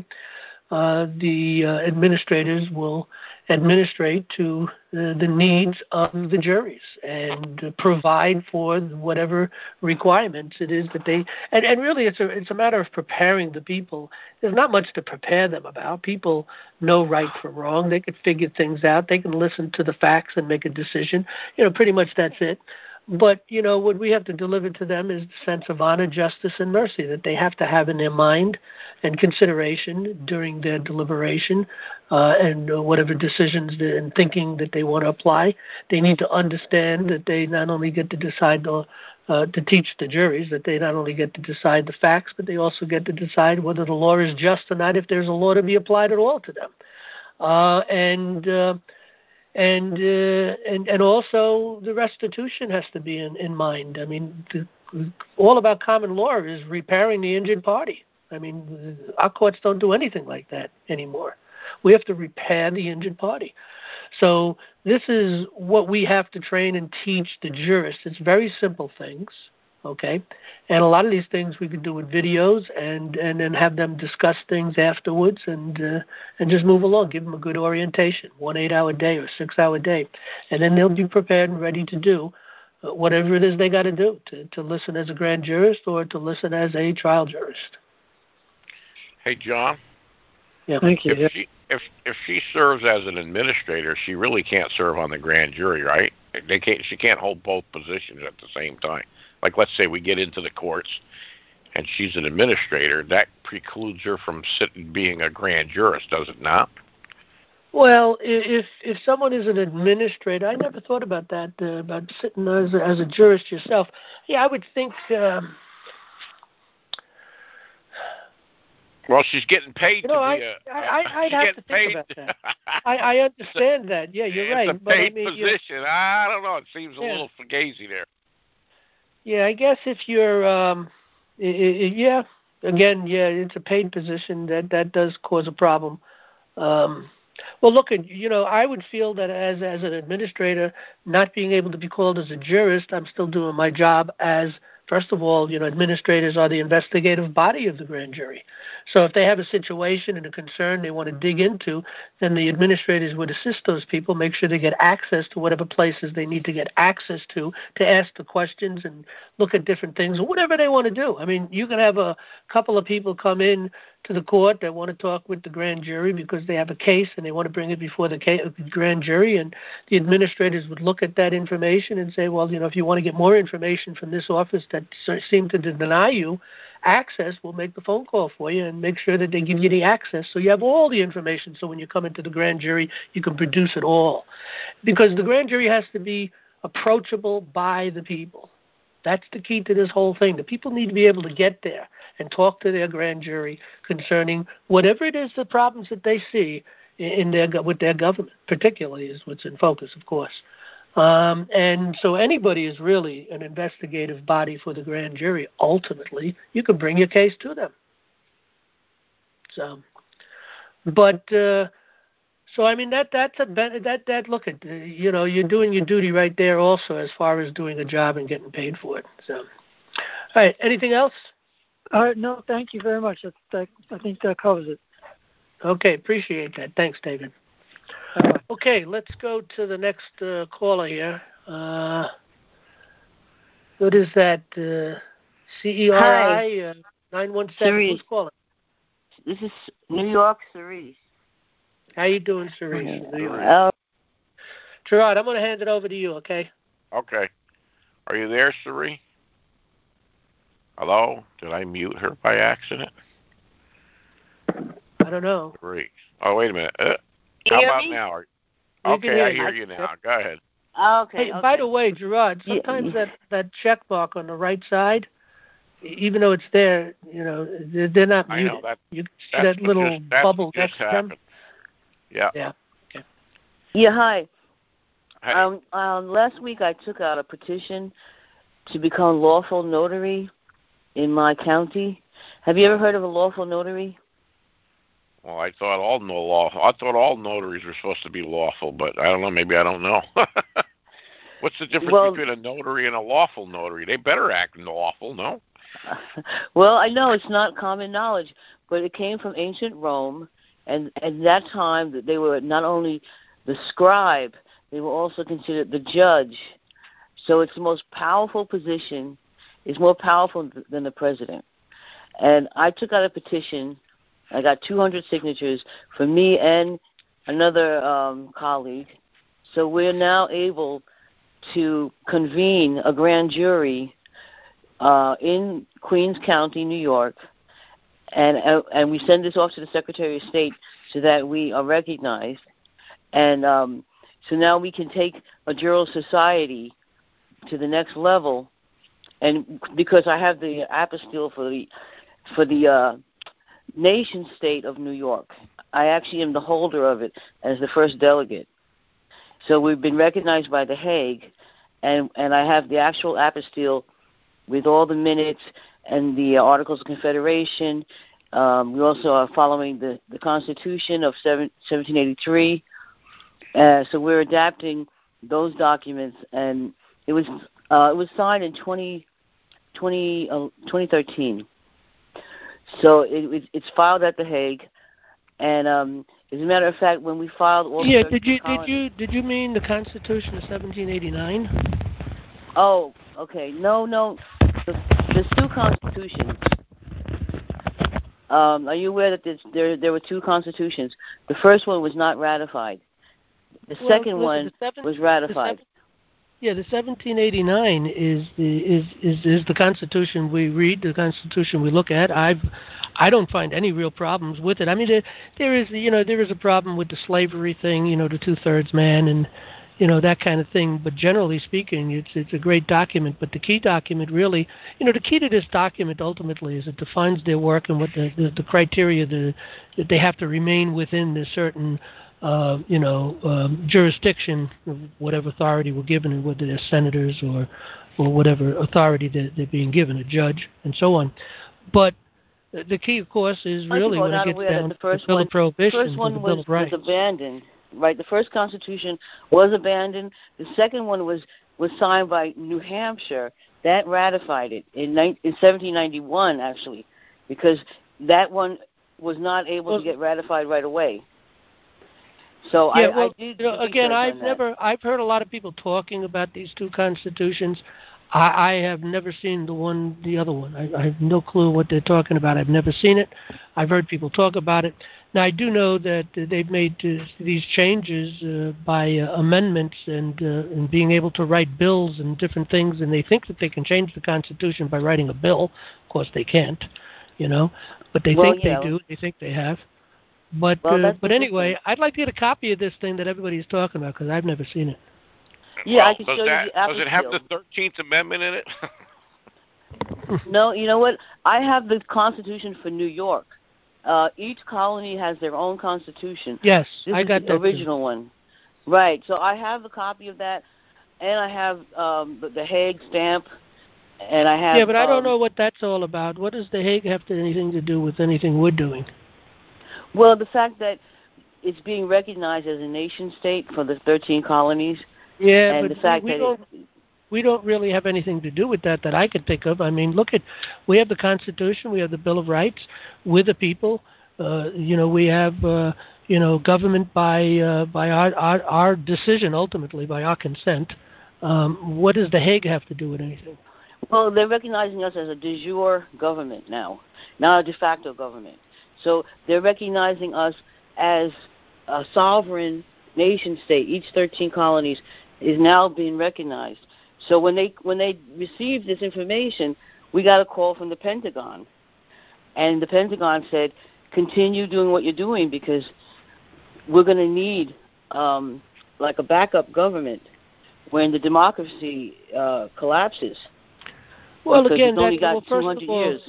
Uh, the uh, administrators will administrate to uh, the needs of the juries and uh, provide for whatever requirements it is that they. And, and really, it's a it's a matter of preparing the people. There's not much to prepare them about. People know right from wrong. They can figure things out. They can listen to the facts and make a decision. You know, pretty much that's it. But, you know, what we have to deliver to them is the sense of honor, justice, and mercy that they have to have in their mind and consideration during their deliberation uh, and uh, whatever decisions and thinking that they want to apply. They need to understand that they not only get to decide the, uh, to teach the juries, that they not only get to decide the facts, but they also get to decide whether the law is just or not, if there's a law to be applied at all to them. Uh, and... Uh, And, uh, and and also the restitution has to be in, in mind. I mean, the, all about common law is repairing the injured party. I mean, our courts don't do anything like that anymore. We have to repair the injured party. So this is what we have to train and teach the jurists. It's very simple things, okay? And a lot of these things we can do with videos and, and then have them discuss things afterwards and uh, and just move along, give them a good orientation, one eight-hour day or six-hour day. And then they'll be prepared and ready to do uh, whatever it is they got to do, to, to listen as a grand jurist or to listen as a trial jurist. Hey, John. Yeah, thank you. If she, if, if she serves as an administrator, she really can't serve on the grand jury, right? They can't. She can't hold both positions at the same time. Like, let's say we get into the courts and she's an administrator, that precludes her from sitting, being a grand jurist, does it not? Well, if if someone is an administrator, I never thought about that, uh, about sitting as a, as a jurist yourself. Yeah, I would think... Um, well, she's getting paid you know, to I, be a... I, I, I'd have to think paid. about that. I, I understand that. Yeah, you're it's right. It's a but paid I mean, position. I don't know. It seems a yeah. little fugazi there. Yeah, I guess if you're, um, it, it, yeah, again, yeah, it's a paid position. That that does cause a problem. Um, Well, look, you know, I would feel that as as an administrator, not being able to be called as a jurist, I'm still doing my job as, first of all, you know, administrators are the investigative body of the grand jury. So if they have a situation and a concern they want to dig into, then the administrators would assist those people, make sure they get access to whatever places they need to get access to, to ask the questions and look at different things, or whatever they want to do. I mean, you can have a couple of people come in to the court that want to talk with the grand jury because they have a case and they want to bring it before the case, grand jury, and the administrators would look at that information and say, well, you know, if you want to get more information from this office that seem to deny you access, we'll make the phone call for you and make sure that they give you the access so you have all the information, so when you come into the grand jury, you can produce it all. Because the grand jury has to be approachable by the people. That's the key to this whole thing. The people need to be able to get there and talk to their grand jury concerning whatever it is, the problems that they see in their with their government, particularly is what's in focus, of course. Um, and so anybody is really an investigative body for the grand jury. Ultimately, you can bring your case to them. So, but uh, so I mean that that's a that that look at you know you're doing your duty right there also as far as doing a job and getting paid for it. So, all right, anything else? Uh, no, thank you very much. That, that, I think that covers it. Okay, appreciate that. Thanks, David. Uh, okay, let's go to the next uh, caller here. Uh, what is that? Uh, C E R I uh, nine one seven. Who's calling? This is New York, Cerise. How you doing, Cerise? Okay. New York. Uh, Gerard, I'm going to hand it over to you, okay? Okay. Are you there, Cerise? Hello? Did I mute her by accident? I don't know. Cerise. Oh, wait a minute. Uh, you how hear about me? now? You Okay, hear I you. hear you now. Go ahead. Okay. Hey, okay. by the way, Gerard, sometimes yeah. that, that check mark on the right side, even though it's there, you know, they're, they're not muted. I know that. You see that little just, bubble next to them? Yeah. Yeah. Okay. Yeah, hi. Hey. Um, um, last week I took out a petition to become lawful notary in my county. Have you ever heard of a lawful notary? Well, I thought all no lawful. I thought all notaries were supposed to be lawful, but I don't know. Maybe I don't know. What's the difference well, between a notary and a lawful notary? They better act lawful, no? Well, I know it's not common knowledge, but it came from ancient Rome, and at that time they were not only the scribe, they were also considered the judge. So it's the most powerful position. It's more powerful than the president. And I took out a petition. I got two hundred signatures from me and another um, colleague. So we're now able to convene a grand jury uh, in Queens County, New York, and uh, and we send this off to the Secretary of State so that we are recognized. And um, so now we can take a jural society to the next level. And because I have the apostille for the for the uh, nation state of New York, I actually am the holder of it as the first delegate. So we've been recognized by The Hague, and, and I have the actual apostille with all the minutes and the Articles of Confederation. Um, we also are following the, the Constitution of seventeen eighty-three. Uh, so we're adapting those documents, and it was uh, it was signed in twenty, twenty, uh, twenty thirteen. So it, it's filed at The Hague, and um, as a matter of fact, when we filed all yeah, the did you colonies, did you did you mean the Constitution of seventeen eighty-nine? Oh, okay. No, no. There's two constitutions. Um, are you aware that there's, there there were two constitutions? The first one was not ratified. The well, second listen, one the seven, was ratified. The seven, yeah, the seventeen eighty-nine is the is, is is the Constitution we read, the Constitution we look at. I've I don't find any real problems with it. I mean, there, there is you know there is a problem with the slavery thing, you know, the two-thirds man and you know that kind of thing. But generally speaking, it's it's a great document. But the key document really, you know, the key to this document ultimately is it defines their work and what the the, the criteria the, that they have to remain within the certain. Uh, you know, um, jurisdiction, whatever authority we're given, and whether they're senators or, or whatever authority they're, they're being given, a judge, and so on. But The key, of course, is Most really people are when it not gets aware down that the to first the Bill one, of Prohibition, first one the was, Bill of Rights. was abandoned. Right, the first Constitution was abandoned. The second one was was signed by New Hampshire. That ratified it in, in seventeen ninety-one, actually, because that one was not able well, to get ratified right away. So yeah, I, well, I did you know, again, I've never, I've heard a lot of people talking about these two constitutions. I, I have never seen the one, the other one. I, I have no clue what they're talking about. I've never seen it. I've heard people talk about it. Now, I do know that uh, they've made uh, these changes uh, by uh, amendments and, uh, and being able to write bills and different things, and they think that they can change the Constitution by writing a bill. Of course, they can't, you know, but they well, think yeah. they do. They think they have. But well, uh, but anyway, I'd like to get a copy of this thing that everybody's talking about because I've never seen it. Yeah, well, I can does show that, you the Does it have field. the thirteenth Amendment in it? No, you know what? I have the Constitution for New York. Uh, each colony has their own Constitution. Yes, this I is got the that original too. one. Right. So I have a copy of that, and I have um, the, the Hague stamp, and I have. Yeah, but I don't um, know what that's all about. What does the Hague have to anything to do with anything we're doing? Well, the fact that it's being recognized as a nation state for the thirteen colonies. Yeah, and but the fact we, we that don't. It, we don't really have anything to do with that that I could think of. I mean, look at, we have the Constitution, we have the Bill of Rights, we're the people. Uh, you know, we have, uh, you know, government by uh, by our, our our decision, ultimately, by our consent. Um, what does the Hague have to do with anything? Well, they're recognizing us as a de jure government now, not a de facto government. So they're recognizing us as a sovereign nation state. Each thirteen colonies is now being recognized. So when they when they received this information, we got a call from the Pentagon, and the Pentagon said, "Continue doing what you're doing because we're going to need um, like a backup government when the democracy uh, collapses." Well, because again, it's only that, got well, first two hundred of all, years.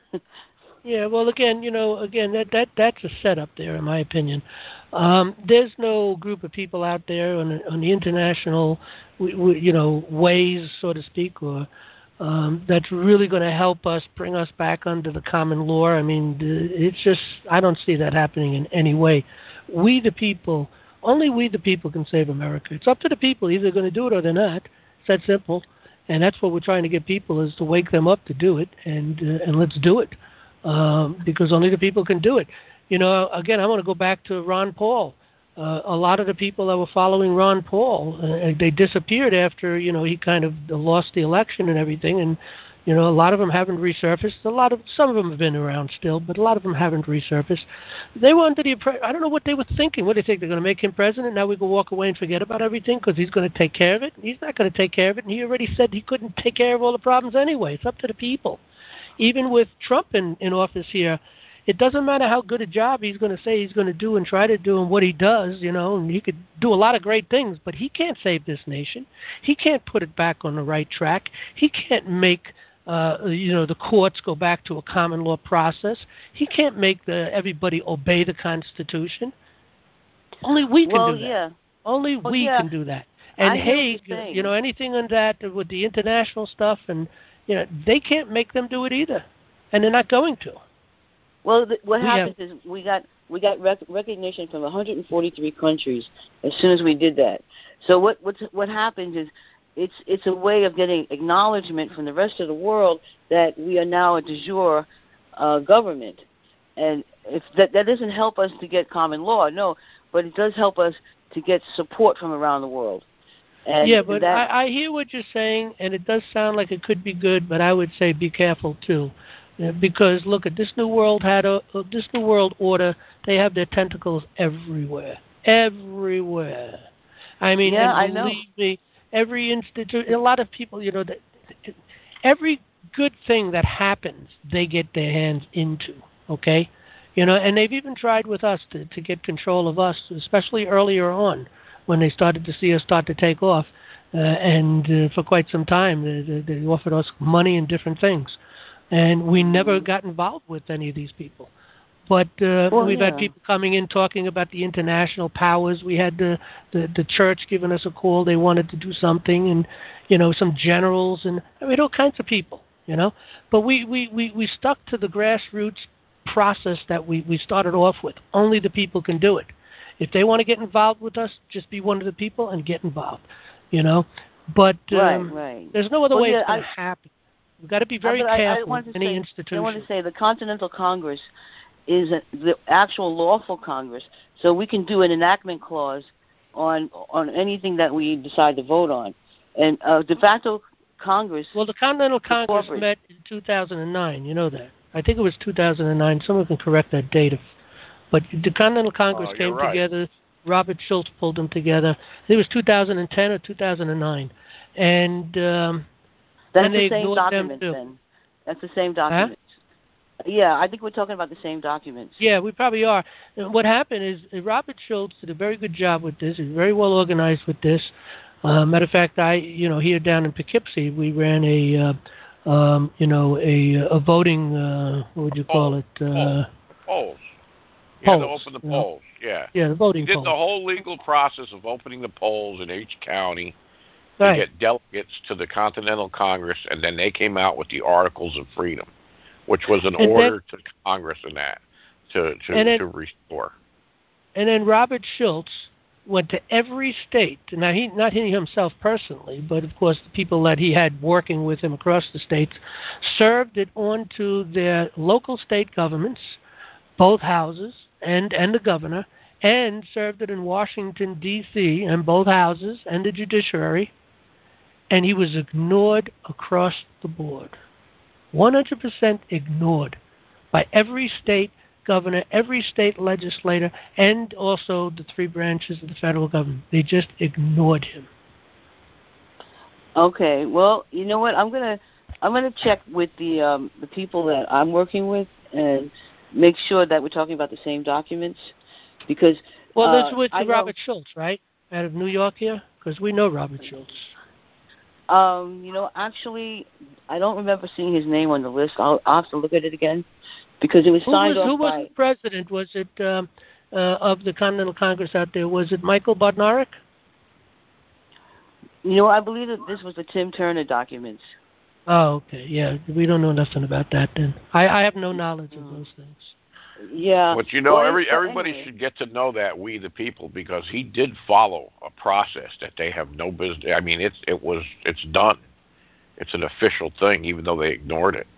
Yeah, well, again, you know, again, that, that that's a setup there, in my opinion. Um, there's no group of people out there on, on the international, you know, ways, so to speak, or um, that's really going to help us bring us back under the common law. I mean, it's just, I don't see that happening in any way. We, the people, only we, the people, can save America. It's up to the people. Either they're going to do it or they're not. It's that simple. And that's what we're trying to get people, is to wake them up to do it, and uh, and let's do it. Um, because only the people can do it. You know, again, I want to go back to Ron Paul. Uh, a lot of the people that were following Ron Paul, uh, they disappeared after, you know, he kind of lost the election and everything. And, you know, a lot of them haven't resurfaced. A lot of, some of them have been around still, but a lot of them haven't resurfaced. They wanted the, I don't know what they were thinking. What do they think? They're going to make him president? Now we can walk away and forget about everything because he's going to take care of it? He's not going to take care of it. And he already said he couldn't take care of all the problems anyway. It's up to the people. Even with Trump in, in office here, it doesn't matter how good a job he's going to say he's going to do and try to do and what he does, you know, and he could do a lot of great things, but he can't save this nation. He can't put it back on the right track. He can't make, uh, you know, the courts go back to a common law process. He can't make the, everybody obey the Constitution. Only we can well, do that. Yeah. Only well, we yeah. can do that. And Hague, you know, anything on that with the international stuff and, you know, they can't make them do it either, and they're not going to. Well, the, what we happens have, is we got we got rec- recognition from one hundred forty-three countries as soon as we did that. So what what's, what happens is it's it's a way of getting acknowledgement from the rest of the world that we are now a de jure uh, government, and if that that doesn't help us to get common law, no, but it does help us to get support from around the world. And yeah, but that, I, I hear what you're saying, and it does sound like it could be good, but I would say be careful too, uh, because look at this new world had a uh, this new world order. They have their tentacles everywhere, everywhere. I mean, yeah, and believe I know. me, every institute, a lot of people, you know, that every good thing that happens, they get their hands into. Okay, you know, and they've even tried with us to to get control of us, especially earlier on, when they started to see us start to take off. Uh, and uh, for quite some time, they, they offered us money and different things. And we never got involved with any of these people. But uh, well, we've yeah. had people coming in talking about the international powers. We had the, the, the church giving us a call. They wanted to do something, and, you know, some generals, and I mean, all kinds of people, you know. But we, we, we, we stuck to the grassroots process that we, we started off with. Only the people can do it. If they want to get involved with us, just be one of the people and get involved, you know. But um, right, right. there's no other well, way yeah, it's going to happen. We've got to be very I, careful I, I with any say, institution. I want to say the Continental Congress is a, the actual lawful Congress, so we can do an enactment clause on on anything that we decide to vote on. And uh, de facto Congress... Well, the Continental Congress met in two thousand nine. You know that. I think it was two thousand nine. Someone can correct that date. If, but the Continental Congress oh, came right. together. Robert Schultz pulled them together. I think it was two thousand ten or two thousand nine. And um, That's and they the same ignored document, them too. then. That's the same document. Huh? Yeah, I think we're talking about the same documents. Yeah, we probably are. And what happened is uh, Robert Schultz did a very good job with this. He's very well organized with this. Uh, matter of fact, I, you know, here down in Poughkeepsie, we ran a, uh, um, you know, a a voting. Uh, what would you call polls. it? Uh, polls. You had to polls, open the you know? polls. Yeah. Yeah, the voting. He did polls. the whole legal process of opening the polls in each county to right. get delegates to the Continental Congress, and then they came out with the Articles of Freedom, which was an and order then, to Congress and that to to, then, to restore. And then Robert Schultz went to every state. Now, he not he himself personally, but of course the people that he had working with him across the states, served it on to their local state governments, both houses and, and the governor, and served it in Washington, D C, and both houses and the judiciary, and he was ignored across the board. one hundred percent ignored by every state governor, every state legislator, and also the three branches of the federal government. They just ignored him. Okay, well, you know what? I'm gonna I'm gonna check with the um, the people that I'm working with and make sure that we're talking about the same documents, because well, uh, this was I Robert know, Schultz, right, out of New York here, because we know Robert Schultz. Um, you know, actually, I don't remember seeing his name on the list. I'll, I'll have to look at it again, because it was who signed was, off who by... was the president? Was it um, uh, of the Continental Congress out there? Was it Michael Bodnarik? You know, I believe that this was the Tim Turner documents. Oh, okay. Yeah, we don't know nothing about that then. I, I have no knowledge of those things. Yeah. But you know, well, every so everybody anyway. should get to know that, we the people, because he did follow a process that they have no business. I mean, it's it was it's done. It's an official thing, even though they ignored it.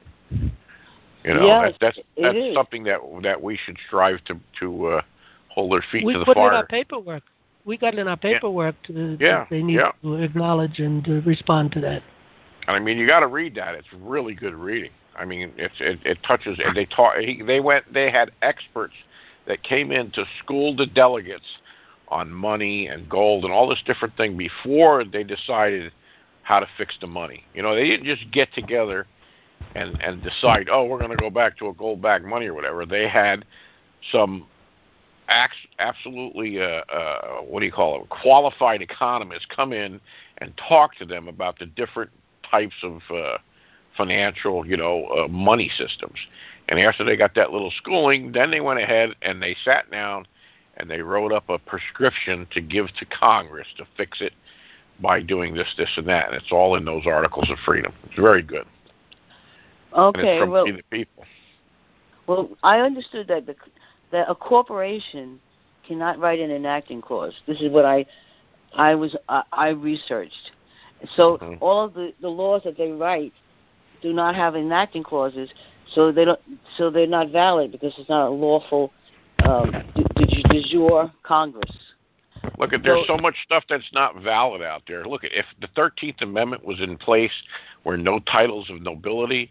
You know, yes, that, that's that's is. something that that we should strive to to uh, hold their feet we to the put fire. it in our paperwork. We got it in our paperwork yeah. to, yeah. that they need yeah. to acknowledge and to respond to that. And I mean, you got to read that. It's really good reading. I mean, it's it, it touches, and they taught. He, they went. They had experts that came in to school the delegates on money and gold and all this different thing before they decided how to fix the money. You know, they didn't just get together and and decide, oh, we're going to go back to a gold-backed money or whatever. They had some absolutely, uh, uh, what do you call it, qualified economists come in and talk to them about the different types of uh, financial, you know, uh, money systems. And after they got that little schooling, then they went ahead and they sat down and they wrote up a prescription to give to Congress to fix it by doing this, this, and that. And it's all in those Articles of Freedom. It's very good. Okay, and it's from well, the people. Well, I understood that the, that a corporation cannot write an enacting clause. This is what I I was uh, I researched. So mm-hmm. all of the, the laws that they write do not have enacting clauses, so they don't so they're not valid because it's not a lawful um, de, de jure Congress. Look, at there's so, so much stuff that's not valid out there. Look, if the thirteenth Amendment was in place where no titles of nobility,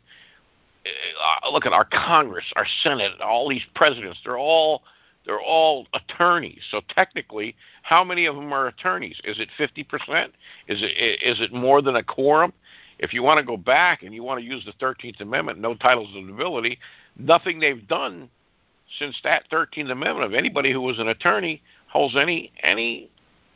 uh, look at our Congress, our Senate, all these presidents, they're all they're all attorneys. So technically, how many of them are attorneys? Is it fifty percent? Is it is it more than a quorum? If you want to go back and you want to use the thirteenth Amendment, no titles of nobility, nothing they've done since that thirteenth Amendment of anybody who was an attorney holds any any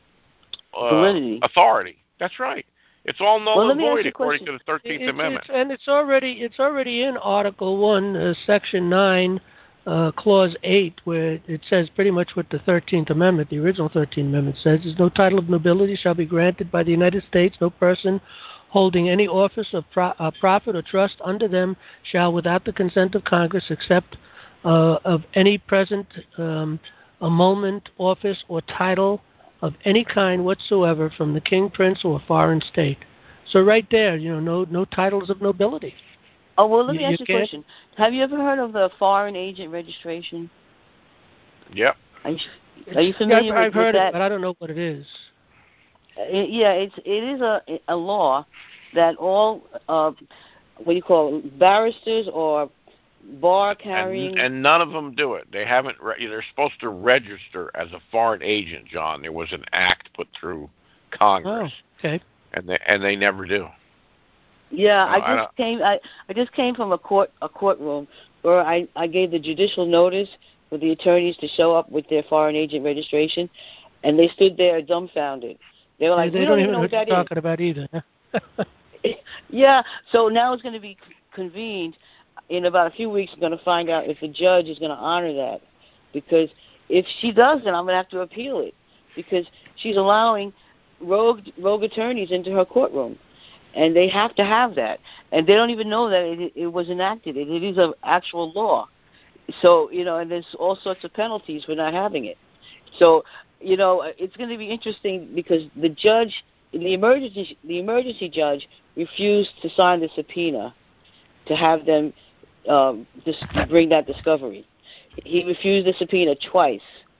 uh, authority. That's right. It's all null well, and void according to the thirteenth it's, Amendment. It's, and it's already it's already in Article One, uh, Section Nine, uh, Clause Eight, where it says pretty much what the thirteenth Amendment, the original thirteenth Amendment, says: "Is no title of nobility shall be granted by the United States. No person holding any office of pro- uh, profit or trust under them shall, without the consent of Congress, except uh, of any present um, emolument, office, or title of any kind whatsoever from the king, prince, or foreign state. So right there, you know, no no titles of nobility. Oh, well, let me you, ask you you a question. Have you ever heard of the foreign agent registration? Yep. Are you, are you familiar yeah, I've, with, I've heard with that? it, but I don't know what it is. It, yeah, it's it is a a law that all uh, what do you call it, barristers or bar carrying and, and none of them do it. They haven't. Re- they're supposed to register as a foreign agent, John. There was an act put through Congress. Oh, okay. And they and they never do. Yeah, no, I just I came. I, I just came from a court a courtroom where I, I gave the judicial notice for the attorneys to show up with their foreign agent registration, and they stood there dumbfounded. They were like, they "We don't, don't even know what what that you're is." talking about either. Yeah, so now it's going to be convened in about a few weeks. I'm going to find out if the judge is going to honor that, because if she doesn't, I'm going to have to appeal it, because she's allowing rogue rogue attorneys into her courtroom, and they have to have that, and they don't even know that it, it was enacted. It, it is an actual law. So, you know, and there's all sorts of penalties for not having it. So, you know, it's going to be interesting because the judge, the emergency, the emergency judge refused to sign the subpoena to have them um, dis- bring that discovery. He refused the subpoena twice.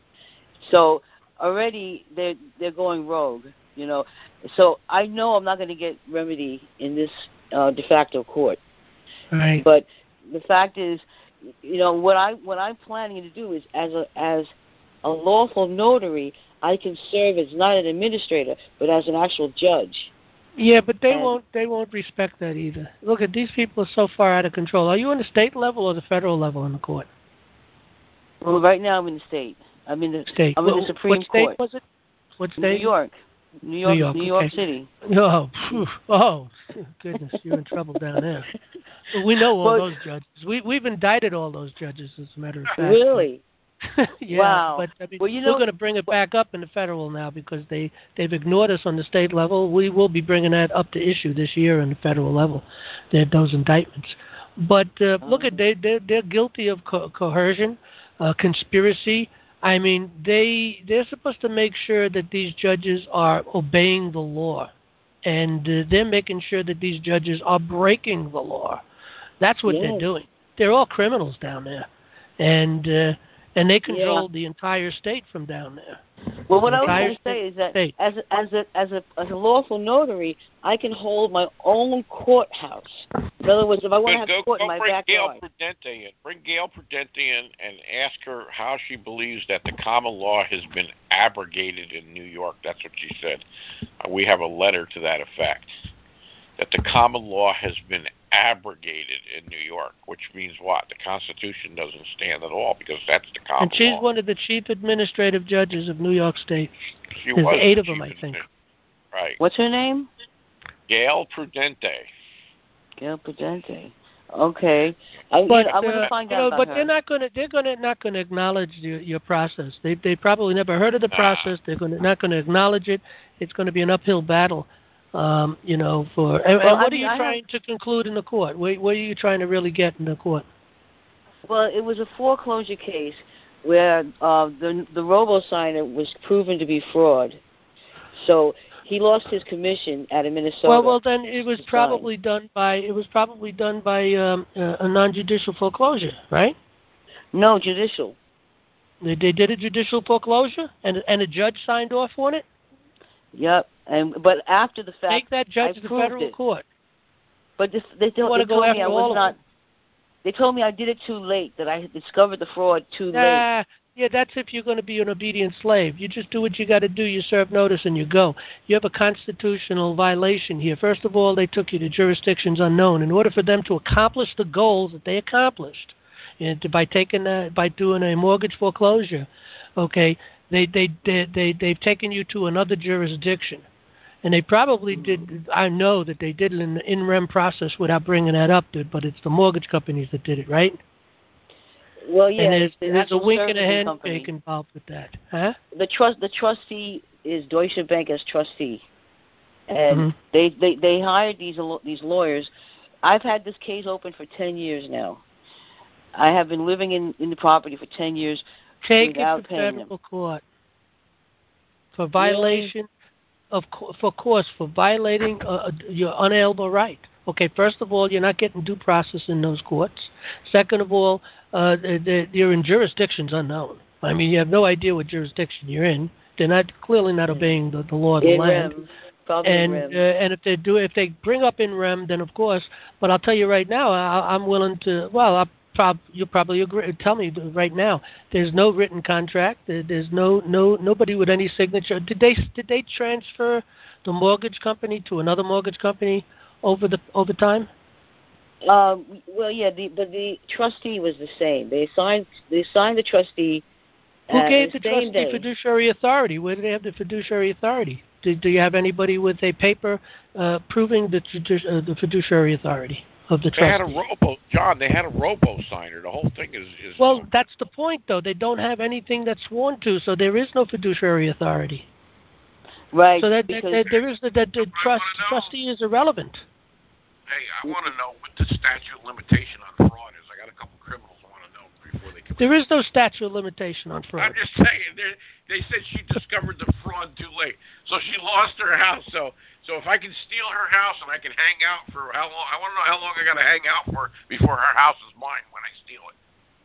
So already they're they're going rogue, you know. So I know I'm not going to get remedy in this uh, de facto court. Right. But the fact is, you know, what I what I'm planning to do is as a as a lawful notary, I can serve as not an administrator, but as an actual judge. Yeah, but they and, won't they won't respect that either. Look at these people are so far out of control. Are you on the state level or the federal level in the court? Well, right now I'm in the state. I'm in the state. I'm What, in the Supreme what state Court. was it? What state? New York. New York. New York, New York okay. City. Oh, phew, oh, goodness, you're in trouble down there. Well, we know all well, those judges. We we've indicted all those judges, as a matter of fact. Really? Yeah, wow. but I mean, well, you know, we're going to bring it back up in the federal now because they they've ignored us on the state level. We will be bringing that up to issue this year on the federal level. They're, those indictments. But uh, oh. look at they they're, they're guilty of co- coercion, uh, conspiracy. I mean, they they're supposed to make sure that these judges are obeying the law, and uh, they're making sure that these judges are breaking the law. That's what yes. they're doing. They're all criminals down there, and uh, and they control yeah. the entire state from down there. Well, what the I was going to say is that state. as a, as a as a as a lawful notary, I can hold my own courthouse. In other words, if I want to have go, court go in my bring backyard. Gail Prudente in. Bring Gail Prudente in and ask her how she believes that the common law has been abrogated in New York. That's what she said. Uh, we have a letter to that effect. That the common law has been abrogated in New York, which means what? The Constitution doesn't stand at all because that's the common law. And she's law. one of the chief administrative judges of New York State. She There's was eight the of them, I think. Right. What's her name? Gail Prudente. Gail Prudente. Okay. I, but, you know, I'm going to uh, find you out know, about but her. they're not going to they're going to not going to acknowledge your, your process. They they probably never heard of the nah. process. They're going to not going to acknowledge it. It's going to be an uphill battle. Um, you know, for and, well, and what I are mean, you I trying have, to conclude in the court? What, what are you trying to really get in the court? Well, it was a foreclosure case where uh, the the robo-signer was proven to be fraud. So he lost his commission out of Minnesota. Well, well, then it was probably done by it was probably done by um, uh, a non-judicial foreclosure, right? No, judicial. They, they did a judicial foreclosure, and and a judge signed off on it. Yep, and but after the fact, take that judge I to the proved federal it. court. But this, they, You they, they go told after me I all was of not. them. They told me I did it too late. That I had discovered the fraud too Nah, late. yeah, that's if you're going to be an obedient slave. You just do what you got to do. You serve notice and you go. You have a constitutional violation here. First of all, they took you to jurisdictions unknown. In order for them to accomplish the goals that they accomplished, and to, by taking a, by doing a mortgage foreclosure, okay, they they they they they've taken you to another jurisdiction. And they probably did, I know that they did it in the in rem process without bringing that up, but it's the mortgage companies that did it, right? Well, yeah, and there's, the there's a wink and a servicing handshake company. involved with that, huh? The trust, the trustee is Deutsche Bank as trustee, and Mm-hmm. they, they they hired these these lawyers. I've had this case open for ten years now, I have been living in, in the property for ten years Take without it to paying federal them. court for violation of, co- for course, for violating uh, your unalienable right. Okay, first of all, you're not getting due process in those courts. Second of all, uh, they're, they're in jurisdictions unknown. I mean, you have no idea what jurisdiction you're in. They're not clearly not obeying the, the law of the in land. Rem. Probably And in uh, Rem. and if they do, if they bring up in rem, then of course. But I'll tell you right now, I, I'm willing to. Well, I'll prob, you'll probably agree. Tell me right now. There's no written contract. There, there's no no nobody with any signature. Did they did they transfer the mortgage company to another mortgage company over the over time? Um, well, yeah, the, but the trustee was the same. They signed they signed the trustee. Who uh, gave the, the same trustee day. fiduciary authority? Where do they have the fiduciary authority? Do, do you have anybody with a paper uh, proving the, uh, the fiduciary authority of the They had a trustee? robo, John. They had a robo signer. The whole thing is is. Well, that's the point, though. They don't have anything that's sworn to, so there is no fiduciary authority. Right. So that, that, because that there is that the, the trust trustee is irrelevant. Hey, I want to know what the statute of limitation on fraud is. I got a couple criminals I want to know before they come. There is no statute of limitation on fraud. I'm just saying. They said she discovered the fraud too late, so she lost her house. So, so if I can steal her house and I can hang out for how long? I want to know how long I got to hang out for before her house is mine when I steal it.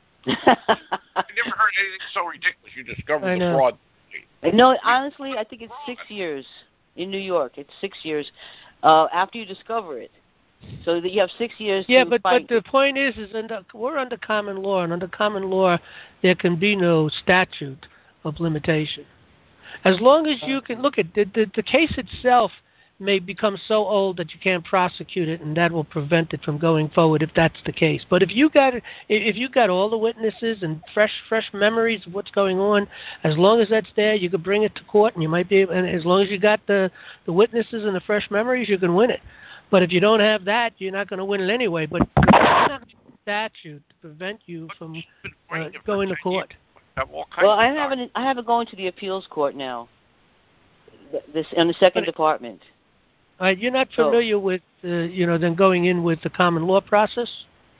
I never heard anything so ridiculous. You discovered I the know. fraud. No, honestly, I think it's six years in New York. It's six years uh, after you discover it. So that you have six years yeah, to but fight. but the point is, is under, we're under common law, and under common law, there can be no statute of limitation. As long as you can look at the, the the case itself may become so old that you can't prosecute it, and that will prevent it from going forward if that's the case. But if you got if you got all the witnesses and fresh fresh memories of what's going on, as long as that's there, you could bring it to court, and you might be able, and as long as you got the the witnesses and the fresh memories, you can win it. But if you don't have that, you're not going to win it anyway. But there's not a statute to prevent you from uh, going to court. Well, I haven't I haven't gone to the appeals court now. This in the second But, department. Uh, you're not familiar so, with, uh, you know, then going in with the common law process?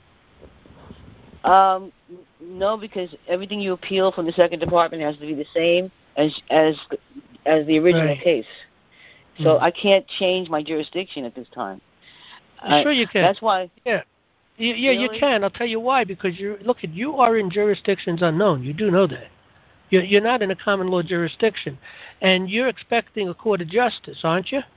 Um, no, because everything you appeal from the second department has to be the same as as as the original right. case. So mm. I can't change my jurisdiction at this time. Sure, I, you can. That's why. Yeah, you, yeah, really? you can. I'll tell you why. Because you look at you are in jurisdictions unknown. You do know that. You're, you're not in a common law jurisdiction, and you're expecting a court of justice, aren't you?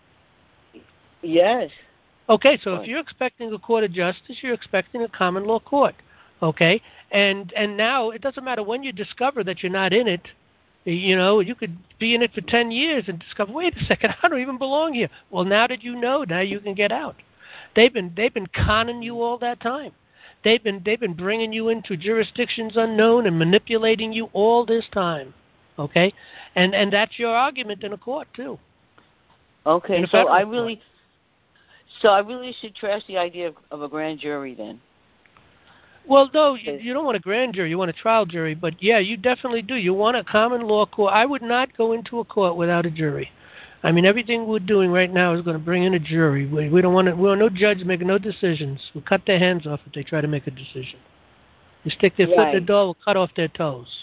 Yes. Okay, so Right. if you're expecting a court of justice, you're expecting a common law court. Okay, and and now it doesn't matter when you discover that you're not in it. You know, you could be in it for ten years and discover, wait a second, I don't even belong here. Well, now that you know, now you can get out. They've been they've been conning you all that time. They've been they've been bringing you into jurisdictions unknown and manipulating you all this time. Okay, and and that's your argument in a court too. Okay, so I really, court. so I really should trash the idea of, of a grand jury then. Well, no, you, you don't want a grand jury. You want a trial jury. But, yeah, you definitely do. You want a common law court. I would not go into a court without a jury. I mean, everything we're doing right now is going to bring in a jury. We, we don't want to, we want no judge making no decisions. We'll cut their hands off if they try to make a decision. You stick their right. foot in the door, we'll cut off their toes.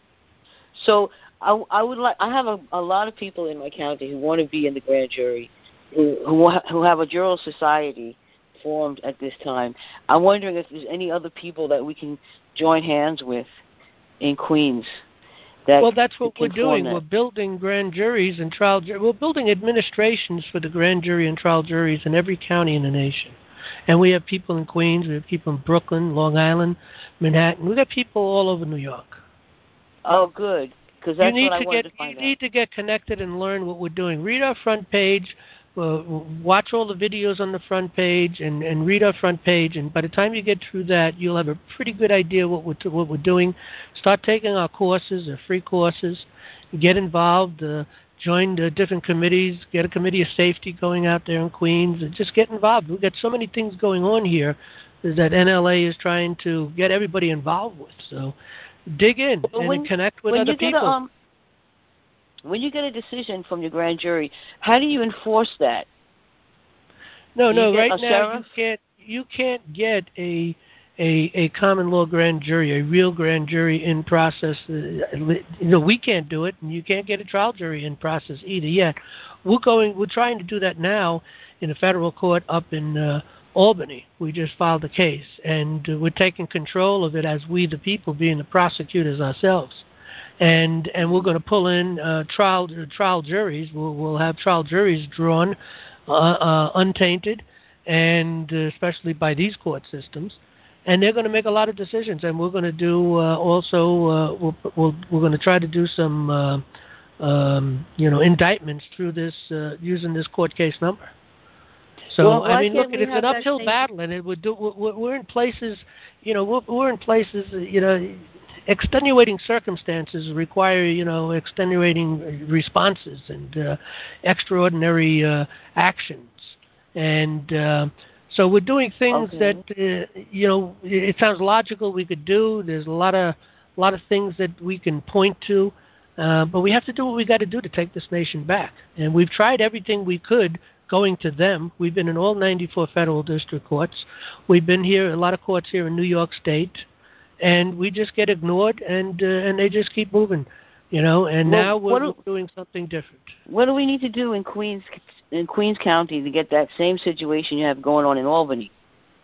So I, I would like. I have a, a lot of people in my county who want to be in the grand jury, who who, who have a jural society formed at this time. I'm wondering if there's any other people that we can join hands with in Queens. That well, that's what we're doing. That. We're building grand juries and trial juries. We're building administrations for the grand jury and trial juries in every county in the nation. And we have people in Queens, we have people in Brooklyn, Long Island, Manhattan. We've got people all over New York. Oh, good. Because that's you need what to I wanted get, to find You out. need to get connected and learn what we're doing. Read our front page. Uh, watch all the videos on the front page and, and read our front page. And by the time you get through that, you'll have a pretty good idea what we're, what we're doing. Start taking our courses, our free courses. Get involved. Uh, join the different committees. Get a committee of safety going out there in Queens. And just get involved. We've got so many things going on here that N L A is trying to get everybody involved with. So dig in well, and when, connect with when other you get people. A, um, when you get a decision from your grand jury, how do you enforce that? No, do no. Right now, sheriff? you can't. You can't get a a, a common law grand jury, a real grand jury in process. Uh, you know, we can't do it, and you can't get a trial jury in process either yet. We're going. We're trying to do that now in a federal court up in uh, Albany. We just filed a case, and uh, we're taking control of it as we, the people, being the prosecutors ourselves. And and we're going to pull in uh, trial uh, trial juries. We'll, we'll have trial juries drawn, uh, uh, untainted, and uh, especially by these court systems. And they're going to make a lot of decisions. And we're going to do uh, also uh, we'll, we'll, we're going to try to do some uh, um, you know indictments through this uh, using this court case number. So well, I mean, look, it's an uphill same... battle, and it would do. We're, we're in places, you know, we're, we're in places, you know. Extenuating circumstances require, you know, extenuating responses and uh, extraordinary uh, actions, and uh, so we're doing things okay. that, uh, you know, it sounds logical we could do. There's a lot of, a lot of things that we can point to, uh, but we have to do what we got to do to take this nation back. And we've tried everything we could going to them. We've been in all ninety-four federal district courts. We've been here, a lot of courts here in New York State. And we just get ignored, and uh, and they just keep moving, you know. And well, now we're, do, we're doing something different. What do we need to do in Queens in Queens County to get that same situation you have going on in Albany?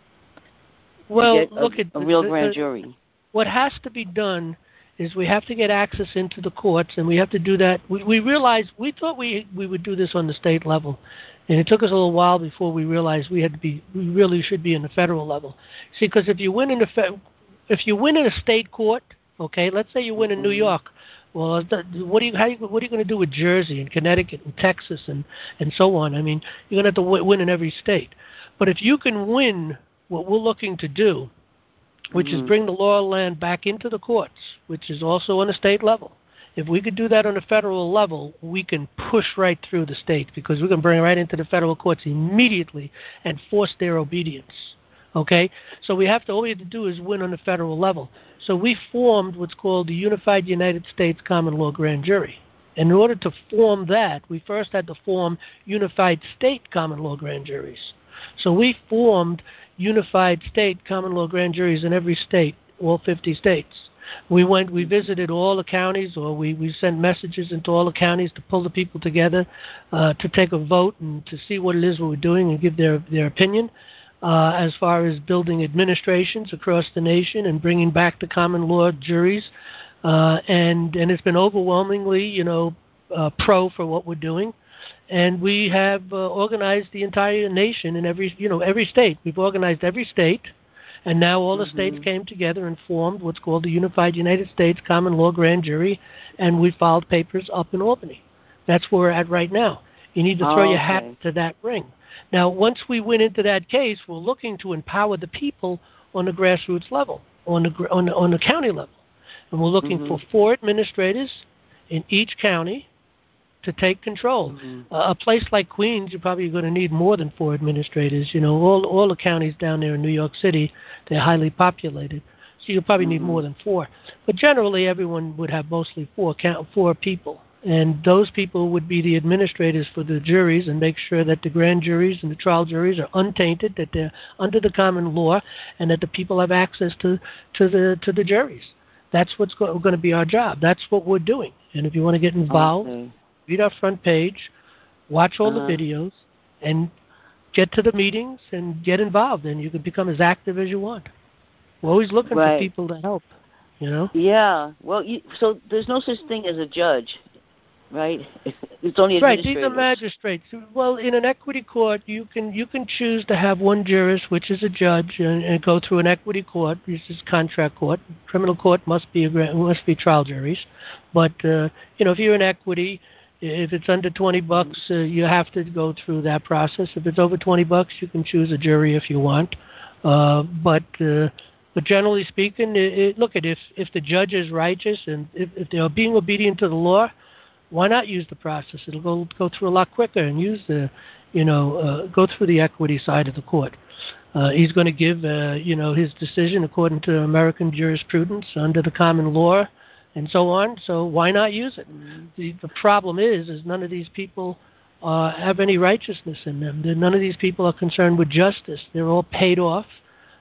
Well, look a, at a real the, grand the, jury. What has to be done is we have to get access into the courts, and we have to do that. We, we realized we thought we we would do this on the state level, and it took us a little while before we realized we had to be. We really should be in the federal level. See, because if you win in the fe- If you win in a state court, okay, let's say you win in New York, well, what are you, how you, what are you going to do with Jersey and Connecticut and Texas and, and so on? I mean, you're going to have to win in every state. But if you can win what we're looking to do, which mm-hmm. is bring the law of land back into the courts, which is also on a state level, if we could do that on a federal level, we can push right through the state because we can bring it right into the federal courts immediately and force their obedience. Okay, so we have to, all we have to do is win on the federal level. So we formed what's called the Unified United States Common Law Grand Jury. And in order to form that, we first had to form Unified State Common Law Grand Juries. So we formed Unified State Common Law Grand Juries in every state, all fifty states. We went, we visited all the counties, or we, we sent messages into all the counties to pull the people together uh, to take a vote and to see what it is we were doing and give their, their opinion. Uh, as far as building administrations across the nation and bringing back the common law juries, uh, and and it's been overwhelmingly, you know, uh, pro for what we're doing, and we have uh, organized the entire nation in every, you know, every state. We've organized every state, and now all the mm-hmm. states came together and formed what's called the Unified United States Common Law Grand Jury, and we filed papers up in Albany. That's where we're at right now. You need to throw oh, your hat okay. to that ring. Now, once we went into that case, we're looking to empower the people on the grassroots level, on the on the, on the county level, and we're looking mm-hmm. for four administrators in each county to take control. Mm-hmm. Uh, a place like Queens, you're probably going to need more than four administrators. You know, all all the counties down there in New York City, they're highly populated, so you'll probably mm-hmm. need more than four. But generally, everyone would have mostly four count four people. And those people would be the administrators for the juries and make sure that the grand juries and the trial juries are untainted, that they're under the common law, and that the people have access to, to the to the juries. That's what's go- going to be our job. That's what we're doing. And if you want to get involved, okay. read our front page, watch all uh-huh. the videos, and get to the meetings and get involved. And you can become as active as you want. We're always looking right. for people to help, you know? Yeah. Well, you, so there's no such thing as a judge. Right, it's only right. These are magistrates. Well, in an equity court, you can you can choose to have one jurist, which is a judge, and, and go through an equity court, which is contract court. Criminal court must be a, must be trial juries, but uh, you know, if you're in equity, if it's under twenty bucks, uh, you have to go through that process. If it's over twenty bucks, you can choose a jury if you want. Uh, but uh, but generally speaking, it, it, look at if if the judge is righteous and if, if they are being obedient to the law. Why not use the process? It'll go go through a lot quicker and use the, you know, uh, go through the equity side of the court. Uh, he's going to give, uh, you know, his decision according to American jurisprudence under the common law and so on. So why not use it? Mm-hmm. The, the problem is, is none of these people uh, have any righteousness in them. None of these people are concerned with justice. They're all paid off.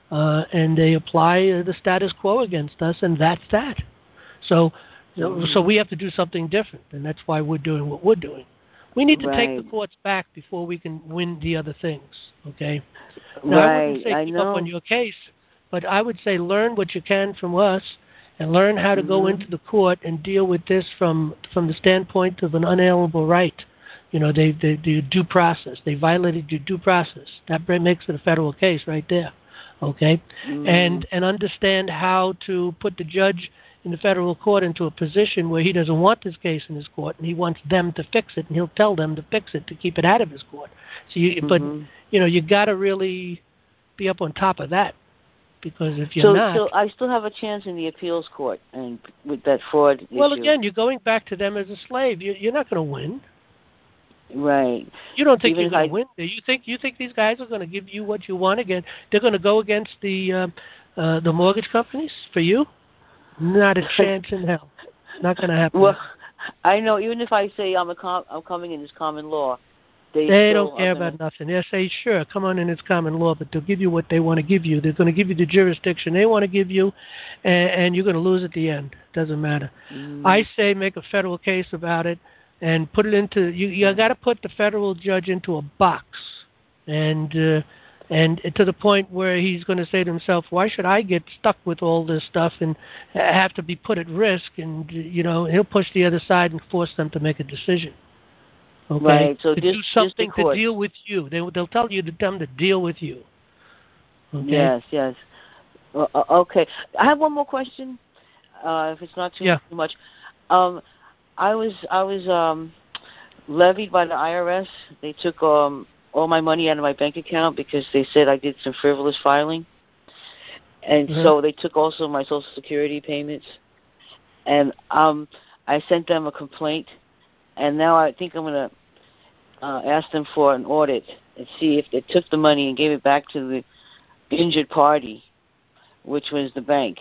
uh, and they apply uh, the status quo against us, and that's that. So, mm-hmm. so we have to do something different, and that's why we're doing what we're doing. We need to right. take the courts back before we can win the other things, okay? Now, right. I wouldn't say I keep know. up on your case, but I would say learn what you can from us and learn how to mm-hmm. go into the court and deal with this from, from the standpoint of an unalienable right. You know, they, they do due process. They violated your due process. That makes it a federal case right there, okay? Mm-hmm. And and understand how to put the judge in the federal court into a position where he doesn't want this case in his court, and he wants them to fix it, and he'll tell them to fix it to keep it out of his court. So, you, mm-hmm. but you know, you got to really be up on top of that, because if you're so, not, so I still have a chance in the appeals court, and with that fraud well, issue. again, you're going back to them as a slave. You, you're not going to win. Right. You don't think Even you're going I... to win? You think you think these guys are going to give you what you want again? They're going to go against the uh, uh, the mortgage companies for you? Not a chance in hell. Not going to happen. Well, I know. Even if I say I'm a com- I'm coming in as common law, they they still don't care gonna... about nothing. They say, sure, come on in, it's common law, but they'll give you what they want to give you. They're going to give you the jurisdiction they want to give you, and, and you're going to lose at the end. Doesn't matter. Mm. I say make a federal case about it and put it into. You you got to put the federal judge into a box, and. Uh, And to the point where he's going to say to himself, why should I get stuck with all this stuff and have to be put at risk? And, you know, he'll push the other side and force them to make a decision. Okay? Right. So to just, do something just the to deal with you. They, they'll tell you to them to deal with you. Okay? Yes, yes. Uh, okay. I have one more question, uh, if it's not too, yeah. too much. Um, I was, I was um, levied by the I R S. They took... Um, all my money out of my bank account because they said I did some frivolous filing. And mm-hmm. so they took also my Social Security payments. And um, I sent them a complaint. And now I think I'm going to uh, ask them for an audit and see if they took the money and gave it back to the injured party, which was the bank.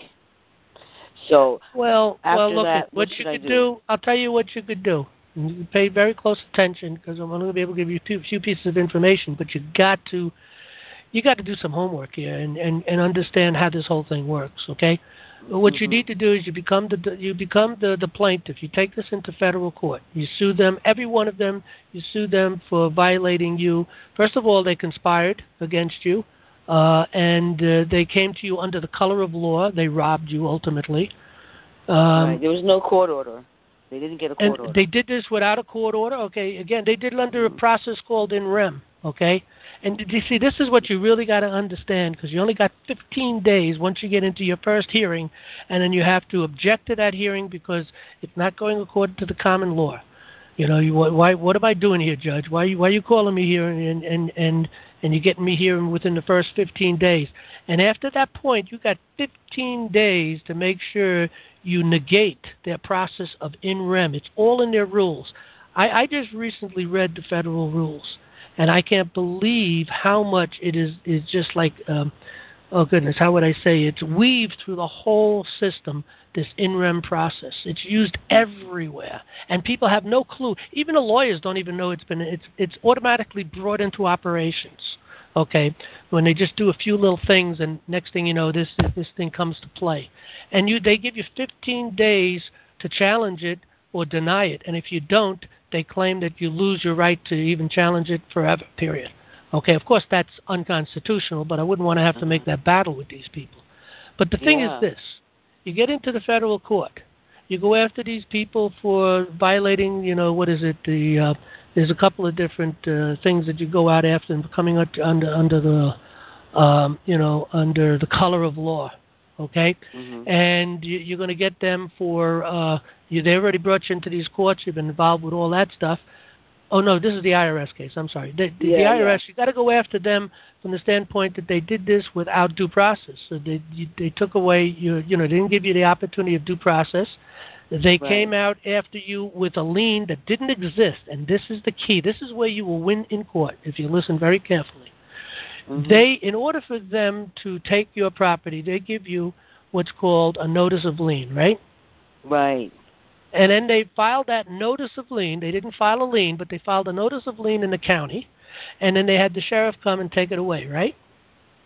So well, after well, look, that, at what, what you could could I do? do, I'll tell you what you could do. You pay very close attention because I'm only going to be able to give you a few, few pieces of information, but you got to you got to do some homework here and, and, and understand how this whole thing works. Okay, mm-hmm. What you need to do is you become the you become the, the plaintiff. You take this into federal court. You sue them, every one of them. You sue them for violating you. First of all, they conspired against you, uh, and uh, they came to you under the color of law. They robbed you ultimately. Um, right. There was no court order. They didn't get a court and order. They did this without a court order. Okay, again, they did it under mm-hmm. a process called in rem. Okay, and you see, this is what you really got to understand because you only got fifteen days once you get into your first hearing, and then you have to object to that hearing because it's not going according to the common law. You know, you, why? What am I doing here, Judge? Why? Why are you calling me here and and and and you getting me here within the first fifteen days? And after that point, you got fifteen days to make sure you negate their process of in rem. It's all in their rules. I, I just recently read the federal rules, and I can't believe how much it is is just like. Um, Oh, goodness, how would I say? It's weaved through the whole system, this in rem process. It's used everywhere, and people have no clue. Even the lawyers don't even know it's been, it's it's automatically brought into operations, okay, when they just do a few little things, and next thing you know, this this thing comes to play. And you they give you fifteen days to challenge it or deny it, and if you don't, they claim that you lose your right to even challenge it forever, period. Okay, of course, that's unconstitutional, but I wouldn't want to have to make that battle with these people. But the thing yeah. is this. You get into the federal court. You go after these people for violating, you know, what is it? The uh, There's a couple of different uh, things that you go out after and coming under, under the, um, you know, under the color of law. Okay? Mm-hmm. And you, you're going to get them for, uh, you, they already brought you into these courts. You've been involved with all that stuff. Oh, no, this is the I R S case. I'm sorry. The, the, yeah, the I R S, yeah. you got to go after them from the standpoint that they did this without due process. So they you, they took away, you, you know, they didn't give you the opportunity of due process. They right. came out after you with a lien that didn't exist. And this is the key. This is where you will win in court if you listen very carefully. Mm-hmm. They, in order for them to take your property, they give you what's called a notice of lien, right? Right. And then they filed that notice of lien. They didn't file a lien, but they filed a notice of lien in the county. And then they had the sheriff come and take it away, right?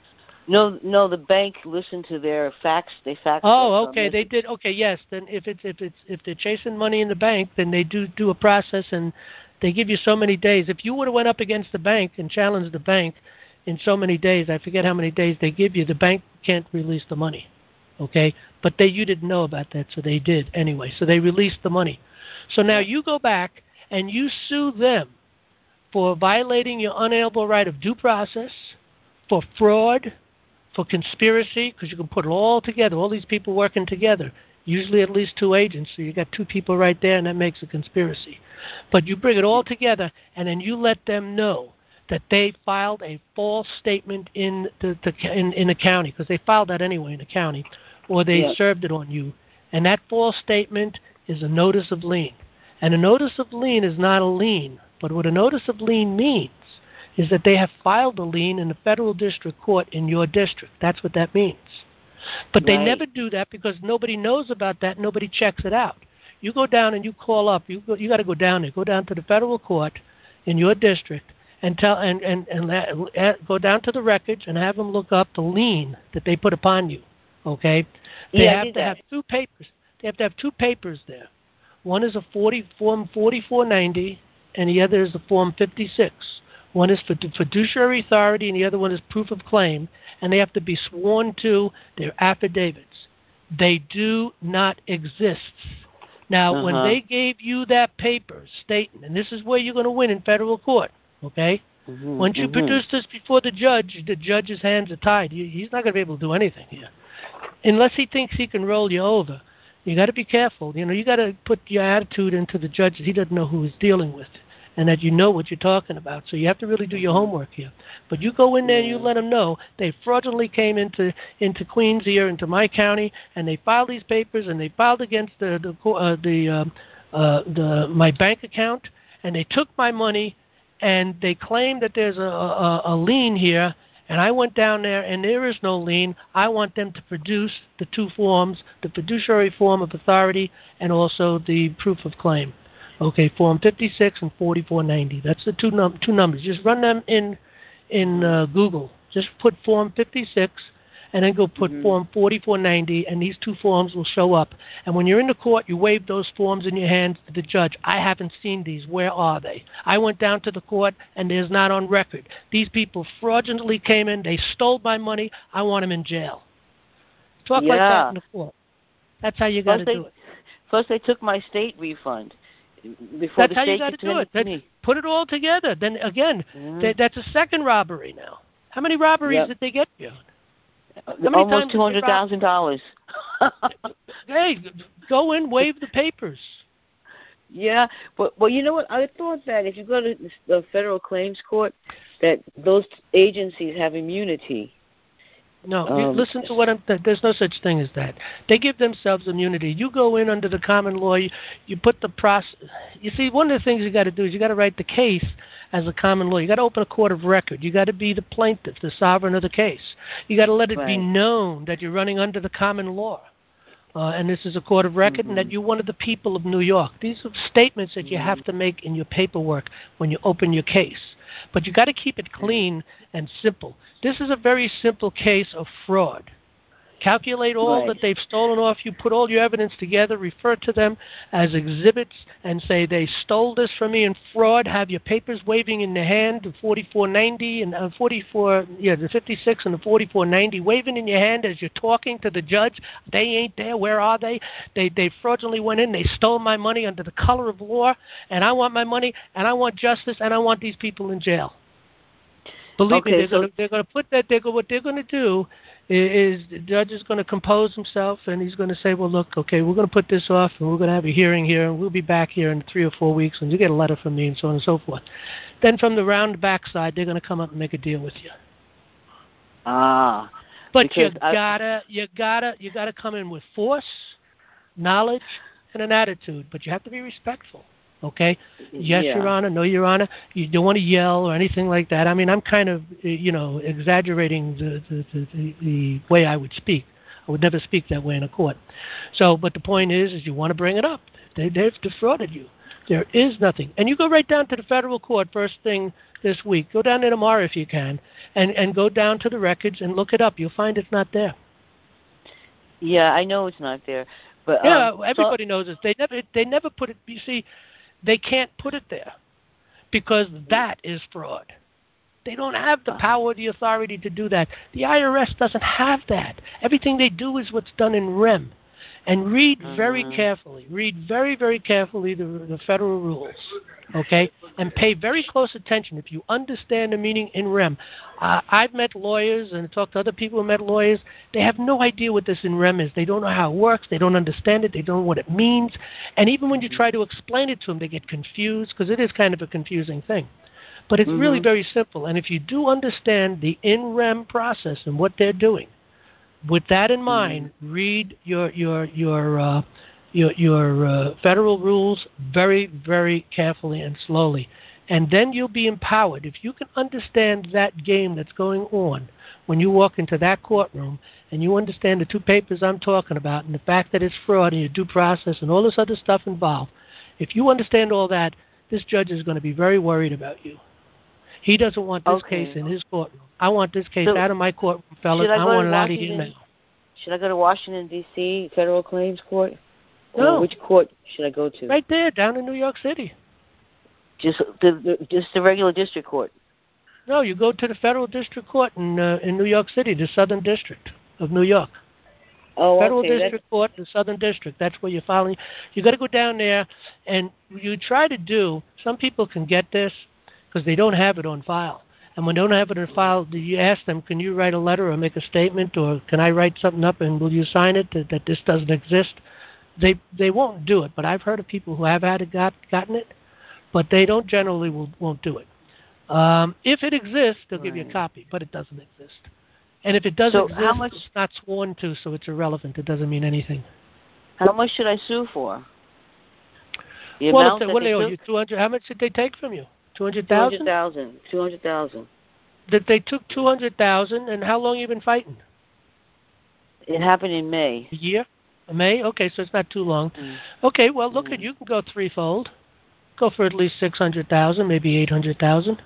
No, no, the bank listened to their fax. They faxed. Oh, okay, they did. Okay, yes. Then if it's if it's if they're chasing money in the bank, then they do do a process, and they give you so many days. If you would have went up against the bank and challenged the bank in so many days, I forget how many days they give you, the bank can't release the money. Okay, but they you didn't know about that, so they did anyway. So they released the money. So now you go back and you sue them for violating your unalienable right of due process, for fraud, for conspiracy, because you can put it all together, all these people working together, usually at least two agents, so you got two people right there, and that makes a conspiracy. But you bring it all together, and then you let them know that they filed a false statement in the, the in, in the county, because they filed that anyway in the county, or they yep. served it on you. And that false statement is a notice of lien. And a notice of lien is not a lien, but what a notice of lien means is that they have filed a lien in the federal district court in your district. That's what that means. But they right. never do that because nobody knows about that. Nobody checks it out. You go down and you call up. You go, you got to go down there. Go down to the federal court in your district and tell and and and let, go down to the records and have them look up the lien that they put upon you. Okay? They yeah, have to that. have two papers. They have to have two papers there. One is a forty form forty-four ninety, and the other is the form fifty-six. One is for fiduciary authority, and the other one is proof of claim, and they have to be sworn to their affidavits. They do not exist. Now, uh-huh. when they gave you that paper stating, and this is where you're going to win in federal court, okay? Mm-hmm, Once you mm-hmm. produce this before the judge, the judge's hands are tied. He's not going to be able to do anything here, unless he thinks he can roll you over. You got to be careful. You know, you got to put your attitude into the judge that he doesn't know who he's dealing with, and that you know what you're talking about. So you have to really do your homework here. But you go in there and you let them know they fraudulently came into into Queens here, into my county, and they filed these papers, and they filed against the the uh, the uh, uh, the my bank account, and they took my money, and they claim that there's a, a, a lien here. And I went down there, and there is no lien. I want them to produce the two forms, the fiduciary form of authority and also the proof of claim. Okay, Form fifty-six and forty-four ninety. That's the two num- two numbers. Just run them in in uh, Google. Just put Form fifty-six and then go put mm-hmm. Form forty-four ninety, and these two forms will show up. And when you're in the court, you wave those forms in your hands to the judge. I haven't seen these. Where are they? I went down to the court, and there's not on record. These people fraudulently came in. They stole my money. I want them in jail. Talk yeah. like that in the court. That's how you got to do it. Plus, they took my state refund. Before that's the how state you got to do it. To me. Put it all together. Then again, mm-hmm. th- that's a second robbery now. How many robberies yep. did they get you? Almost two hundred thousand dollars. Hey, go in, waive the papers. Yeah, but well, you know what? I thought that if you go to the federal claims court, that those agencies have immunity. No, um, listen to what I'm. There's no such thing as that. They give themselves immunity. You go in under the common law. You, you put the process. You see, one of the things you got to do is you got to write the case as a common law. You got to open a court of record. You got to be the plaintiff, the sovereign of the case. You got to let it right. be known that you're running under the common law. Uh, and this is a court of record, mm-hmm. and that you're one of the people of New York. These are statements that you mm-hmm. have to make in your paperwork when you open your case. But you got to keep it clean and simple. This is a very simple case of fraud. Calculate all right. that they've stolen off you, put all your evidence together, refer to them as exhibits, and say they stole this from me in fraud. Have your papers waving in the hand, the forty-four ninety and uh, forty-four, yeah, the fifty-six and the forty-four ninety, waving in your hand as you're talking to the judge. They ain't there. Where are they? They they fraudulently went in. They stole my money under the color of law, and I want my money, and I want justice, and I want these people in jail. Believe okay, me, they're so going to they're going to put that. They're what they're going to do is the judge is going to compose himself, and he's going to say, well, look, okay, we're going to put this off, and we're going to have a hearing here, and we'll be back here in three or four weeks, and you get a letter from me, and so on and so forth. Then from the round back side, they're going to come up and make a deal with you. Ah. But you I, gotta, you gotta, you gotta come in with force, knowledge, and an attitude. But you have to be respectful. Okay? Yes, yeah. Your Honor. No, Your Honor. You don't want to yell or anything like that. I mean, I'm kind of, you know, exaggerating the the, the, the way I would speak. I would never speak that way in a court. So, but the point is, is you want to bring it up. They, they've defrauded you. There is nothing. And you go right down to the federal court first thing this week. Go down there tomorrow if you can, and, and go down to the records and look it up. You'll find it's not there. Yeah, I know it's not there. But yeah, um, everybody so, knows this. They never they never put it. You see, they can't put it there because that is fraud. They don't have the power or the authority to do that. The I R S doesn't have that. Everything they do is what's done in R E M. And read very mm-hmm. carefully. Read very, very carefully the, the federal rules, okay? And pay very close attention. If you understand the meaning in R E M, uh, I've met lawyers and talked to other people who met lawyers. They have no idea what this in R E M is. They don't know how it works. They don't understand it. They don't know what it means. And even when you try to explain it to them, they get confused because it is kind of a confusing thing. But it's mm-hmm. really very simple. And if you do understand the in R E M process and what they're doing, with that in mind, mm-hmm. read your your your uh, your, your uh, federal rules very, very carefully and slowly, and then you'll be empowered. If you can understand that game that's going on when you walk into that courtroom, and you understand the two papers I'm talking about, and the fact that it's fraud and your due process and all this other stuff involved, if you understand all that, this judge is going to be very worried about you. He doesn't want this okay. case in his courtroom. I want this case so out of my courtroom, fellas. I, I want it out of here now. Should I go to Washington, D C, Federal Claims Court? Or no. which court should I go to? Right there, down in New York City. Just the, the just the regular district court? No, you go to the Federal District Court in uh, in New York City, the Southern District of New York. Oh, Federal okay, District that's... Court, the Southern District. That's where you're filing. You got to go down there, and you try to do. Some people can get this because they don't have it on file. And when they don't have it in file, you ask them, can you write a letter or make a statement, or can I write something up and will you sign it that, that this doesn't exist? They they won't do it, but I've heard of people who have had it, got, gotten it, but they don't generally will, won't do it. Um, if it exists, they'll right. give you a copy, but it doesn't exist. And if it does so exist, how much, it's not sworn to, so it's irrelevant. It doesn't mean anything. How much should I sue for? The well, amount if they, that what they owe took? you? two hundred. How much did they take from you? Two hundred thousand. Two hundred thousand. Two hundred thousand. That they took two hundred thousand, and how long you been fighting? It happened in May. A year? May? Okay, so it's not too long. Mm. Okay, well, look mm. at you can go threefold. Go for at least six hundred thousand, maybe eight hundred thousand.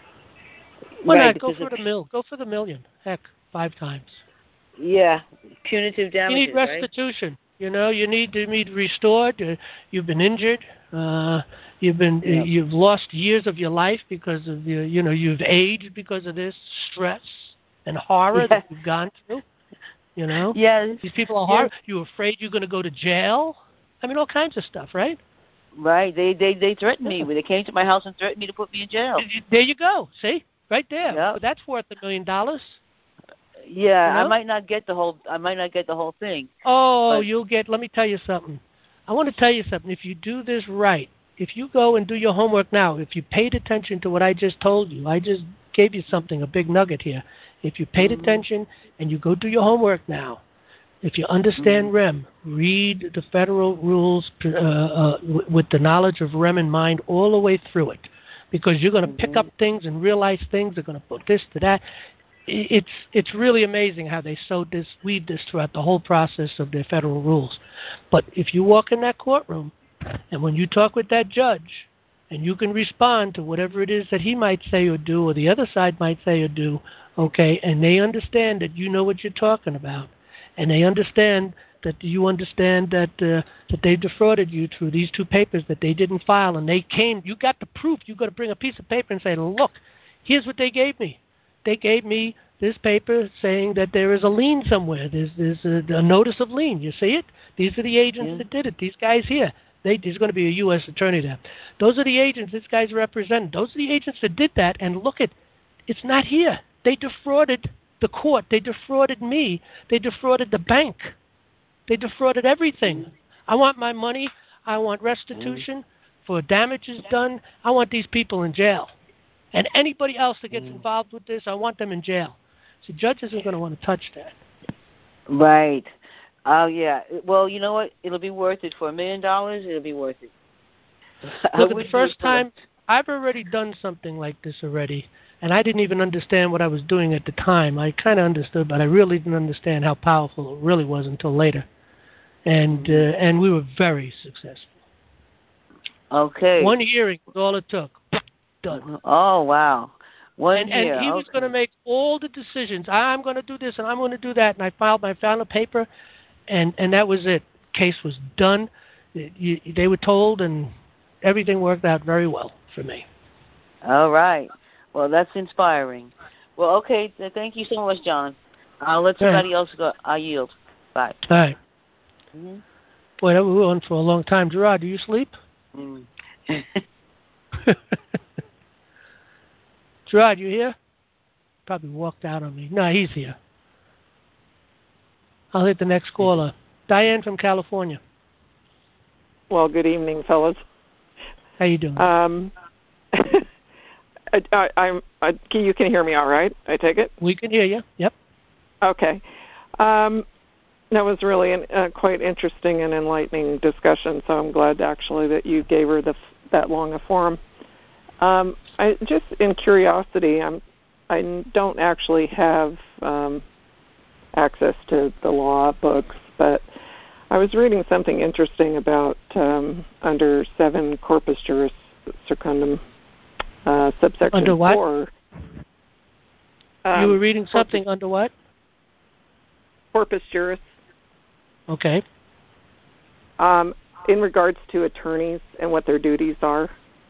Why right, not go for the mill? Go for the million. Heck, five times. Yeah, punitive damages. You need restitution. Right? You know, you need to be restored. Uh, you've been injured. Uh, you've been yep. uh, you've lost years of your life because of your, you know, you've aged because of this stress and horror yeah. that you've gone through. You know, yes. These people are hard. Yes. You're afraid you're going to go to jail. I mean, all kinds of stuff, right? Right. They they they threatened me. They came to my house and threatened me to put me in jail. There you go. See, right there. Yep. But that's worth a million dollars. Yeah, you know? I might not get the whole. I might not get the whole thing. Oh, but... you'll get. Let me tell you something. I want to tell you something. If you do this right, if you go and do your homework now, if you paid attention to what I just told you, I just gave you something, a big nugget here. If you paid mm-hmm. attention and you go do your homework now, if you understand mm-hmm. R E M, read the federal rules uh, uh, w- with the knowledge of R E M in mind all the way through it, because you're going to mm-hmm. pick up things and realize things. They're going to put this to that. It's it's really amazing how they sew this, weave this throughout the whole process of their federal rules. But if you walk in that courtroom, and when you talk with that judge, and you can respond to whatever it is that he might say or do, or the other side might say or do, okay, and they understand that you know what you're talking about, and they understand that you understand that uh, that they defrauded you through these two papers that they didn't file, and they came, you got the proof. You got to bring a piece of paper and say, look, here's what they gave me. They gave me this paper saying that there is a lien somewhere. There's, there's a, a notice of lien. You see it? These are the agents yeah. that did it. These guys here. They, there's going to be a U S attorney there. Those are the agents this guy's representing. Those are the agents that did that. And look at, it's not here. They defrauded the court. They defrauded me. They defrauded the bank. They defrauded everything. Mm. I want my money. I want restitution mm. for damages done. I want these people in jail. And anybody else that gets involved with this, I want them in jail. So judge isn't going to want to touch that. Right. Oh, yeah. Well, you know what? It'll be worth it. For a million dollars, it'll be worth it. Look, the first time, I've already done something like this already, and I didn't even understand what I was doing at the time. I kind of understood, but I really didn't understand how powerful it really was until later. And uh, and we were very successful. Okay. One hearing was all it took. done. Oh, wow. One and, year. and he was okay. going to make all the decisions. I'm going to do this and I'm going to do that. And I filed my final paper, and, and that was it. Case was done. You, they were told, and everything worked out very well for me. All right. Well, that's inspiring. Well, okay. Thank you so much, John. I'll let somebody right. else go. I yield. Bye. All right. Mm-hmm. Boy, that we were on for a long time. Gerard, do you sleep? Mm. Gerard, you here? Probably walked out on me. No, he's here. I'll hit the next caller. Diane from California. Well, good evening, fellas. How you doing? Um, I, I, I'm. I, you can hear me all right, I take it? We can hear you. Yep. Okay. Um, that was really an, uh, quite interesting and enlightening discussion, so I'm glad actually that you gave her the, that long a forum. Um, I, just in curiosity, I'm, I don't actually have um, access to the law books, but I was reading something interesting about um, under seven Corpus Juris Secundum, uh, subsection under what? four. Um, you were reading Corpus, something under what? Corpus Juris. Okay. Um, in regards to attorneys and what their duties are,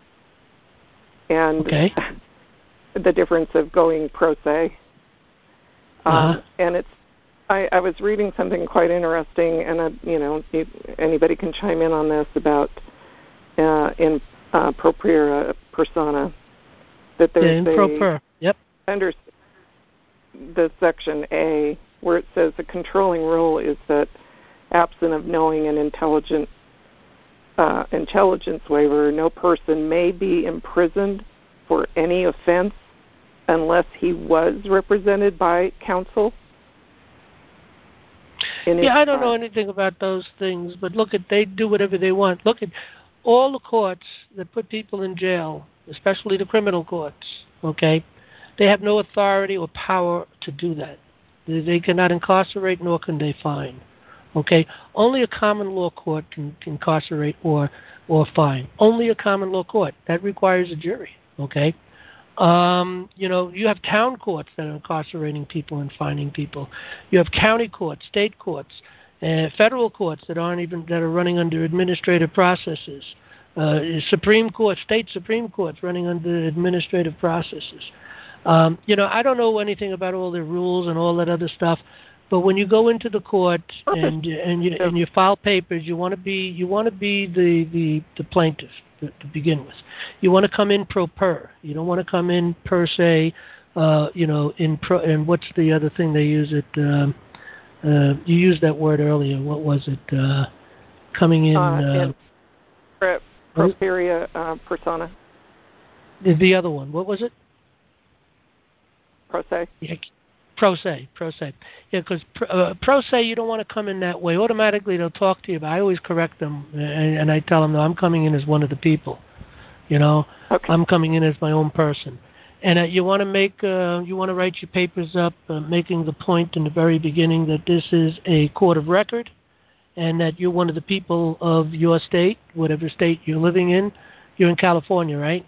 and okay. the difference of going pro se. Um, uh-huh. And it's, I, I was reading something quite interesting, and uh, you know, anybody can chime in on this about uh, in uh, propria persona that there's yeah, in a pro per. Yep. Under the section A where it says the controlling rule is that absent of knowing and intelligent uh, intelligence waiver, no person may be imprisoned for any offense unless he was represented by counsel. Yeah, I don't know anything about those things, but look at they do whatever they want. Look at all the courts that put people in jail, especially the criminal courts. Okay, they have no authority or power to do that. They, they cannot incarcerate, nor can they fine. Okay, only a common law court can, can incarcerate or or fine. Only a common law court that requires a jury. Okay. Um, you know, you have town courts that are incarcerating people and fining people. You have county courts, state courts, uh, federal courts that aren't even that are running under administrative processes. Uh, Supreme Court, state Supreme Courts running under administrative processes. Um, you know, I don't know anything about all the rules and all that other stuff. But when you go into the court and and you and you file papers, you want to be you want to be the, the, the plaintiff to, to begin with. You want to come in pro per. You don't want to come in per se. Uh, you know, in pro. And what's the other thing they use it? Um, uh, you used that word earlier. What was it? Uh, coming in. Uh, uh, in pro, propria uh, persona. The, the other one. What was it? Pro se. Yeah. Pro se, pro se. Yeah, because pro, uh, pro se, you don't want to come in that way. Automatically, they'll talk to you, but I always correct them, and, and I tell them, no, I'm coming in as one of the people. You know, okay. I'm coming in as my own person. And uh, you want to make, uh, you want to write your papers up, uh, making the point in the very beginning that this is a court of record, and that you're one of the people of your state, whatever state you're living in. You're in California, right?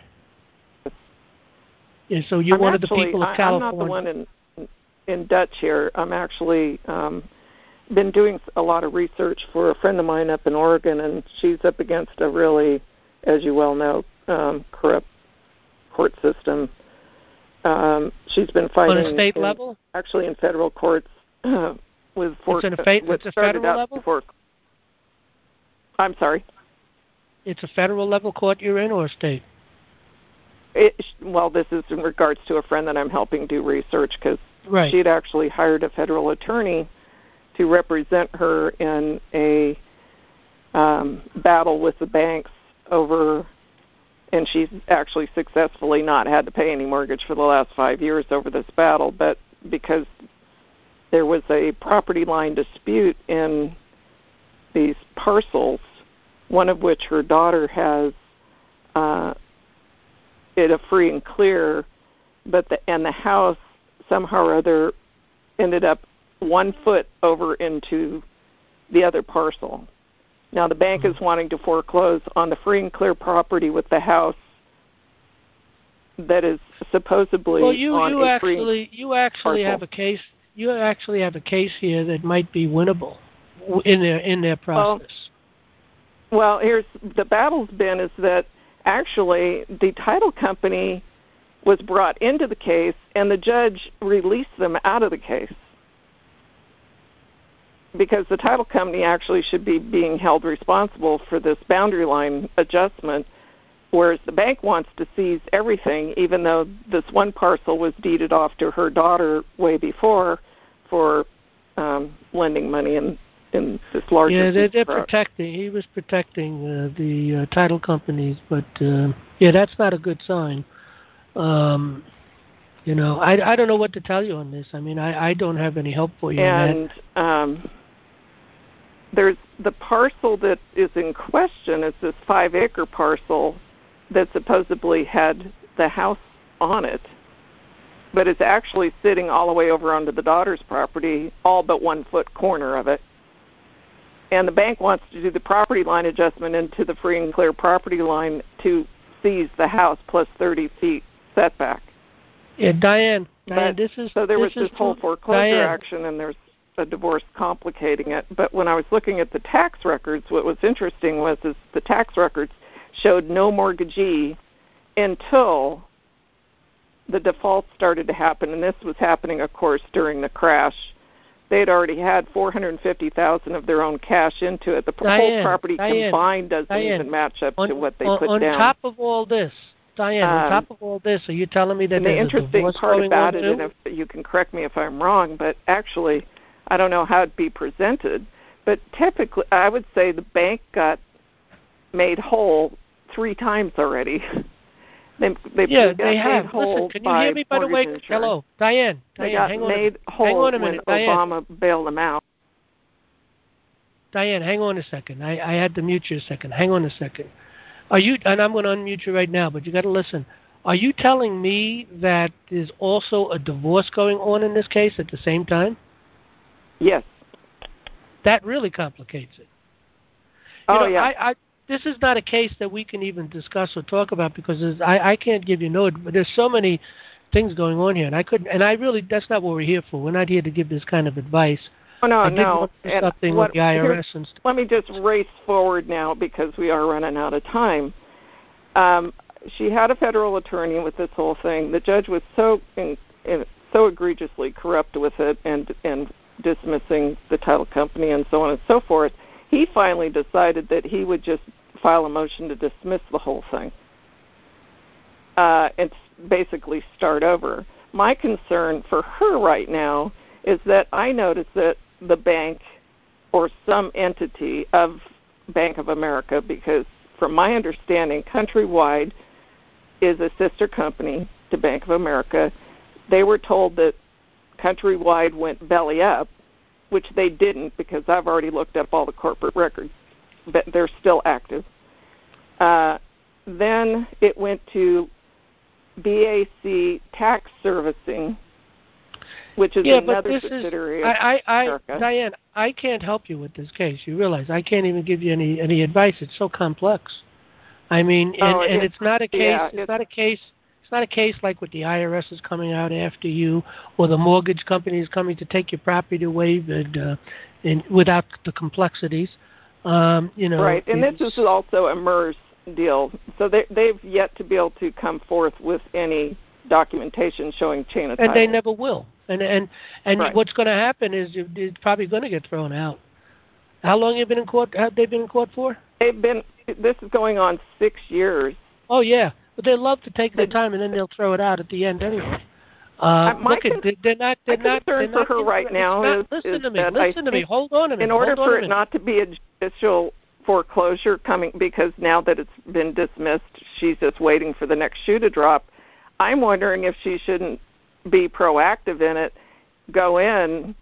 Yeah, so you're I'm one actually, of the people of I, California. I'm not the one in. in Dutch here. I'm actually um, been doing a lot of research for a friend of mine up in Oregon, and she's up against a really, as you well know, um, corrupt court system. Um, she's been fighting on a state in, level, actually in federal courts uh, with for, it's in a fa- what it's a started federal out level. Before, I'm sorry. It's a federal level court you're in, or a state? It, well, this is in regards to a friend that I'm helping do research because. Right. She had actually hired a federal attorney to represent her in a um, battle with the banks over, and she's actually successfully not had to pay any mortgage for the last five years over this battle, but because there was a property line dispute in these parcels, one of which her daughter has uh, it a free and clear, but the, and the house somehow or other ended up one foot over into the other parcel. Now the bank mm-hmm. is wanting to foreclose on the free and clear property with the house that is supposedly well, you on you a actually you actually parcel. have a case. You actually have a case here that might be winnable in their in their process. Well, well, here's the battle's been is that actually the title company was brought into the case, and the judge released them out of the case because the title company actually should be being held responsible for this boundary line adjustment, whereas the bank wants to seize everything, even though this one parcel was deeded off to her daughter way before for um, lending money in, in this larger Yeah, they're, they're approach. protecting. He was protecting uh, the uh, title companies, but uh, yeah, that's not a good sign. Um, you know, I, I don't know what to tell you on this. I mean, I, I don't have any help for you And on that. Um, there's the parcel that is in question is this five-acre parcel that supposedly had the house on it, but it's actually sitting all the way over onto the daughter's property, all but one foot corner of it. And the bank wants to do the property line adjustment into the free and clear property line to seize the house plus thirty feet setback. Yeah, Diane, Diane, But, this is so there this was is this whole too, foreclosure Diane. action, and there's a divorce complicating it. But when I was looking at the tax records, what was interesting was is the tax records showed no mortgagee until the default started to happen, and this was happening, of course, during the crash. They had already had four hundred fifty thousand dollars of their own cash into it. The Diane, whole property Diane, combined doesn't Diane, even match up on, to what they on, put on down. On top of all this, Diane, Um, on top of all this, are you telling me that and the there's a interesting divorce part going about on it, too? and if you can correct me if I'm wrong, but actually, I don't know how it'd be presented, but typically, I would say the bank got made whole three times already. they, they, yeah, they, got they have. Made whole Listen, can you by hear me, by the way? mortgage insurance. Hello, Diane. They Diane, got hang on made a, whole hang on a when minute, Diane. Obama bailed them out. Diane, hang on a second. I, I had to mute you a second. Hang on a second. Are you? And I'm going to unmute you right now, but you got to listen. Are you telling me that there's also a divorce going on in this case at the same time? Yes. That really complicates it. You Oh know, yeah. I, I, this is not a case that we can even discuss or talk about because there's, I, I can't give you no. But there's so many things going on here, and I couldn't. And I really, that's not what we're here for. We're not here to give this kind of advice. Oh, no, I did no. want to do And something what, with the I R S here, and stuff. Let me just race forward now because we are running out of time. Um, she had a federal attorney with this whole thing. The judge was so in, in, so egregiously corrupt with it and and dismissing the title company and so on and so forth. He finally decided that he would just file a motion to dismiss the whole thing uh, and basically start over. My concern for her right now is that I noticed that the bank or some entity of Bank of America, because from my understanding, Countrywide is a sister company to Bank of America. They were told that Countrywide went belly up, which they didn't because I've already looked up all the corporate records, but they're still active. Uh, then it went to B A C Tax Servicing, which is yeah, another but this subsidiary is, of I, I, America. Diane, I can't help you with this case. You realize I can't even give you any, any advice. It's so complex. I mean, and, oh, and it's, it's not a case. Yeah, it's, it's not a case. It's not a case like with the I R S is coming out after you, or the mortgage company is coming to take your property away, and, uh, and without the complexities. Um, you know, right, and this is also a MERS deal. So they, they've yet to be able to come forth with any documentation showing chain of title. And they never will. And and and right. what's going to happen is it's probably going to get thrown out. How long have you been in court? Have they been in court for? They've been. This is going on six years. Oh yeah, but they love to take their time and then they'll throw it out at the end anyway. Uh, Uh, my look, at, they're not. They're my not. concern They're for not her right now not, is, listen is to me. that Listen I to me. Hold on a minute. In order Hold for on a it minute. not to be a judicial foreclosure coming, because now that it's been dismissed, she's just waiting for the next shoe to drop. I'm wondering if she shouldn't be proactive in it, go in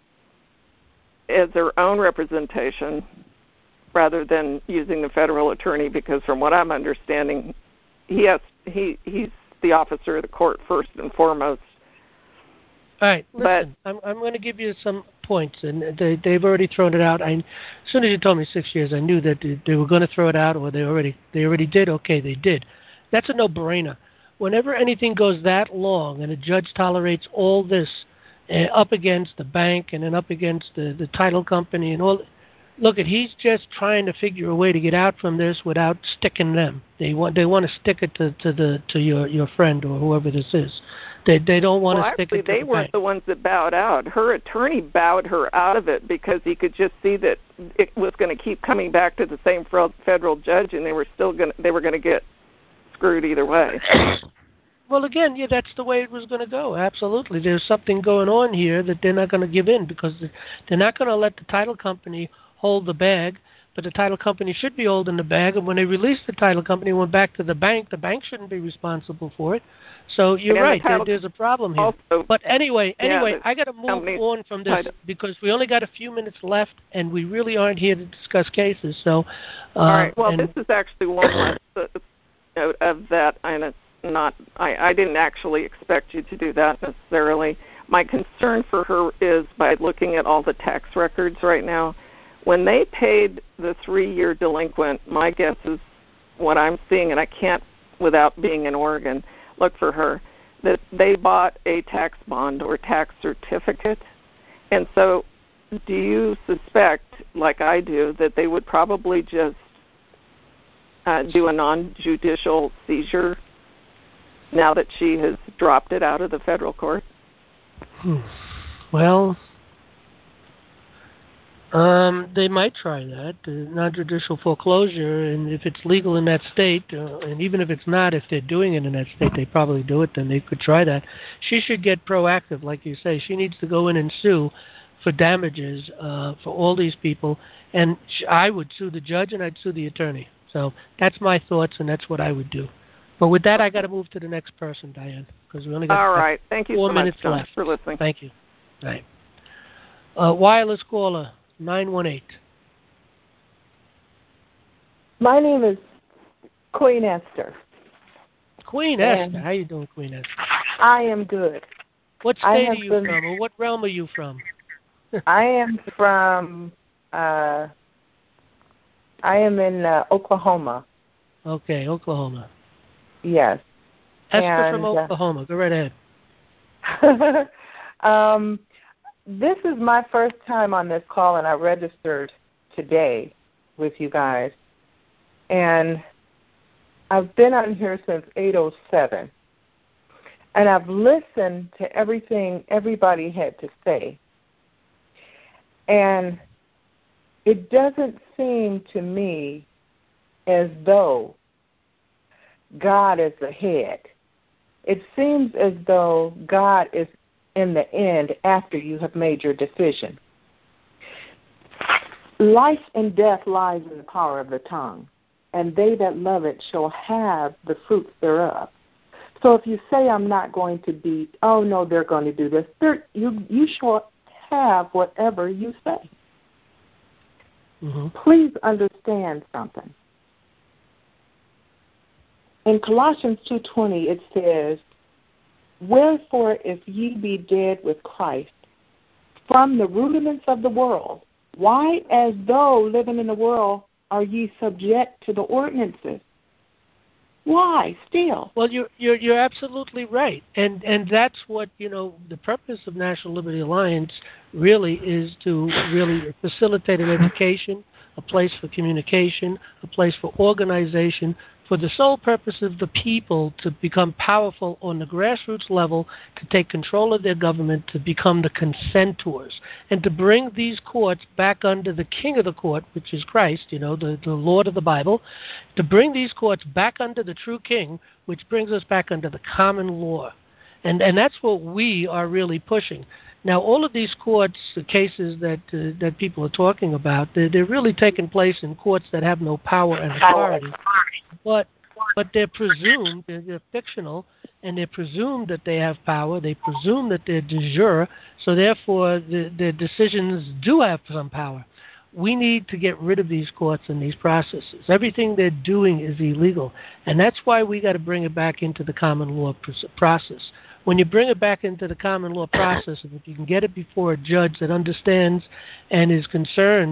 as her own representation rather than using the federal attorney, because from what I'm understanding, he has he he's the officer of the court first and foremost. All right, listen, but I'm I'm going to give you some points, and they they've already thrown it out. I, as soon as you told me six years, I knew that they, they were going to throw it out, or they already they already did. Okay, they did. That's a no-brainer. whenever anything goes that long and a judge tolerates all this uh, up against the bank and then up against the, the title company and all, look, at he's just trying to figure a way to get out from this without sticking them. They want they want to stick it to, to the to your, your friend or whoever this is. They they don't want well, to stick actually, it to they the weren't bank. the ones that bowed out. Her attorney bowed her out of it because he could just see that it was going to keep coming back to the same federal judge, and they were still going they were going to get screwed either way. Well, again, yeah, that's the way it was going to go. Absolutely, there's something going on here that they're not going to give in because they're not going to let the title company hold the bag. But the title company should be holding the bag, and when they released the title company and went back to the bank, the bank shouldn't be responsible for it. So you're and right, the there, there's a problem here. Also, but anyway, anyway, yeah, I got to move on from this because we only got a few minutes left, and we really aren't here to discuss cases. So, um, all right. Well, and, this is actually one less note of that, and it's not. I, I didn't actually expect you to do that necessarily. My concern for her is by looking at all the tax records right now. When they paid the three-year delinquent, my guess is what I'm seeing, and I can't, without being in Oregon, look for her, that they bought a tax bond or tax certificate. And so do you suspect, like I do, that they would probably just uh, do a non-judicial seizure now that she has dropped it out of the federal court? Hmm. Well... Um, they might try that, uh, non-judicial foreclosure, and if it's legal in that state, uh, and even if it's not, if they're doing it in that state, they probably do it, then they could try that. She should get proactive, like you say. She needs to go in and sue for damages uh, for all these people, and sh- I would sue the judge and I'd sue the attorney. So that's my thoughts, and that's what I would do. But with that, I got to move to the next person, Diane, because we only got all right. Thank you four so minutes much, John, left. for listening. Thank you. All right. Uh, wireless caller. nine one eight. My name is Queen Esther. Queen and Esther. How you doing, Queen Esther? I am good. What state are you been, from, or what realm are you from? I am from, uh, I am in uh, Oklahoma. Okay, Oklahoma. Yes. Esther and, from Oklahoma. Uh, Go right ahead. um, This is my first time on this call, and I registered today with you guys. And I've been on here since eight oh seven. And I've listened to everything everybody had to say. And it doesn't seem to me as though God is the head. It seems as though God is in the end after you have made your decision. Life and death lies in the power of the tongue, and they that love it shall have the fruits thereof. So if you say, I'm not going to be, oh, no, they're going to do this, you, you shall have whatever you say. Mm-hmm. Please understand something. In Colossians two twenty, it says, wherefore, if ye be dead with Christ from the rudiments of the world, why, as though living in the world, are ye subject to the ordinances? Why still? Well, you're you're you're absolutely right, and and that's what you know. The purpose of National Liberty Alliance really is to really facilitate an education, a place for communication, a place for organization, for the sole purpose of the people to become powerful on the grassroots level, to take control of their government, to become the consentors, and to bring these courts back under the king of the court, which is Christ, you know, the, the Lord of the Bible, to bring these courts back under the true king, which brings us back under the common law. And, and that's what we are really pushing. Now, all of these courts, the cases that uh, that people are talking about, they're, they're really taking place in courts that have no power and authority. But but they're presumed, they're, they're fictional, and they're presumed that they have power. They presume that they're de jure, so therefore the, their decisions do have some power. We need to get rid of these courts and these processes. Everything they're doing is illegal, and that's why we got to bring it back into the common law process. When you bring it back into the common law process, and if you can get it before a judge that understands and is concerned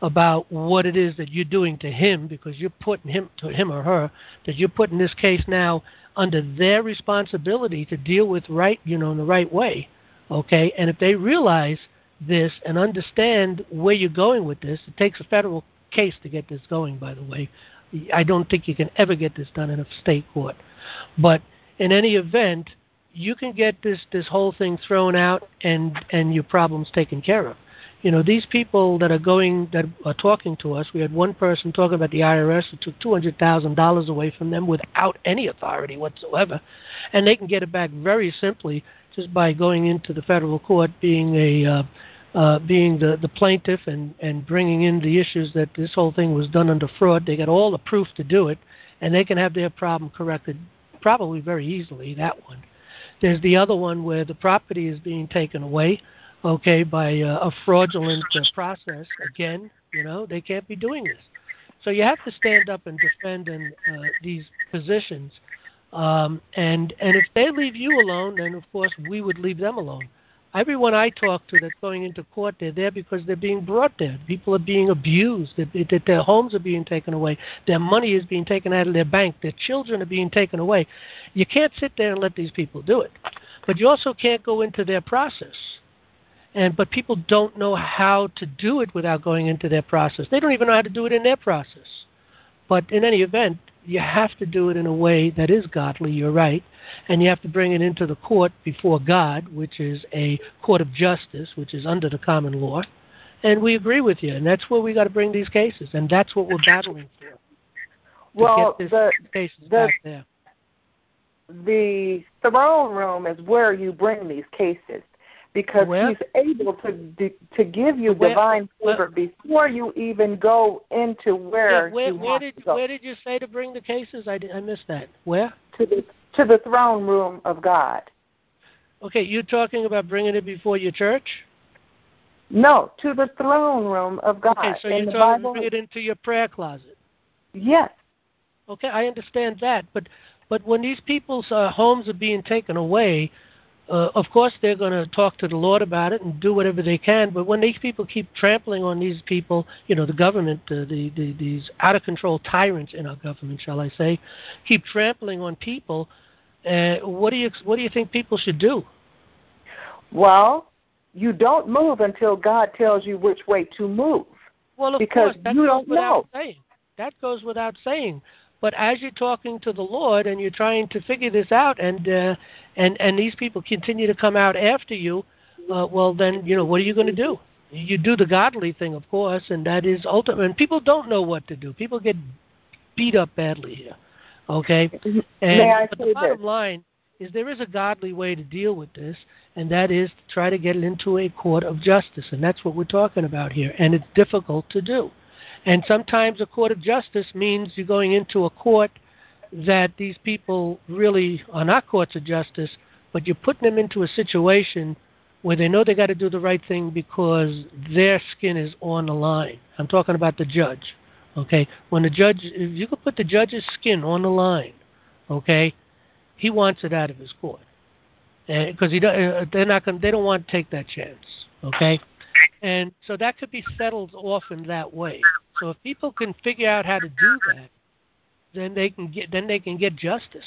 about what it is that you're doing to him, because you're putting him, to him or her, that you're putting this case now under their responsibility to deal with right, you know, in the right way, okay? And if they realize this and understand where you're going with this, it takes a federal case to get this going, by the way. I don't think you can ever get this done in a state court. But in any event, you can get this, this whole thing thrown out and, and your problems taken care of. You know, these people that are going, that are talking to us, we had one person talking about the I R S who took two hundred thousand dollars away from them without any authority whatsoever, and they can get it back very simply just by going into the federal court, being a uh, uh, being the, the plaintiff and, and bringing in the issues that this whole thing was done under fraud. They got all the proof to do it, and they can have their problem corrected probably very easily, that one. There's the other one where the property is being taken away, okay, by uh, a fraudulent uh, process. Again, you know, they can't be doing this. So you have to stand up and defend in uh, these positions. Um, and, and if they leave you alone, then, of course, we would leave them alone. Everyone I talk to that's going into court, they're there because they're being brought there. People are being abused. That their homes are being taken away. Their money is being taken out of their bank. Their children are being taken away. You can't sit there and let these people do it. But you also can't go into their process. And but people don't know how to do it without going into their process. They don't even know how to do it in their process. But in any event, you have to do it in a way that is godly, you're right, and you have to bring it into the court before God, which is a court of justice, which is under the common law, and we agree with you, and that's where we got to bring these cases, and that's what we're battling for. Well, get this the, cases the, back there. the throne room is where you bring these cases, because Where? he's able to to give you Where, divine favor uh, before you even go into where yeah, where, you where want did to go. where did you say to bring the cases? I, did, I missed that. Where? To the to the throne room of God. Okay, you're talking about bringing it before your church? No, to the throne room of God. Okay, so In you're the talking Bible, bring it into your prayer closet. Yes. Okay, I understand that, but but when these people's uh, homes are being taken away, uh, of course they're going to talk to the Lord about it and do whatever they can. But when these people keep trampling on these people, you know, the government, uh, the, the these out of control tyrants in our government, shall I say, keep trampling on people. Uh, what do you what do you think people should do? Well, you don't move until God tells you which way to move. Well, of because course, that you goes don't without know. saying. That goes without saying. But as you're talking to the Lord and you're trying to figure this out, and uh, and and these people continue to come out after you, uh, well, then you know what are you going to do? You do the godly thing, of course, and that is ultimate. And people don't know what to do. People get beat up badly here. Okay, and May I but say the bottom this? line is there is a godly way to deal with this, and that is to try to get it into a court of justice, and that's what we're talking about here. And it's difficult to do. And sometimes a court of justice means you're going into a court that these people really are not courts of justice, but you're putting them into a situation where they know they got to do the right thing because their skin is on the line. I'm talking about the judge. Okay, when the judge, if you could put the judge's skin on the line, okay, he wants it out of his court, because he uh, they're not going, they don't want to take that chance. Okay. And so that could be settled often that way. So if people can figure out how to do that, then they can get then they can get justice.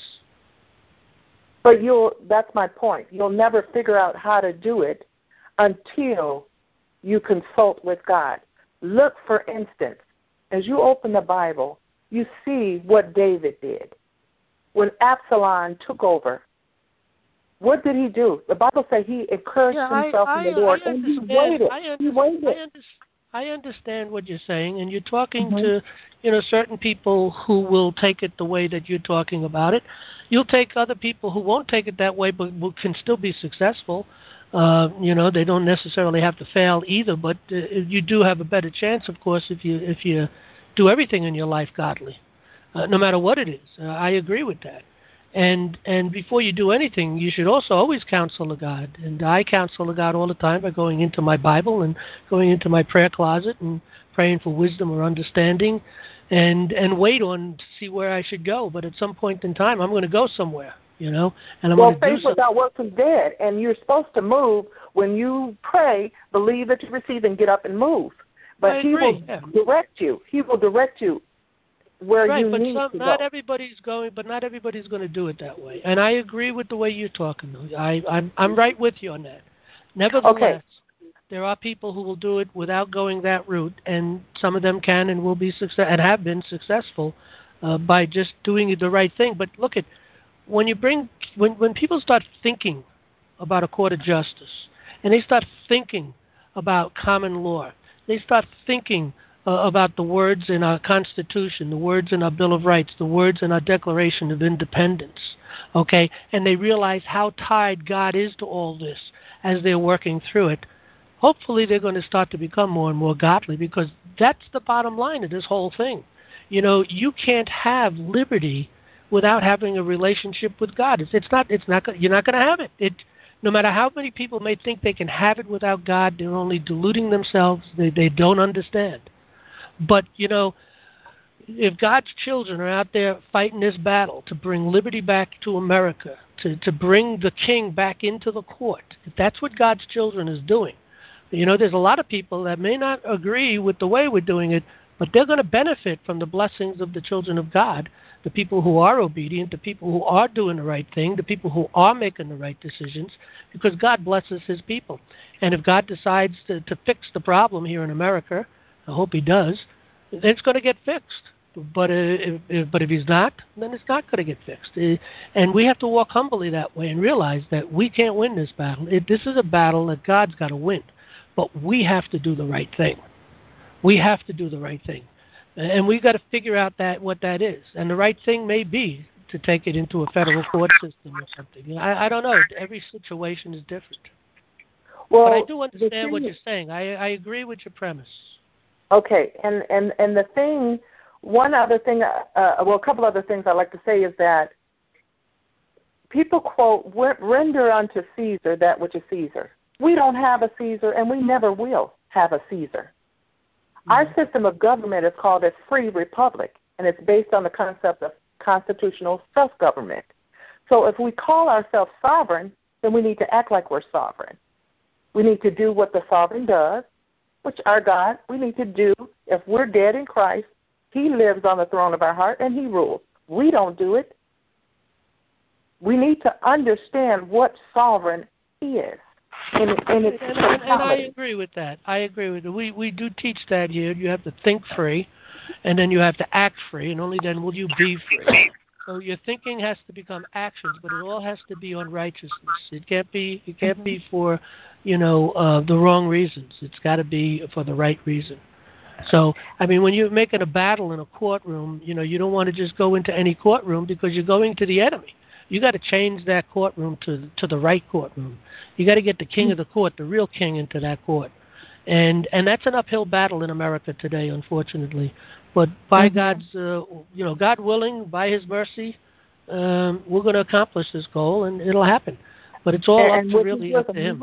But you'll that's my point. You'll never figure out how to do it until you consult with God. Look, for instance, as you open the Bible, you see what David did. When Absalom took over, what did he do? The Bible says he encouraged yeah, himself I, in the I, Lord, I and he understand, waited. I under, he waited. I, under, I understand what you're saying, and you're talking mm-hmm. to, you know, certain people who will take it the way that you're talking about it. You'll take other people who won't take it that way, but will, can still be successful. Uh, you know, they don't necessarily have to fail either, but uh, you do have a better chance, of course, if you if you do everything in your life godly, uh, no matter what it is. Uh, I agree with that. And and before you do anything, you should also always counsel a God. And I counsel a God all the time by going into my Bible and going into my prayer closet and praying for wisdom or understanding, and and wait on to see where I should go. But at some point in time, I'm going to go somewhere, you know, and I'm well, going to do faith something. without works is dead, and you're supposed to move when you pray. Believe that you receive and get up and move. But I he agree. will yeah. direct you. He will direct you where right, you but need some, to not go. everybody's going, but not everybody's going to do it that way. And I agree with the way you're talking. I, I'm, I'm right with you on that. Nevertheless, Okay. there are people who will do it without going that route, and some of them can and will be success and have been successful uh, by just doing the right thing. But look at when you bring when when people start thinking about a court of justice, and they start thinking about common law, they start thinking uh, about the words in our Constitution, the words in our Bill of Rights, the words in our Declaration of Independence, okay, and they realize how tied God is to all this as they're working through it. Hopefully they're going to start to become more and more godly, because that's the bottom line of this whole thing. You know, you can't have liberty without having a relationship with God. It's, it's not. It's not. You're not going to have it. It. No matter how many people may think they can have it without God, they're only deluding themselves. They they don't understand. But you know, if God's children are out there fighting this battle to bring liberty back to America, to to bring the King back into the court, if that's what God's children is doing. You know, there's a lot of people that may not agree with the way we're doing it, but they're going to benefit from the blessings of the children of God, the people who are obedient, the people who are doing the right thing, the people who are making the right decisions, because God blesses his people. And if God decides to, to fix the problem here in America, I hope he does, it's going to get fixed. But uh, if, if, but if he's not, then it's not going to get fixed. Uh, and we have to walk humbly that way and realize that we can't win this battle. It, this is a battle that God's got to win. But we have to do the right thing. We have to do the right thing. And we've got to figure out that what that is. And the right thing may be to take it into a federal court system or something. I, I don't know. Every situation is different. Well, but I do understand what is, you're saying. I, I agree with your premise. Okay. And, and, and the thing, one other thing, uh, well, a couple other things I'd like to say is that people quote, render unto Caesar that which is Caesar. We don't have a Caesar, and we never will have a Caesar. Mm-hmm. Our system of government is called a free republic, and it's based on the concept of constitutional self-government. So if we call ourselves sovereign, then we need to act like we're sovereign. We need to do what the sovereign does, which our God, we need to do. If we're dead in Christ, he lives on the throne of our heart, and he rules. We don't do it. We need to understand what sovereign is. In, in its and, and, and I agree with that. I agree with it. We we do teach that here. You have to think free, and then you have to act free, and only then will you be free. So your thinking has to become actions, but it all has to be on righteousness. It can't be it can't mm-hmm. be for, you know, uh, the wrong reasons. It's got to be for the right reason. So, I mean, when you're making a battle in a courtroom, you know, you don't want to just go into any courtroom because you're going to the enemy. You got to change that courtroom to to the right courtroom. You got to get the king of the court, the real king, into that court, and and that's an uphill battle in America today, unfortunately. But by mm-hmm. God's, uh, you know, God willing, by His mercy, um, we're going to accomplish this goal, and it'll happen. But it's all and, up to really up to Him.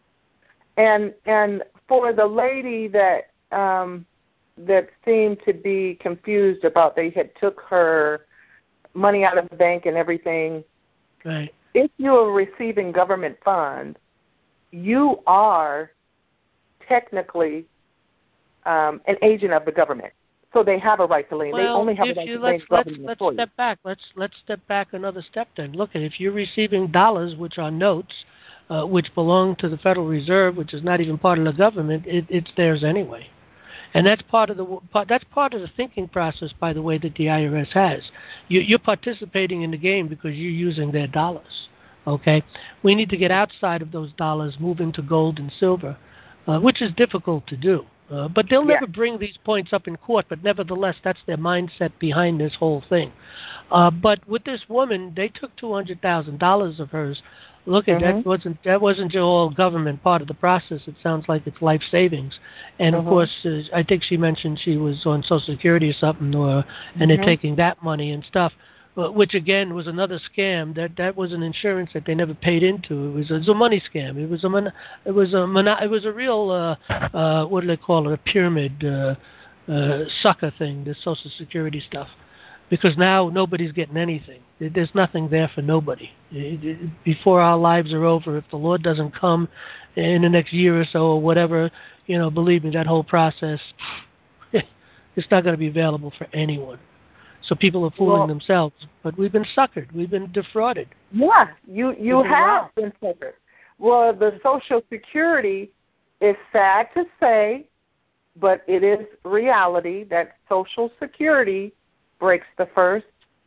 And and for the lady that um, that seemed to be confused about they had took her money out of the bank and everything. Right. If you are receiving government funds, you are technically um, an agent of the government, so they have a right to lien. Well, they only have a right you, to let's, lien let's, government let's employees. step back. Let's let's step back another step. Then look at if you're receiving dollars, which are notes, uh, which belong to the Federal Reserve, which is not even part of the government. It, it's theirs anyway. And that's part of the that's part of the thinking process, by the way, that the I R S has. You, you're participating in the game because you're using their dollars. Okay, we need to get outside of those dollars, move into gold and silver, uh, which is difficult to do. Uh, but they'll yeah. never bring these points up in court. But nevertheless, that's their mindset behind this whole thing. Uh, but with this woman, they took two hundred thousand dollars of hers. Look, at mm-hmm. that wasn't that wasn't all government part of the process. It sounds like it's life savings, and mm-hmm. of course, uh, I think she mentioned she was on Social Security or something, or and mm-hmm. they're taking that money and stuff, uh, which again was another scam. That that was an insurance that they never paid into. It was, it was a money scam. It was a mon- it was a mon- it was a real uh, uh, what do they call it? A pyramid uh, uh, sucker thing. The Social Security stuff. because now nobody's getting anything. There's nothing there for nobody. Before our lives are over, if the Lord doesn't come in the next year or so or whatever, you know, believe me, that whole process, it's not going to be available for anyone. So people are fooling well, themselves, but we've been suckered. We've been defrauded. Yeah, you, you have been suckered. Well, the Social Security is sad to say, but it is reality that Social Security breaks the first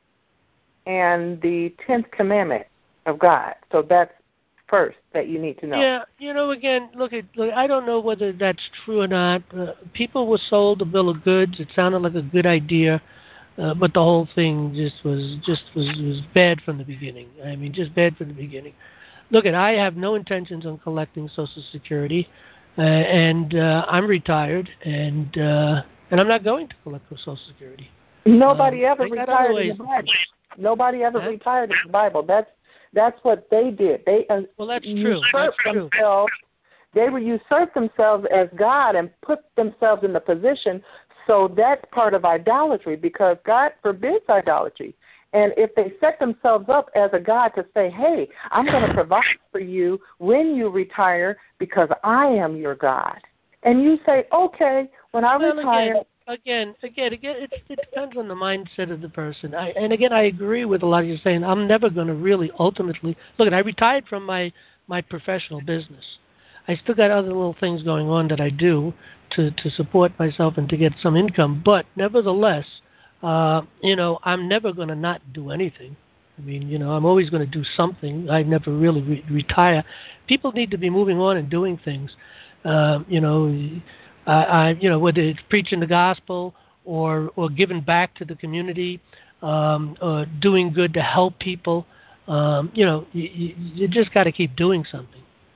and the tenth commandment of God. So that's first that you need to know. Yeah, you know, again, look at. Look, I don't know whether that's true or not. Uh, people were sold a bill of goods. It sounded like a good idea. Uh, but the whole thing just was just was, was bad from the beginning. I mean, just bad from the beginning. Look, at I have no intentions on collecting Social Security, uh, and uh, I'm retired, and uh, and I'm not going to collect Social Security. Nobody um, ever retired in the Bible. Nobody ever huh? retired in the Bible. That's that's what they did. They uh, well, that's true. usurped That's true. themselves. They were usurped themselves as God and put themselves in the position. So that's part of idolatry, because God forbids idolatry. And if they set themselves up as a God to say, hey, I'm going to provide for you when you retire because I am your God. And you say, okay, when I well, retire. Again, again, again, again it, it depends on the mindset of the person. I, and again, I agree with a lot of you saying I'm never going to really ultimately. Look, I retired from my, my professional business. I still got other little things going on that I do to, to support myself and to get some income. But nevertheless, uh, you know, I'm never going to not do anything. I mean, you know, I'm always going to do something. I never really re- retire. People need to be moving on and doing things. Uh, you know, I, I, you know, whether it's preaching the gospel or or giving back to the community, um, or doing good to help people. Um, you know, you, you just got to keep doing something.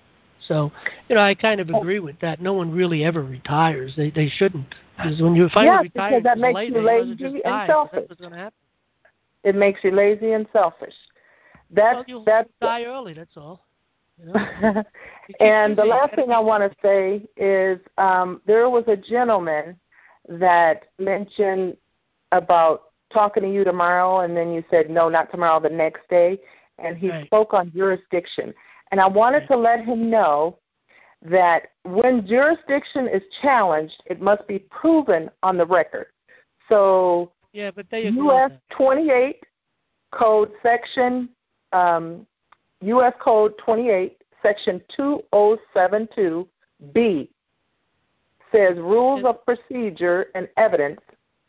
So, you know, I kind of agree with that. No one really ever retires. They they shouldn't. Because when you finally yes, retire, because that makes late, you lazy just and die, selfish. that's what's going to happen. It makes you lazy and selfish. That's, well, you'll that's, die early, that's all. You know? And the last thing I want to say is um, there was a gentleman that mentioned about talking to you tomorrow, and then you said, no, not tomorrow, the next day. And he right. spoke on jurisdiction. And I wanted right. to let him know that when jurisdiction is challenged, it must be proven on the record. So yeah, but they U S twenty-eight Code Section, um, U S Code twenty-eight, Section two oh seven two B says rules of procedure and evidence.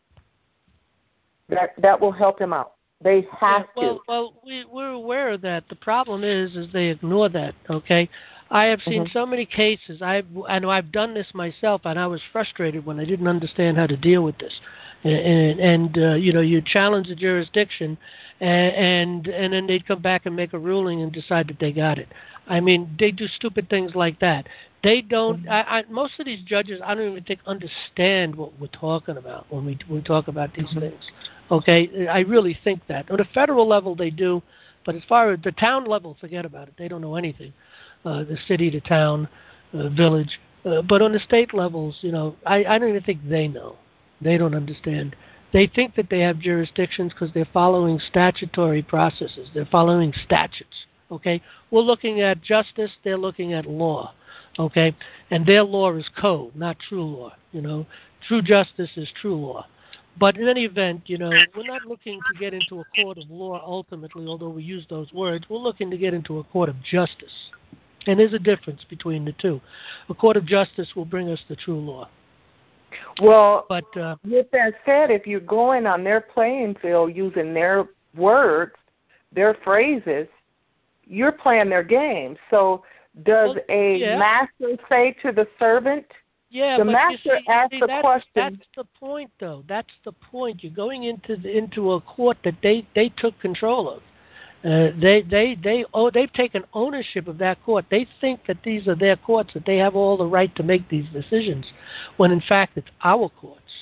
That that will help him out. They have yeah, well, to. Well, we, we're aware of that. The problem is, is they ignore that. Okay, I have seen mm-hmm. so many cases. I I know I've done this myself, and I was frustrated when I didn't understand how to deal with this. And and uh, you know, you challenge the jurisdiction, and, and and then they'd come back and make a ruling and decide that they got it. I mean, they do stupid things like that. They don't. Mm-hmm. I, I, most of these judges, I don't even think understand what we're talking about when we when we talk about these mm-hmm. things. Okay, I really think that. On a federal level, they do, but as far as the town level, forget about it. They don't know anything. Uh, the city, the town, uh, village. Uh, but on the state levels, you know, I, I don't even think they know. They don't understand. They think that they have jurisdictions because they're following statutory processes. They're following statutes. Okay, we're looking at justice. They're looking at law. Okay, and their law is code, not true law. You know, true justice is true law. But in any event, you know, we're not looking to get into a court of law ultimately, although we use those words. We're looking to get into a court of justice. And there's a difference between the two. A court of justice will bring us the true law. Well, but uh, with that said, if you're going on their playing field using their words, their phrases, you're playing their game. So does well, a yeah. master say to the servant, Yeah, the but master you see, asks see, the that's, question. That's the point, though. That's the point. You're going into the, into a court that they, they took control of. Uh, they they they oh they've taken ownership of that court. They think that these are their courts, that they have all the right to make these decisions, when in fact it's our courts.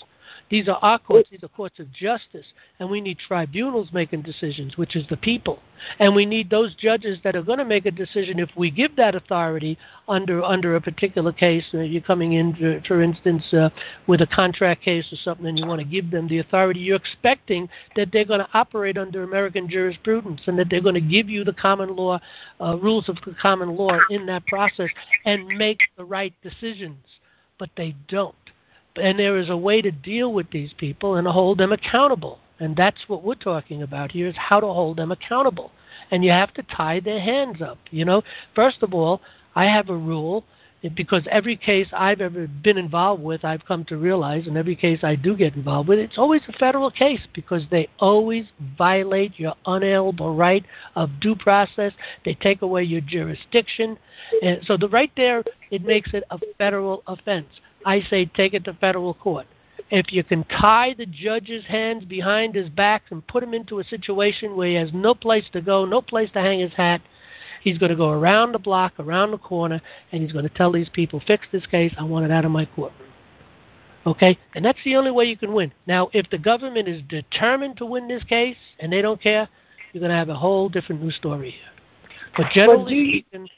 These are our courts. These are courts of justice. And we need tribunals making decisions, which is the people. And we need those judges that are going to make a decision if we give that authority under under a particular case. Uh, you're coming in, for, for instance, uh, with a contract case or something, and you want to give them the authority. You're expecting that they're going to operate under American jurisprudence and that they're going to give you the common law, uh, rules of the common law in that process and make the right decisions. But they don't. And there is a way to deal with these people and hold them accountable. And that's what we're talking about here, is how to hold them accountable. And you have to tie their hands up. You know, first of all, I have a rule, because every case I've ever been involved with, I've come to realize, and every case I do get involved with, it's always a federal case, because they always violate your unalienable right of due process. They take away your jurisdiction. And so the right there, it makes it a federal offense. I say take it to federal court. If you can tie the judge's hands behind his back and put him into a situation where he has no place to go, no place to hang his hat, he's going to go around the block, around the corner, and he's going to tell these people, fix this case, I want it out of my courtroom. Okay? And that's the only way you can win. Now, if the government is determined to win this case and they don't care, you're going to have a whole different new story here. But generally you... speaking...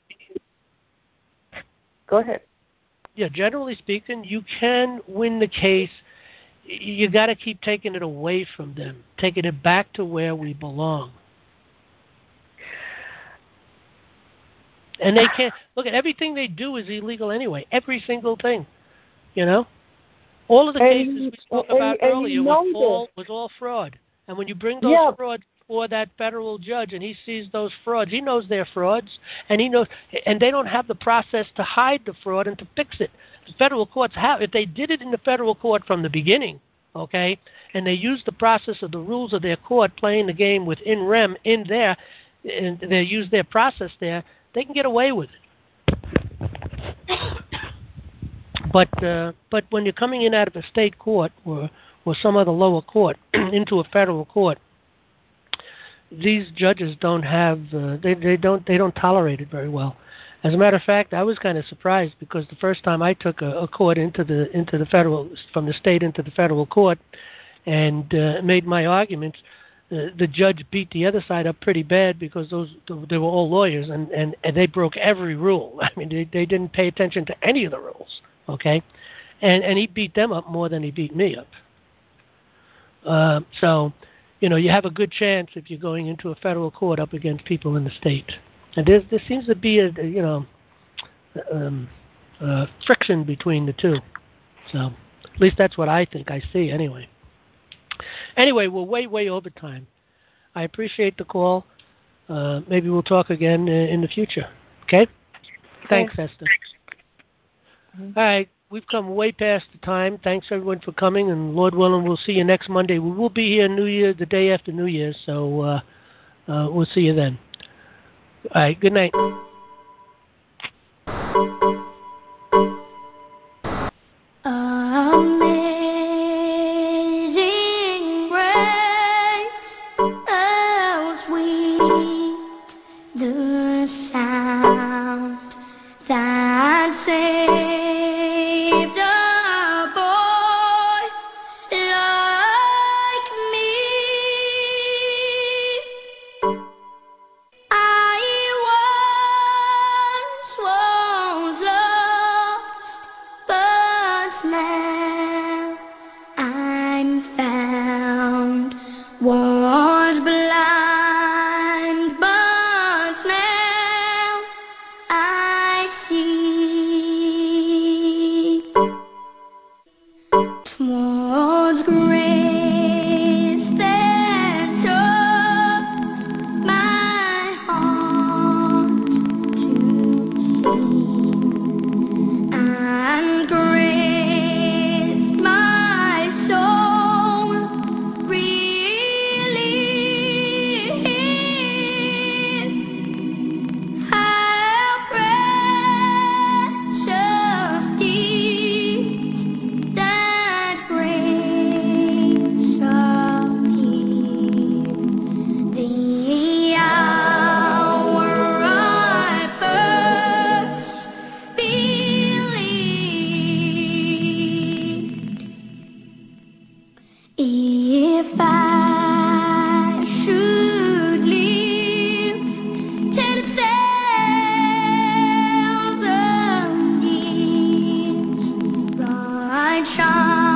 Go ahead. Yeah, generally speaking, you can win the case. You got to keep taking it away from them, taking it back to where we belong. And they can't look at everything they do is illegal anyway. Every single thing, you know. All of the and, cases we spoke about and, earlier and was all was all fraud. And when you bring those yeah. frauds for that federal judge, and he sees those frauds, he knows they're frauds, and he knows, and they don't have the process to hide the fraud and to fix it. The federal courts have. If they did it in the federal court from the beginning, okay, and they used the process of the rules of their court, playing the game with in rem in there, and they use their process there, they can get away with it. But uh, but when you're coming in out of a state court or or some other lower court into a federal court, these judges don't have uh, they they don't they don't tolerate it very well. As a matter of fact, I was kind of surprised, because the first time I took a, a court into the into the federal from the state into the federal court and uh, made my arguments, uh, the judge beat the other side up pretty bad, because those they were all lawyers and, and, and they broke every rule. I mean, they they didn't pay attention to any of the rules. Okay, and and he beat them up more than he beat me up. Uh, so. You know, you have a good chance if you're going into a federal court up against people in the state. And there's, there seems to be a, you know, um, uh, friction between the two. So at least that's what I think I see anyway. Anyway, we're way, way over time. I appreciate the call. Uh, maybe we'll talk again uh, in the future. Okay? Thanks, Thanks Esther. Mm-hmm. All right. We've come way past the time. Thanks, everyone, for coming, and Lord willing, we'll see you next Monday. We will be here New Year, the day after New Year's, so uh, uh, we'll see you then. All right, good night. Amazing grace, how sweet the sound that saved. I light shine.